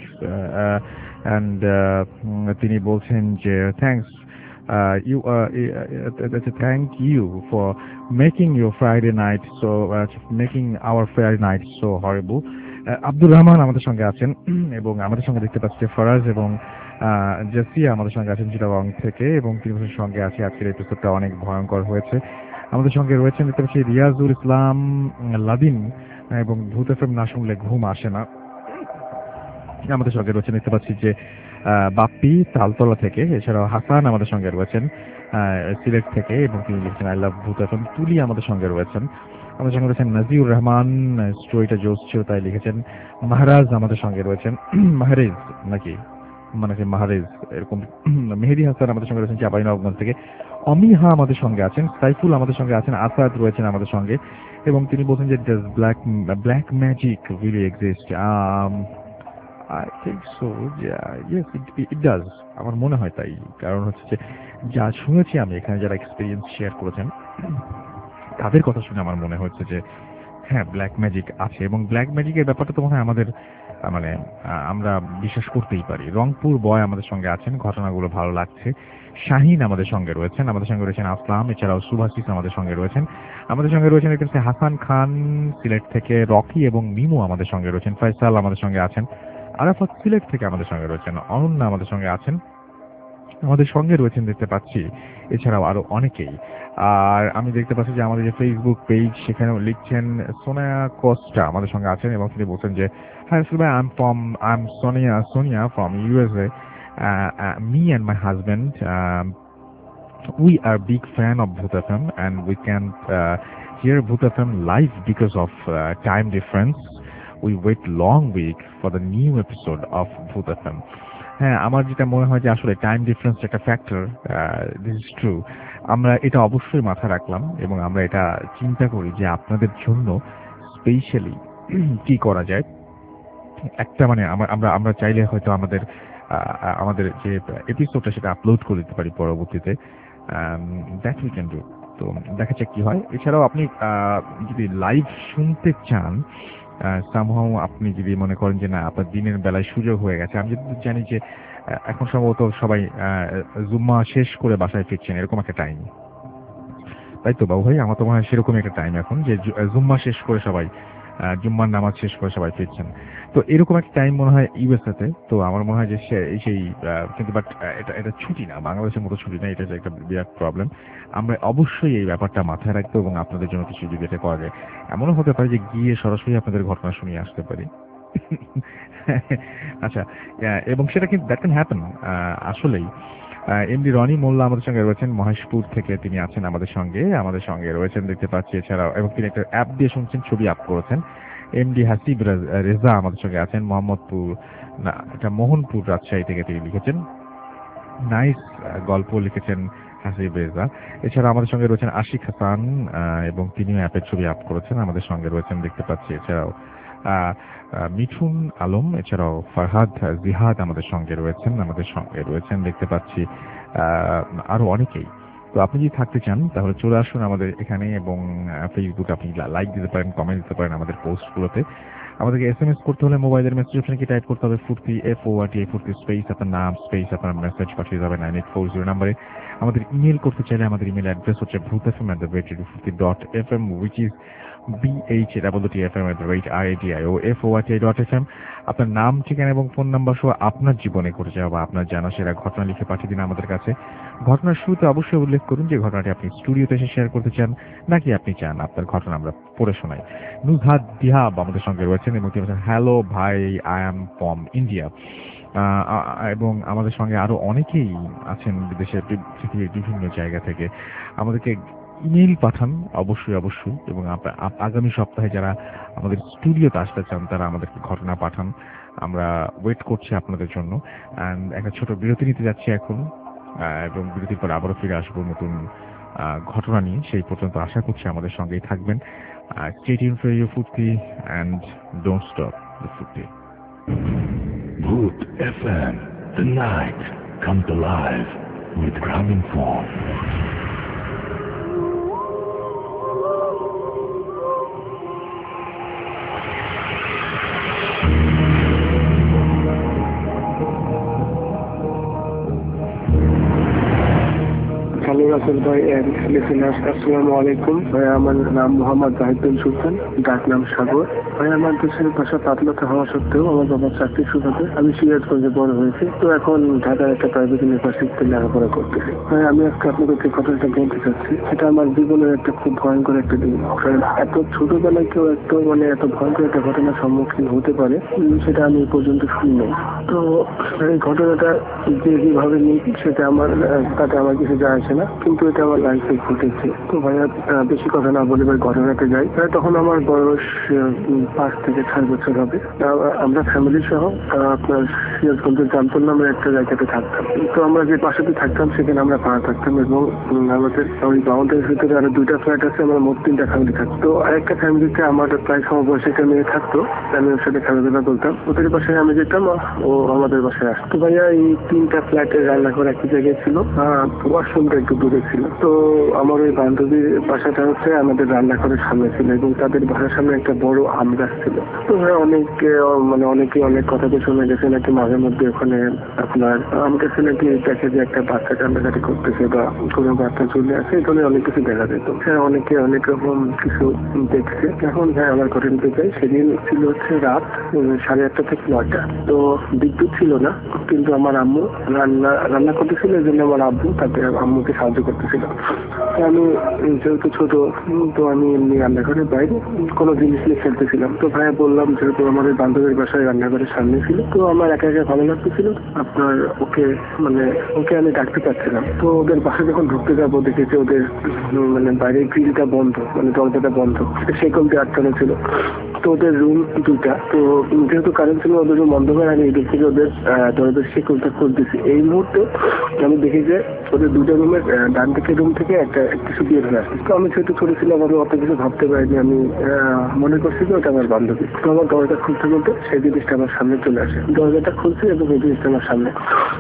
অ্যান্ড তিনি বলছেন যে thanks you thank you for making your Friday night so making our Friday night so horrible. Abdur Rahman আমাদের সঙ্গে আছেন এবং আমাদের সঙ্গে দেখতে পাচ্ছি ফরাজ এবং জাসিয়া আমাদের সঙ্গে আছেন চিটাগং থেকে, এবং তিনি সঙ্গে আছে আজকের এপিসোডটা অনেক ভয়ঙ্কর হয়েছে। আমাদের সঙ্গে রয়েছেন দেখতে পাচ্ছি রিয়াজুল ইসলাম লাদিন এবং ভূত এফএম না শুনলে ঘুম আসে না। আমাদের সঙ্গে রয়েছেন দেখতে পাচ্ছি যে বাপ্পি তালতলা থেকে, এছাড়াও হাসান আমাদের সঙ্গে রয়েছেন সিলেট থেকে এবং তিনি লিখছেন আই লাভ ভূত এফএম। তুলি আমাদের সঙ্গে রয়েছেন, আমাদের সঙ্গে রয়েছেন নাজিউর রহমান, স্টোরিটা জোস ছিল তাই লিখেছেন। মাহারাজ আমাদের সঙ্গে রয়েছেন, মাহারেজ নাকি মানে মাহারেজ এরকম। মেহেদি হাসান আমাদের সঙ্গে রয়েছেন চাঁপাইনবাবগঞ্জ থেকে। অমিহা আমাদের সঙ্গে আছেন, সাইফুল আমাদের সঙ্গে আছেন, আসাদ রয়েছেন আমাদের সঙ্গে এবং তিনি বলছেন যে does black black magic really exist? I think so, yes it does, আমার মনে হয় তাই। কারণ হচ্ছে যে যা শুনেছি আমি এখানে যারা এক্সপিরিয়েন্স শেয়ার করেছেন তাদের কথা শুনে আমার মনে হচ্ছে যে হ্যাঁ ব্ল্যাক ম্যাজিক আছে, এবং ব্ল্যাক ম্যাজিকের ব্যাপারটা তো মনে হয় আমাদের মানে আমরা বিশ্বাস করতেই পারি। রংপুর বয় আমাদের সঙ্গে আছেন, ঘটনাগুলো ভালো লাগছে। শাহিন আমাদের সঙ্গে রয়েছেন, আমাদের সঙ্গে রয়েছেন আসলাম, এছাড়াও সুভাষিস আমাদের সঙ্গে রয়েছেন, আমাদের সঙ্গে রয়েছেন এখানে হাসান খান সিলেট থেকে, রকি এবং মিমু আমাদের সঙ্গে রয়েছেন, ফয়সাল আমাদের সঙ্গে আছেন, আরাফাত সিলেট থেকে আমাদের সঙ্গে রয়েছেন, অনন্যা আমাদের সঙ্গে আছেন, আমাদের সঙ্গে রয়েছেন দেখতে পাচ্ছি এছাড়াও আরো অনেকেই। আর আমি দেখতে পাচ্ছি যে আমাদের যে ফেসবুক পেজ সেখানেও লিখছেন সোনিয়া কোস্টা আমাদের সঙ্গে আছেন এবং তিনি বলছেন যে হ্যাঁ ভাই I am from I am Sonia Sonia from USA, me and my husband we are big fan of Bhoot F M and we can't uh, hear Bhoot F M live because of uh, time difference. We wait long week for the new episode of Bhoot F M. হ্যাঁ, আমার যেটা মনে হয় যে আসলে টাইম ডিফারেন্স একটা ফ্যাক্টর, দিস ইজ ট্রু। আমরা এটা অবশ্যই মাথায় রাখলাম এবং আমরা এটা চিন্তা করি যে আপনাদের জন্য স্পেশালি কি করা যায়। একটা মানে আমরা আমরা চাইলে হয়তো আমাদের আমাদের যে এপিসোডটা সেটা আপলোড করে দিতে পারি পরবর্তীতে, দ্যাট উই ক্যান ডু। তো দেখা যাক কি হয়। এছাড়াও আপনি যদি লাইভ শুনতে চান, সামহাও আপনি যদি মনে করেন যে না আপনার দিনের বেলায় সুযোগ হয়ে গেছে, আমি যদি জানি যে এখন সম্ভবত সবাই জুম্মা শেষ করে বাসায় ফিরছেন এরকম একটা টাইম, তাই তো বাবু ভাই? আমার তো মনে হয় সেরকম একটা টাইম এখন যে জুম্মা শেষ করে সবাই জুম্মার নামাজ শেষ করে সবাই ফিরছেন, তো এরকম একটা টাইম মনে হয় ইউএসএতে। তো আমার মনে হয় যে সেই কিন্তু বাট এটা এটা ছুটি না, বাংলাদেশের মতো ছুটি না, এটা একটা বিরাট প্রবলেম। আমরা অবশ্যই এই ব্যাপারটা মাথায় রাখবো এবং আপনাদের জন্য কিছু যদি এটা করা যায়, এমনও হতে পারে যে গিয়ে সরাসরি আপনাদের ঘটনা শুনিয়ে আসতে পারি। আচ্ছা, এবং সেটা কিন্তু দ্যাট ক্যান হ্যাপেন আসলেই। এমডি রনি মোল্লা আমাদের সঙ্গে রয়েছেন মহেশপুর থেকে, তিনি আছেন আমাদের সঙ্গে আমাদের সঙ্গে রয়েছেন দেখতে পাচ্ছি এছাড়াও, এবং তিনি একটা অ্যাপ দিয়ে শুনছেন, ছবি আপ করেছেন। এমডি হাসিব রেজা আমাদের সঙ্গে আছেন মোহাম্মদপুর না এটা মোহনপুর রাজশাহী থেকে তিনি লিখেছেন, নাইস গল্প লিখেছেন হাসিব রেজা। এছাড়া আমাদের সঙ্গে রয়েছেন আশিক হাসান এবং তিনিও অ্যাপের ছবি আপ করেছেন, আমাদের সঙ্গে রয়েছেন দেখতে পাচ্ছি। এছাড়াও মিঠুন আলম, এছাড়াও ফারহাদ জিহাদ আমাদের সঙ্গে রয়েছেন আমাদের সঙ্গে রয়েছেন দেখতে পাচ্ছি আরো অনেকেই। তো আপনি যদি থাকতে চান তাহলে চলে আসুন আমাদের এখানে, এবং ফেসবুকে আপনি লাইক দিতে পারেন, কমেন্ট দিতে পারেন আমাদের পোস্টগুলোতে। আমাদেরকে এস এম এস করতে হলে মোবাইলের মেসেজ অপশনে কি টাইপ করতে হবে ফুর্তি, এফ ও আর টি ফুর্তি স্পেস আপনার নাম স্পেস আপনার মেসেজ পাঠিয়ে যাবে নাইন এইট ফোর জিরো নাম্বারে। আমাদের ইমেল করতে চাইলে আমাদের ইমেল অ্যাড্রেস হচ্ছে Bhoot F M at the rate radio Foorti dot F M, which is B H double T F M at the rate I I D I O F O R T dot F M. আপনার নাম, ঠিকানা এবং ফোন নাম্বার সহ আপনার জীবনে ঘটে যাওয়া বা আপনার জানা সেরা ঘটনা লিখে পাঠিয়ে দিন আমাদের কাছে। ঘটনার শুরুতে অবশ্যই উল্লেখ করুন যে ঘটনাটি আপনি স্টুডিওতে এসে শেয়ার করতে চান নাকি আপনি চান আপনার ঘটনা আমরা পড়ে শোনাই। নুজহাত দিহাব আমাদের সঙ্গে রয়েছেন এবং তিনি বলছেন হ্যালো ভাই, আই এম ফ্রম ইন্ডিয়া। এবং আমাদের সঙ্গে আরো অনেকেই আছেন বিদেশের পৃথিবীর বিভিন্ন জায়গা থেকে। আমাদেরকে ইমেইল পাঠান অবশ্যই অবশ্যই, এবং আগামী সপ্তাহে যারা আমাদের স্টুডিওতে আসতে চান তারা আমাদেরকে ঘটনা পাঠান, আমরা ওয়েট করছি আপনাদের জন্য। অ্যান্ড একটা ছোট বিরতি নিতে যাচ্ছি এখন, এবং বিরতির পর আবারও ফিরে আসবো নতুন ঘটনা নিয়ে। সেই পর্যন্ত আশা করছি আমাদের সঙ্গেই থাকবেন। Stay tuned for radio Foorti and don't stop the Foorti. Bhoot F M, the night comes alive with Gramophone. Hello Russell ভাই এন্ড লিসেনার্স, আসসালামু আলাইকুম। ভাই আমার নাম মোহাম্মদ জাহিদ বিন সুলতান, ডাক নাম সাগর। ভাই আমার দেশের ভাষা পাতলাতে হওয়া সত্ত্বেও আমার বাবার চাকরির সুবাদে আমি সিরাজগঞ্জে বড় হয়েছি। তো এখন ঢাকার একটা প্রাইভেট ইউনিভার্সিটিতে লেখাপড়া করতেছি। ভাই আমি আজকে আপনাদের যে কথাটা বলতে চাচ্ছি সেটা আমার জীবনের একটা খুব ভয়ঙ্কর একটা দিন। কারণ এত ছোটবেলায় কেউ এত মানে এত ভয়ঙ্কর একটা ঘটনার সম্মুখীন হতে পারে সেটা আমি এই পর্যন্ত শুনিনি। তো এই ঘটনাটা যে যেভাবে নিই সেটা আমার তাতে আমার কিছু যায় আসে না, কিন্তু এটা আমার লাইফে ঘটেছে। তো ভাইয়া বেশি কথা না বলে ভাই ঘটনাতে যাই। তখন আমার বয়স পাঁচ থেকে ছয় বছর হবে। আমরা ফ্যামিলি সহ আপনার সিরাজগঞ্জের জামতল নামের একটা জায়গাতে থাকতাম। তো আমরা যে বাসাতে থাকতাম সেখানে আমরা ভাড়া থাকতাম, এবং আমাদের ওই বাউন্ডারির ভিতরে আরো দুইটা ফ্ল্যাট আছে, আমরা মোট তিনটা ফ্যামিলি থাকতো। তো আরেকটা ফ্যামিলিতে আমার প্রায় সমবয়সী একটা মেয়ে থাকতো, আমি ওর সাথে খেলাধুলা করতাম। ওদের বাসায় আমি যেতাম, ও আমাদের বাসায় আসতো। ভাইয়া এই তিনটা ফ্ল্যাটের রান্নাঘর একই জায়গায় ছিল, ওয়াশরুমটা একটু দূরে ছিল। তো আমার ওই বান্ধবীর বাসাটা হচ্ছে আমাদের রান্নাঘরের সামনে ছিল, এবং তাদের বাসার সামনে একটা বড় আম গাছ ছিল। তো হ্যাঁ অনেকে মানে অনেকে অনেক কথা তো শুনে গেছে নাকি মাঝে মধ্যে ওখানে আপনার আম গাছে নাকি দেখে যে একটা বাচ্চা কান্নাকাটি করতেছে বা কোনো বাচ্চা চলে আসে, এখানে অনেক কিছু দেখা যেত। হ্যাঁ অনেকে অনেক রকম কিছু দেখছে। এখন হ্যাঁ আমার ঘটনা নিতে চাই, সেদিন ছিল হচ্ছে রাত সাড়ে আটটা থেকে নয়টা। তো বিদ্যুৎ ছিল না, কিন্তু আমার আম্মু রান্না রান্না করতেছিল, এই জন্য আমার আব্বু তাদের আম্মুকে সাহায্য করতেছিল। আমি যেহেতু ছোট, তো আমি এমনি রান্নাঘরের বাইরে কোনো জিনিস নিয়ে খেলতেছিলাম। তো ভাইয়া বললাম যেহেতু আমাদের বান্ধবীর বাসায় রান্নাঘরের সামনে ছিল, তো আমার একা একা ভালো লাগতেছিল, আপনার ওকে মানে ওকে আমি ডাকতে পারছিলাম। তো ওদের বাসায় যখন ঢুকতে যাবো দেখেছি ওদের মানে বাইরের গ্রিলটা বন্ধ, মানে দরজাটা বন্ধ, সেকল দিয়ে আটকানো ছিল। তো ওদের রুম দুইটা, তো যেহেতু কারেন্ট ছিল ওদের রুম অন্ধকার, আমি এদিক থেকে ওদের দরজার শেকলটা খুলতেছি। এই মুহূর্তে আমি দেখি যে ওদের দুটো রুমের ডান দিকের রুম থেকে একটা কিছু দিয়ে ধরে আসছে। তো আমি যেহেতু ছোট ছিলাম, আমি অত কিছু ভাবতে পারিনি, আমি মনে করছি যে ওটা আমার বান্ধবী। তো আমার দরজা খুলতে বলতে সেই জিনিসটা আমার সামনে চলে আসে, দরজাটা খুলছে এবং এই জিনিসটা আমার সামনে।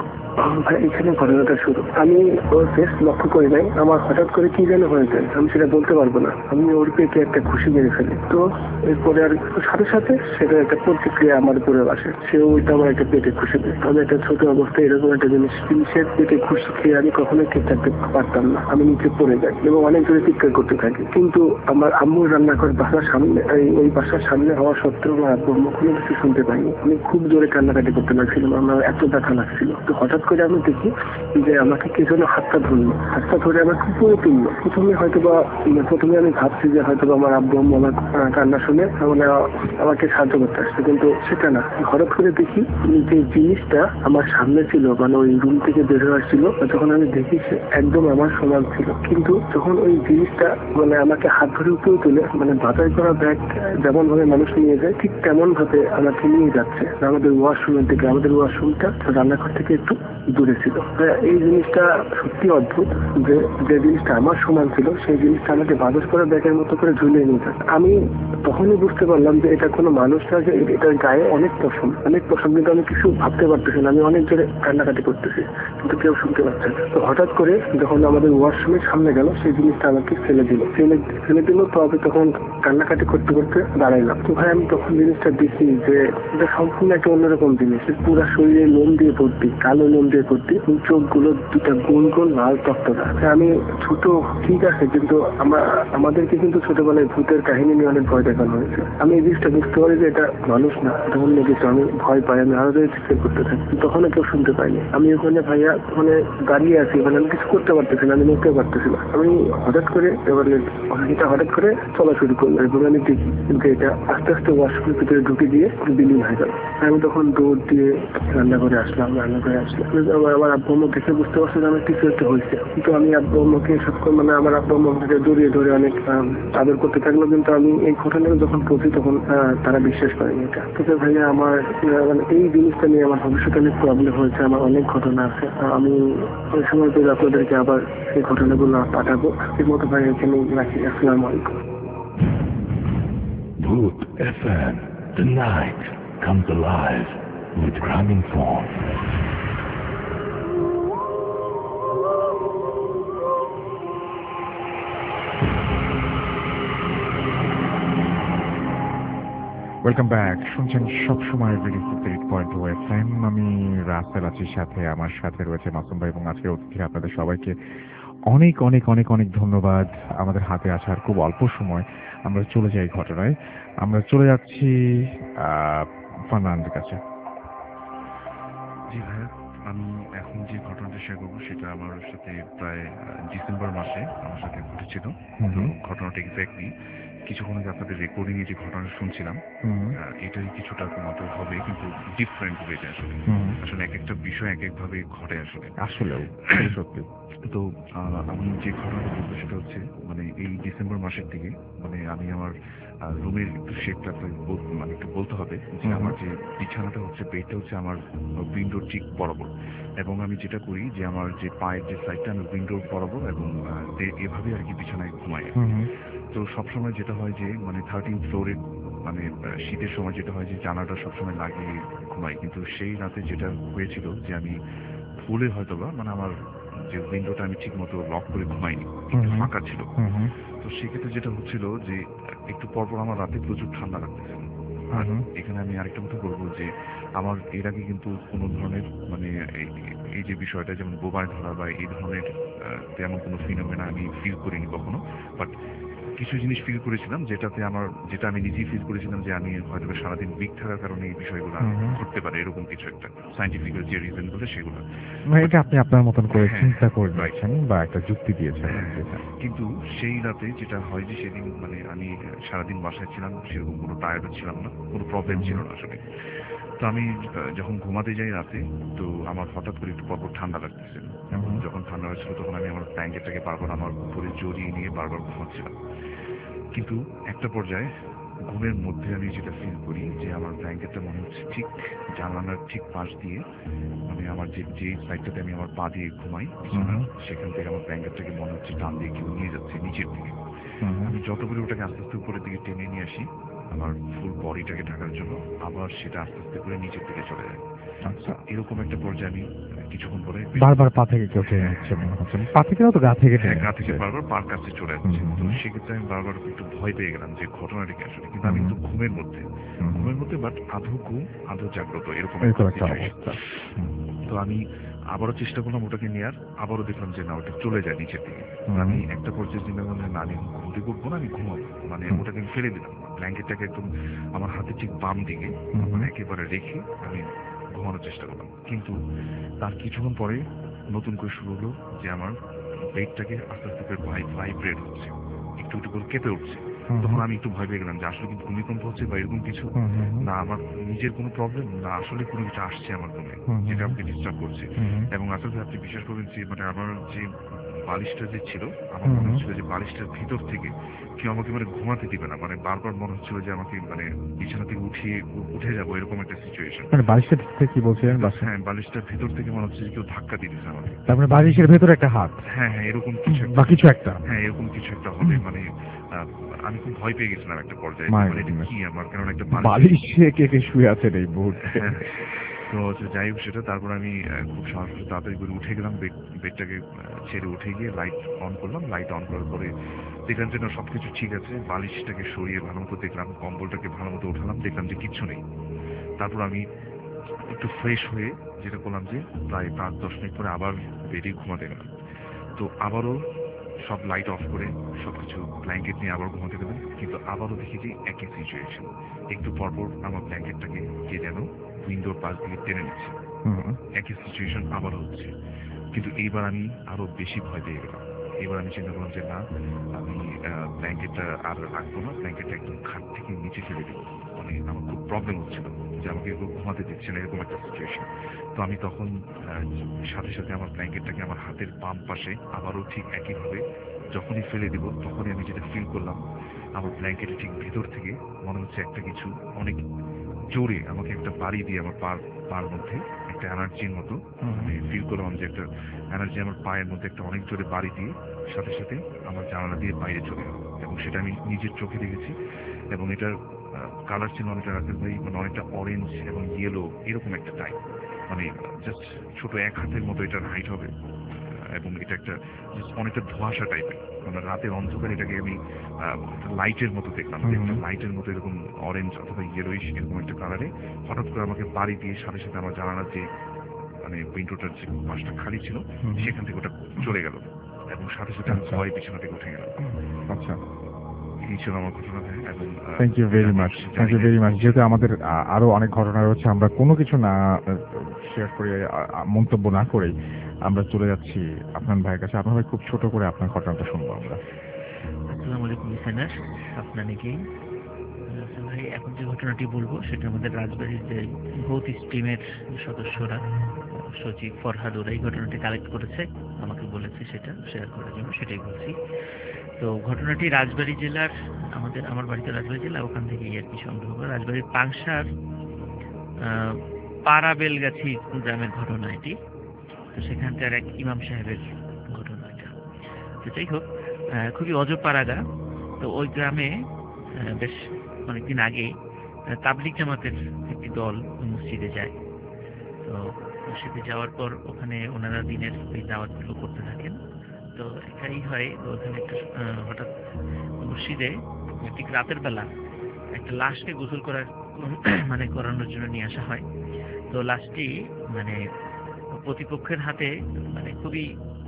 ভাই এখানে ঘটনাটা শুরু। আমি ওর ফেস লক্ষ্য করি নাই, আমার হঠাৎ করে কি যেন হয়েছে আমি সেটা বলতে পারবো না, আমি ওর পেটে একটা খুশি মেরে ফেলি। তো এরপরে আর সাথে সাথে সেটা একটা প্রতিক্রিয়া আমার উপরে আসে, সেও ওইটা আমার একটা পেটে খুশি দেয়। আমি একটা ছোট অবস্থায় এরকম একটা জিনিস জিনিসের পেটে খুশি খেয়ে আমি কখনোই ঠিক থাকতে পারতাম না, আমি নিচে পড়ে যাই এবং অনেক জোরে চিৎকার করতে থাকি। কিন্তু আমার আম্মুর রান্নাঘর বাসার সামনে, ওই বাসার সামনে হওয়া সত্ত্বেও আমার আব্বু আম্মু কোনো কিছু শুনতে পাইনি। আমি খুব জোরে কান্নাকাটি করতে লাগছিলাম, আমার এত ব্যথা লাগছিল। তো হঠাৎ করে আমি দেখি যে আমাকে কে যেন হাতটা ধরলো, হাতটা ধরে আমার খুব পুরো তুললো। প্রথমে হয়তো বা প্রথমে আমি ভাবছি যে হয়তো আমার আব্বু আম্মু আমার কান্না শুনে মানে আমাকে সাহায্য করতে আসছে, কিন্তু সেটা না। হঠাৎ করে দেখি যে জিনিসটা আমার সামনে ছিল, মানে ওই রুম থেকে বের হয়ে আসছিল, যখন আমি দেখি সে একদম আমার সমান ছিল। কিন্তু যখন ওই জিনিসটা মানে আমাকে হাত ধরে উপরে তুলে, মানে বাজার করা ব্যাগ যেমন ভাবে মানুষ নিয়ে যায় ঠিক তেমন ভাবে আমাকে নিয়ে যাচ্ছে আমাদের ওয়াশরুমের দিকে। আমাদের ওয়াশরুমটা রান্নাঘর থেকে একটু দূরে ছিল। এই জিনিসটা সত্যি অদ্ভুত যে যে জিনিসটা আমার সমান ছিল সেই জিনিসটা আমাকে বাদস করে ব্যাগের মতো করে ঝুলিয়ে নিয়ে থাকে। আমি তখনই বুঝতে পারলাম যে এটা কোনো মানুষ না, যে এটার গায়ে অনেক পশম অনেক পশম কিন্তু আমি কিছু ভাবতে পারতেছি না। আমি অনেক জোরে কান্নাকাটি করতেছি কিন্তু কেউ শুনতে পাচ্ছে না। তো হঠাৎ করে যখন আমাদের ওয়াশরুমের সামনে গেল সেই জিনিসটা আমাকে ফেলে দিল ফেলে ফেলে দিল তো আমি তখন কান্নাকাটি করতে করতে দাঁড়াইলাম। তো ভাই আমি তখন জিনিসটা দেখি যে এটা সম্পূর্ণ একটা অন্যরকম জিনিস। পুরো শরীরে লোম দিয়ে ভর্তি, কালো লোম দিয়ে ভর্তি, চোখগুলো দুটা গোল গোল লাল তক্তটা। আমি ছোট ঠিক আছে, কিন্তু আমার আমাদেরকে কিন্তু ছোটবেলায় ভূতের কাহিনী নিয়ে অনেক ভয় দেখানো হয়েছে। আমি এই জিনিসটা বুঝতে পারি যে এটা মানুষ না, এটা অন্য কিছু। আমি ভয় পাই, আমি আরো চিৎকার করতে থাকি, তখনও কেউ শুনতে পাইনি। আমি ওখানে ভাইয়া মানে দাঁড়িয়ে আছি, মানে আমি কিছু করতে পারতেছি না, আমি নড়তে পারতেছি না। আমি হঠাৎ করে এবারে এটা হঠাৎ করে চলা শুরু করলাম এবং আমি দেখি কিন্তু এটা আস্তে আস্তে ওয়াশরুমের ভিতরে ঢুকে দিয়ে বিলীন হয়ে গেল। আমি তখন দৌড় দিয়ে রান্না করে আসলাম রান্না করে আসলাম আমার আব্বু আম্মু দেখে বুঝতে পারছে যে আমার কিছু একটা হয়েছে। কিন্তু আমি আব্বু আম্মুকে সবসময় মানে আমার আব্বু আম্মুকে জড়িয়ে ধরে অনেক আদর করতে থাকলো, কিন্তু আমি এই ঘটনাটা যখন পড়ছি তখন তারা বিশ্বাস করেনি এটা। তবে ভাইয়া আমার মানে এই জিনিসটা নিয়ে আমার ভবিষ্যতে অনেক প্রবলেম হয়েছে, আমার অনেক ঘটনা আছে। আমি ওই সময় পেলে আপনাদেরকে আবার সেই ঘটনাগুলো পাঠাবো। এর মতো ভাই এখানে রাখি। আসসালামু আলাইকুম। Bhoot F M, the night comes alive with Gramophone. Welcome back. শুনছেন সবসময় radio eight point two F M. আমি রাসেল আছি, সাথে আমার সাথে রয়েছে মাসুম ভাই এবং আজকের অতিথি আপনাদের সবাইকে অনেক অনেক অনেক অনেক ধন্যবাদ। আমাদের হাতে আসার খুব অল্প সময় আমরা চলে যাই ঘটনায়। আমরা চলে যাচ্ছি ফারনান্দের কাছে। জি ভাইয়া, আমি এখন যে ঘটনাটা শেয়ার করবো সেটা আমার সাথে প্রায় ডিসেম্বর মাসে আমার সাথে ঘটেছিল। তো ঘটনাটা এক্স্যাক্টলি কিছুক্ষণ আগে আপনাদের রেকর্ডিং এ যে ঘটনাটা শুনছিলাম এটাই কিছুটা মতো হবে, কিন্তু ডিফারেন্ট ওয়েতে। আসলে আসলে এক একটা বিষয় এক এক ভাবে ঘটে আসলে আসলেও সত্যি। তো আমি যে ঘটনাটা বলবো সেটা হচ্ছে মানে এই ডিসেম্বর মাসের দিকে মানে আমি আমার রুমের একটু শেপটা মানে একটু বলতে হবে যে আমার যে বিছানাটা হচ্ছে বেডটা হচ্ছে আমার উইন্ডোর ঠিক বরাবর, এবং আমি যেটা করি যে আমার যে পায়ের যে সাইডটা আমি উইন্ডোর বরাবর এবং এভাবে আর কি বিছানায় ঘুমাই। তো সবসময় যেটা হয় যে মানে থার্টিন ফ্লোরে মানে শীতের সময় যেটা হয় যে জানালাটা সবসময় লাগিয়ে ঘুমাই, কিন্তু সেই রাতে যেটা হয়েছিল যে আমি ভুলে হয়তো বা মানে আমার যে উইন্ডোটা আমি ঠিক মতো লক করে ঘুমাইনি, একটু ফাঁকা ছিল। তো সেক্ষেত্রে যেটা হচ্ছিল যে একটু পরপর আমার রাতে প্রচুর ঠান্ডা লাগতেছে। আর এখানে আমি আরেকটা কথা বলবো যে আমার এর আগে কিন্তু কোনো ধরনের মানে এই যে বিষয়টা যেমন বোবায় ধরা বা এই ধরনের তেমন কোনো ফিনোমেনা আমি ফিল করিনি কখনো। বাট কিছু জিনিস ফিল করেছিলাম যেটাতে আমার যেটা আমি নিজেই ফিল করেছিলাম যে আমি হয়তো সারাদিন উইক থাকার কারণে এই বিষয়গুলো ঘটতে পারে, এরকম কিছু একটা সায়েন্টিফিক যে রিজন গুলো সেগুলো এটা আপনি আপনার মতন করে চিন্তা করে রাখছেন বা একটা যুক্তি দিয়েছেন। কিন্তু সেই রাতে যেটা হয় যে সেদিন মানে আমি সারাদিন বাসায় ছিলাম, সেরকম কোনো টায়ার্ডও ছিলাম না, কোনো প্রবলেম ছিল না আসলে। তো আমি যখন ঘুমাতে যাই রাতে তো আমার হঠাৎ করে একটু পরপর ঠান্ডা লাগতেছে, এবং যখন ঠান্ডা লাগছিল তখন আমি আমার ব্ল্যাঙ্কেটটাকে বারবার আমার উপরে জড়িয়ে নিয়ে বারবার ঘুমাচ্ছিলাম। কিন্তু একটা পর্যায়ে ঘুমের মধ্যে আমি যেটা ফিল করি যে আমার ব্ল্যাঙ্কেটটা মনে হচ্ছে ঠিক জানালার ঠিক পাশ দিয়ে মানে আমার যে যে সাইডটাতে আমি আমার পা দিয়ে ঘুমাই সেখান থেকে আমার ব্ল্যাঙ্কেটটাকে মনে হচ্ছে টান দিয়ে কেউ নিয়ে যাচ্ছে নিচের দিকে। আমি যত করে ওটাকে আস্তে আস্তে উপরের দিকে টেনে নিয়ে আসি আমার ফুল বডিটাকে ঢাকার জন্য, আবার সেটা আস্তে আস্তে করে নিচের দিকে চলে যায়। আচ্ছা, এরকম একটা পর্যায়ে আমি কিছুক্ষণ পরে বারবার পা থেকে কেউ টেনে নিচ্ছে মনে হচ্ছে, পা থেকে তো গা থেকে হ্যাঁ গা থেকে বারবার পার কাছে চলে যাচ্ছে। তো সেক্ষেত্রে আমি বারবার একটু ভয় পেয়ে গেলাম যে ঘটনাটা কি আসলে, কিন্তু আমি কিন্তু ঘুমের মধ্যে ঘুমের মধ্যে বাট আধো ঘুম আধো জাগ্রত এরকম একটা অবস্থা। তো আমি আবারও চেষ্টা করলাম ওটাকে নেওয়ার, আবারও দেখলাম যে না ওটা চলে যায় নিচের দিকে। আমি একটা পর্যায়ে চিন্তা করলাম না আমি ঘুমতে করবো না, আমি ঘুমাবো, মানে ওটাকে আমি ফেলে দিলাম, ব্ল্যাঙ্কেটটাকে একদম আমার হাতে ঠিক বাম দিকে একেবারে রেখে আমি ঘুমানোর চেষ্টা করলাম। কিন্তু তার কিছুক্ষণ পরে নতুন করে শুরু হলো যে আমার বেডটাকে আস্তে আস্তে করে ভাইব্রেট হচ্ছে, একটু একটু করে কেঁপে উঠছে। তখন আমি একটু ভয় পেয়ে গেলাম যে আসলে কিন্তু ভূমিকম্প হচ্ছে বা এরকম কিছু না, আমার নিজের কোনো প্রবলেম না, আসলে কোনো কিছু আসছে আমার রুমে যেটা আমাকে ডিস্টার্ব করছে। এবং আসলে আপনি বিশ্বাস করবেন যে মানে আমার যে বালিশটা যে ছিল আমার মনে হচ্ছিল যে বালিশটার ভিতর থেকে কেউ আমাকে মানে ঘুমাতে দিবে না, মানে বারবার মনে হচ্ছিল যে আমাকে মানে বিছানা থেকে উঠিয়ে উঠে যাবো এরকম একটা সিচুয়েশন। মানে বালিশটার থেকে কি বলছিলেন? হ্যাঁ, বালিশটার ভিতর থেকে মনে হচ্ছে যে কেউ ধাক্কা দিতেছে আমাকে। তারপরে বালিশের ভেতরে একটা হাত? হ্যাঁ হ্যাঁ, এরকম কিছু বা কিছু একটা, হ্যাঁ এরকম কিছু একটা হবে। মানে আমি খুব ভয় পেয়ে গেছিলাম একটা পর্যায়ে, মানে এটা কি আমার, কারণ একটা বালিশে কে কে শুয়ে আছেন এই মুহূর্তে। তো যাই হোক সেটা, তারপর আমি খুব সাহস করে তাড়াতাড়ি করে উঠে গেলাম, বেড বেডটাকে ছেড়ে উঠে গিয়ে লাইট অন করলাম। লাইট অন করার পরে দেখলাম যে না সবকিছু ঠিক আছে, বালিশটাকে সরিয়ে ভালো মতো দেখলাম, কম্বলটাকে ভালো মতো উঠালাম, দেখলাম যে কিচ্ছু নেই। তারপর আমি একটু ফ্রেশ হয়ে যেটা করলাম যে প্রায় পাঁচ দশ মিনিট পরে আবার বেডে ঘুমাতে গেলাম। তো আবারও সব লাইট অফ করে সবকিছু ব্ল্যাঙ্কেট নিয়ে আবার ঘুমাতে গেলাম, কিন্তু আবারও দেখি যে একই সিচুয়েশন। একটু পরপর আমার ব্ল্যাঙ্কেটটাকে কে যেন উইন্ডোর পাশ দিয়ে টেনে নিচ্ছে, একই সিচুয়েশন আবার হচ্ছে। কিন্তু এইবার আমি আরো বেশি ভয় পেয়ে গেলাম। এবার আমি চিন্তা করলাম যে না, আমি ব্ল্যাঙ্কেটটা আর রাখবো না, ব্ল্যাঙ্কেটটা একদম খাট থেকে নিচে ফেলে দেবো। মানে আমার খুব প্রবলেম হচ্ছিল যে আমাকে এরকম ঘুমাতে দিচ্ছে না, এরকম একটা সিচুয়েশন। তো আমি তখন সাথে সাথে আমার ব্ল্যাঙ্কেটটাকে আমার হাতের বাম পাশে আবারও ঠিক একইভাবে যখনই ফেলে দিব, তখনই আমি যেটা ফিল করলাম আমার ব্ল্যাঙ্কেটের ঠিক ভেতর থেকে মনে হচ্ছে একটা কিছু অনেক জোরে আমাকে একটা বাড়ি দিয়ে আমার পার পার মধ্যে একটা এনার্জির মতো আমি ফিল করলাম যে একটা এনার্জি আমার পায়ের মধ্যে একটা অনেক জোরে বাড়ি দিয়ে সাথে সাথে আমার জানালা দিয়ে বাইরে চলে গেল, এবং সেটা আমি নিজের চোখে দেখেছি। এবং এটার কালার ছিল অনেকটা রাতের ভাই, মানে অনেকটা অরেঞ্জ এবং ইয়েলো এরকম একটা টাইপ, মানে জাস্ট ছোট এক হাতের মতো এটার হাইট হবে, এবং এটা একটা অনেকটা ধোঁয়াশা টাইপের, মানে রাতের অন্ধকার এটাকে আমি লাইটের মতো দেখলাম, লাইটের মতো এরকম অরেঞ্জ অথবা ইয়েলোইশ এরকম একটা কালারে হঠাৎ করে আমাকে বাড়ি দিয়ে সাথে সাথে আমার জানালার যে মানে উইন্ডোটার যে পাশটা খালি ছিল সেখান থেকে ওটা চলে গেল, এবং সাথে সাথে আমি ভয় বিছানা থেকে উঠে গেলাম। আচ্ছা, এই ছিল আমার ঘটনা। এবং thank you very much, thank you very much. যেহেতু আমাদের আরো অনেক ঘটনা রয়েছে, আমরা কোনো কিছু না শেয়ার করে মন্তব্য না করেই আমরা চলে যাচ্ছি আপনার ভাইয়ের কাছে। আপনার ভাই খুব ছোট করে আপনার ঘটনাটা শুনবো আমরা। আসসালামু আলাইকুম লিসেনার, আপনাকে ভাই এখন যে ঘটনাটি বলবো সেটা আমাদের রাজবাড়ির যে ভৌত স্ট্রিমের সদস্যরা সচিব ফরহাদ ওরা এই ঘটনাটি কালেক্ট করেছে, আমাকে বলেছে সেটা শেয়ার করার জন্য, সেটাই বলছি। তো ঘটনাটি রাজবাড়ী জেলার, আমাদের আমার বাড়িতে রাজবাড়ী জেলা, ওখান থেকে আর কি সংগ্রহ করা, রাজবাড়ির পাংশার পাড়া বেলগাছি গ্রামের ঘটনা এটি। তো সেখানকার এক ইমাম সাহেবের ঘটনা এটা। তো যাই হোক, খুবই অজপাড়াগা। তো ওই গ্রামে বেশ অনেকদিন আগে তাবলিগ জামাতের একটি দল মসজিদে যায়। তো মসজিদে যাওয়ার পর ওখানে ওনারা দিনের ওই দাওয়াতগুলো করতে থাকেন। তো এটাই হয়, ওখানে একটা হঠাৎ মসজিদে ঠিক রাতের বেলা একটা লাশকে গোসল করার মানে করানোর জন্য নিয়ে আসা হয়। তো লাশটি মানে প্রতিপক্ষের হাতে মানে খুবই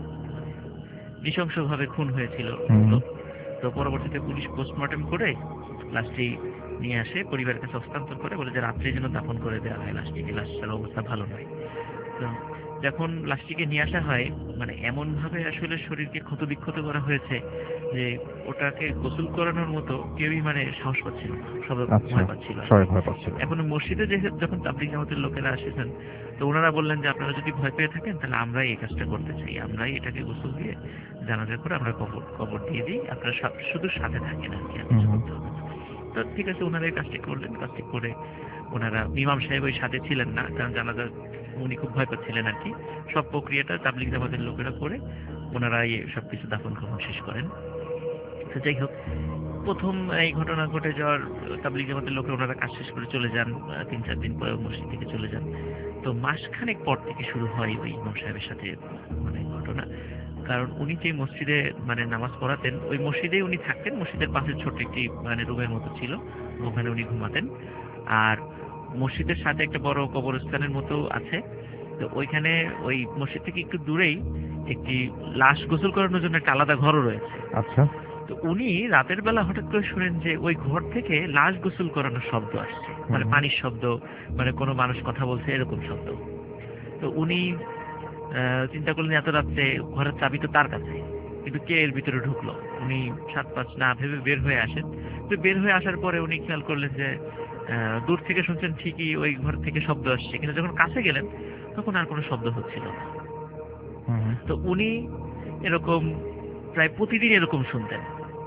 নৃশংসভাবে খুন হয়েছিল। তো পরবর্তীতে পুলিশ পোস্টমর্টেম করে লাশটি নিয়ে আসে, পরিবারের কাছে হস্তান্তর করে, বলে যে রাত্রে যেন দাফন করে দেওয়া হয় লাশটিকে, লাশটার অবস্থা ভালো নয়। তো যখন লাশটিকে নিয়ে আসা হয়, মানে এমন ভাবে আসলে শরীরকে ক্ষত বিক্ষত করা হয়েছে যে ওটাকে গোসল করানোর মতো কেউই মানে সাহস পাচ্ছিল না, সবাই ভয় পাচ্ছিল। এখন মসজিদে যে যখন তাবলিগ জামাতের লোকেরা আসেছেন, তো ওনারা বললেন যে আপনারা যদি ভয় পেয়ে থাকেন তাহলে আমরাই এই কাজটা করতে চাই, আমরাই এটাকে গোসল দিয়ে জানাজা করে আমরা কবর কবর দিয়ে দিই, আপনারা শুধু সাথে থাকেন আর কি। তো ঠিক আছে, ওনারা এই কাজটি করলেন। কাজটি করে ওনারা, ইমাম সাহেব ওই সাথে ছিলেন না, কারণ জানাজা উনি খুব ভয় পাচ্ছিলেন আর কি। সব প্রক্রিয়াটা তাবলিগ জামাতের লোকেরা করে ওনারা সবকিছু দাফন কাফন শেষ করেন। তো যাই হোক, প্রথম এই ঘটনা ঘটে যাওয়ার তাবলিগ জামাতের লোকেরা ওনারা কাজ শেষ করে চলে যান, তিন চার দিন পরে মসজিদ থেকে চলে যান। তো মাসখানেক পর থেকে শুরু হয় ওই ইমাম সাহেবের সাথে মানে ঘটনা। কারণ উনি যে মসজিদে মানে নামাজ পড়াতেন, ওই মসজিদেই উনি থাকতেন, মসজিদের পাশে ছোট্ট একটি মানে রুমের মতো ছিল, ওখানে উনি ঘুমাতেন। আর মসজিদের সাথে একটা বড় কবরস্থানের মতো আছে। তো ওইখানে ওই মসজিদ থেকে একটু দূরেই একটি লাশ গোসল করানোর জন্য একটা আলাদা ঘরও রয়েছে। আচ্ছা। তো উনি রাতের বেলা হঠাৎ করে শুনেন যে ওই ঘর থেকে লাশ গোসল করানোর শব্দ আসছে, মানে পানির শব্দ, মানে কোনো মানুষ কথা বলছে এরকম শব্দ। তো উনি চিন্তা করলেন এত রাত্রে ঘরের চাবি তো তার কাছে, কিন্তু কে এর ভিতরে ঢুকলো। উনি সাত পাঁচ না ভেবে বের হয়ে আসেন। তো বের হয়ে আসার পরে উনি খেয়াল করলেন যে দূর থেকে শুনছেন ঠিকই ওই ঘর থেকে শব্দ আসছে, কিন্তু যখন কাছে গেলেন তখন আর কোনো শব্দ হচ্ছিল না। তো উনি এরকম প্রায় প্রতিদিন এরকম শুনতেন।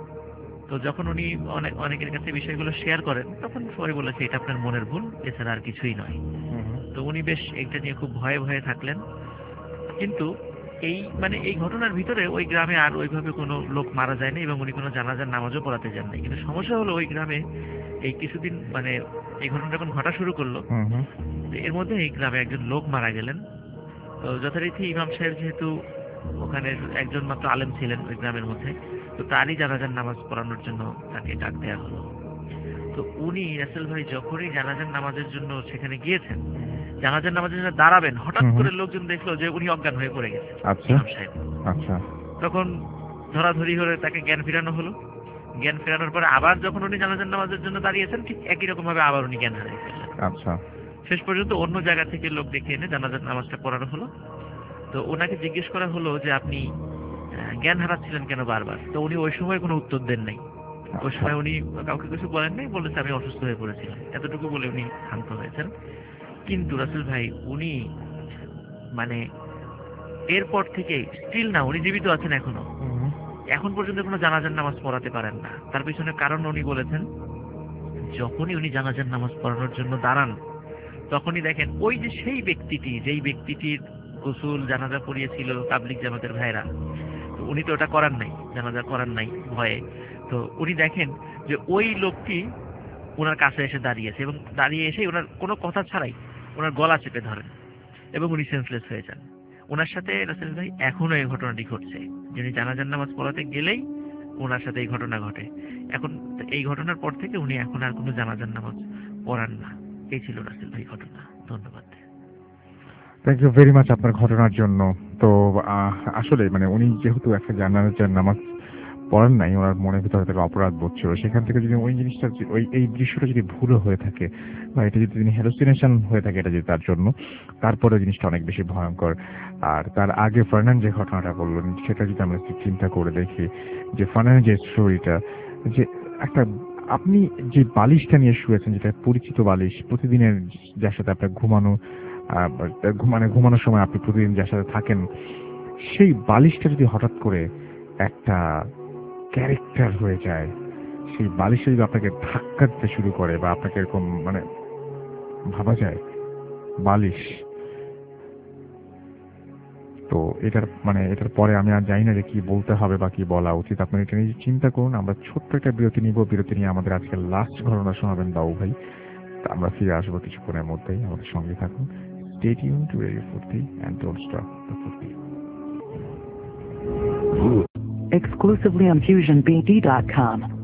তো যখন উনি অনেক অনেকের কাছে বিষয়গুলো শেয়ার করেন তখন সবাই বলেছে এটা আপনার মনের ভুল, এছাড়া আর কিছুই নয়। তো উনি বেশ এটা নিয়ে খুব ভয়ে ভয়ে থাকলেন। কিন্তু এই মানে এই ঘটনার ভিতরে ওই গ্রামে আর ওইভাবে কোনো লোক মারা যায়নি এবং উনি কোনো জানাজার নামাজও পড়াতে যান নাই। কিন্তু সমস্যা হলো ওই গ্রামে এই কিছুদিন মানে এই ঘটনাটা যখন ঘটা শুরু করলো, এর মধ্যে এই গ্রামে একজন লোক মারা গেলেন। তো যথারীতি ইমাম সাহেব যেহেতু ওখানে একজন মাত্র আলেম ছিলেন ওই গ্রামের মধ্যে, তো তারই জানাজার নামাজ পড়ানোর জন্য তাকে ডাক দেওয়া হলো। তো উনি রাসেল ভাই যখনই জানাজার নামাজের জন্য সেখানে গিয়েছেন, জানাজার নামাজের জন্য দাঁড়াবেন, হঠাৎ করে লোকজন দেখলো যে উনি অজ্ঞান হয়ে পড়ে গেছেন। ইমাম সাহেব আচ্ছা, তখন ধরাধরি হলে তাকে জ্ঞান ফেরানো হলো। জ্ঞান ফেরানোর পরে আবার যখন উনি জানাজার নামাজের জন্য দাঁড়িয়েছেন, ঠিক একই রকম ভাবে আবার উনি জ্ঞান হারিয়ে ফেললেন। আচ্ছা, শেষ পর্যন্ত অন্য জায়গা থেকে লোক ডেকে এনে জানাজার নামাজটা পড়ানো হলো। তো ওনাকে জিজ্ঞেস করা হলো যে আপনি জ্ঞান হারাচ্ছিলেন কেন বারবার? তো উনি ওই সময় কোনো উত্তর দেন নাই। ওই সময় উনি কাউকে কিছু বলেন নাই, বলেছে আমি অসুস্থ হয়ে পড়েছিলাম, এতটুকু বলে উনি শান্ত হয়েছেন। কিন্তু রাসেল ভাই উনি মানে এরপর থেকে স্টিল না, উনি জীবিত আছেন এখনো, এখন পর্যন্ত কোনো জানাজার নামাজ পড়াতে পারেন না। তার পিছনে কারণ উনি বলেছেন, যখনই উনি জানাজার নামাজ পড়ানোর জন্য দাঁড়ান তখনই দেখেন ওই যে সেই ব্যক্তিটি, যেই ব্যক্তিটির গোসল জানাজা পড়িয়েছিল তাবলিগ জামাতের ভাইরা, তো উনি তো ওটা করার নাই, জানাজা করার নাই ভয়ে। তো উনি দেখেন যে ওই লোকটি ওনার কাছে এসে দাঁড়িয়েছে এবং দাঁড়িয়ে এসে ওনার কোনো কথা ছাড়াই ওনার গলা চেপে ধরেন এবং উনি সেন্সলেস হয়ে যান। ওনার সাথে রাসেল ভাই এখনো এই ঘটনাটি ঘটছে, যিনি জানাজার নামাজ পড়াতে গেলেই ওনার সাথে এই ঘটনা ঘটে। এখন এই ঘটনার পর থেকে উনি এখন আর কোনো জানাজার নামাজ পড়ান না। এই ছিল রাসেল ভাই ঘটনা। ধন্যবাদ। থ্যাংক ইউ ভেরি মাচ আপনার ঘটনার জন্য। তো আসলে মানে উনি যেহেতু একটা জানাজার নামাজ পড়ান নাই, ওনার মনের ভিতরে থেকে অপরাধ বোধ ছিল, সেখান থেকে যদি ওই জিনিসটা ওই এই দৃশ্যটা যদি ভুলও হয়ে থাকে বা এটা যদি তিনি হ্যালুসিনেশন হয়ে থাকে এটা যদি তার জন্য, তারপরে জিনিসটা অনেক বেশি ভয়ঙ্কর। আর তার আগে ফারনান যে ঘটনাটা বললেন সেটা যদি আমরা চিন্তা করে দেখি, যে ফারনানের যে স্টোরিটা, যে একটা আপনি যে বালিশটা নিয়ে শুয়েছেন, যেটা পরিচিত বালিশ, প্রতিদিনের যার সাথে আপনার ঘুমানো মানে ঘুমানোর সময় আপনি প্রতিদিন যার সাথে থাকেন, সেই বালিশটা যদি হঠাৎ করে একটা ক্যারেক্টার হয়ে যায়, সেই বালিশে যদি আপনাকে ধাক্কা দিতে শুরু করে বা আপনাকে এরকম মানে ভাবা যায় বালিশ, তো এটার মানে এটার পরে আমি আর জানি না যে কি বলতে হবে বা কি বলা উচিত। আপনি এটা নিয়ে চিন্তা করুন। আমরা ছোট্ট একটা বিরতি নিব, বিরতি নিয়ে আমাদের আজকে লাস্ট ঘটনা শোনাবেন বাবু ভাই। আমরা ফিরে আসবো কিছুক্ষণের মধ্যেই, আমাদের সঙ্গে থাকুন। Stay tuned to Radio forty and don't stop the forty. Exclusively on fusion b d dot com.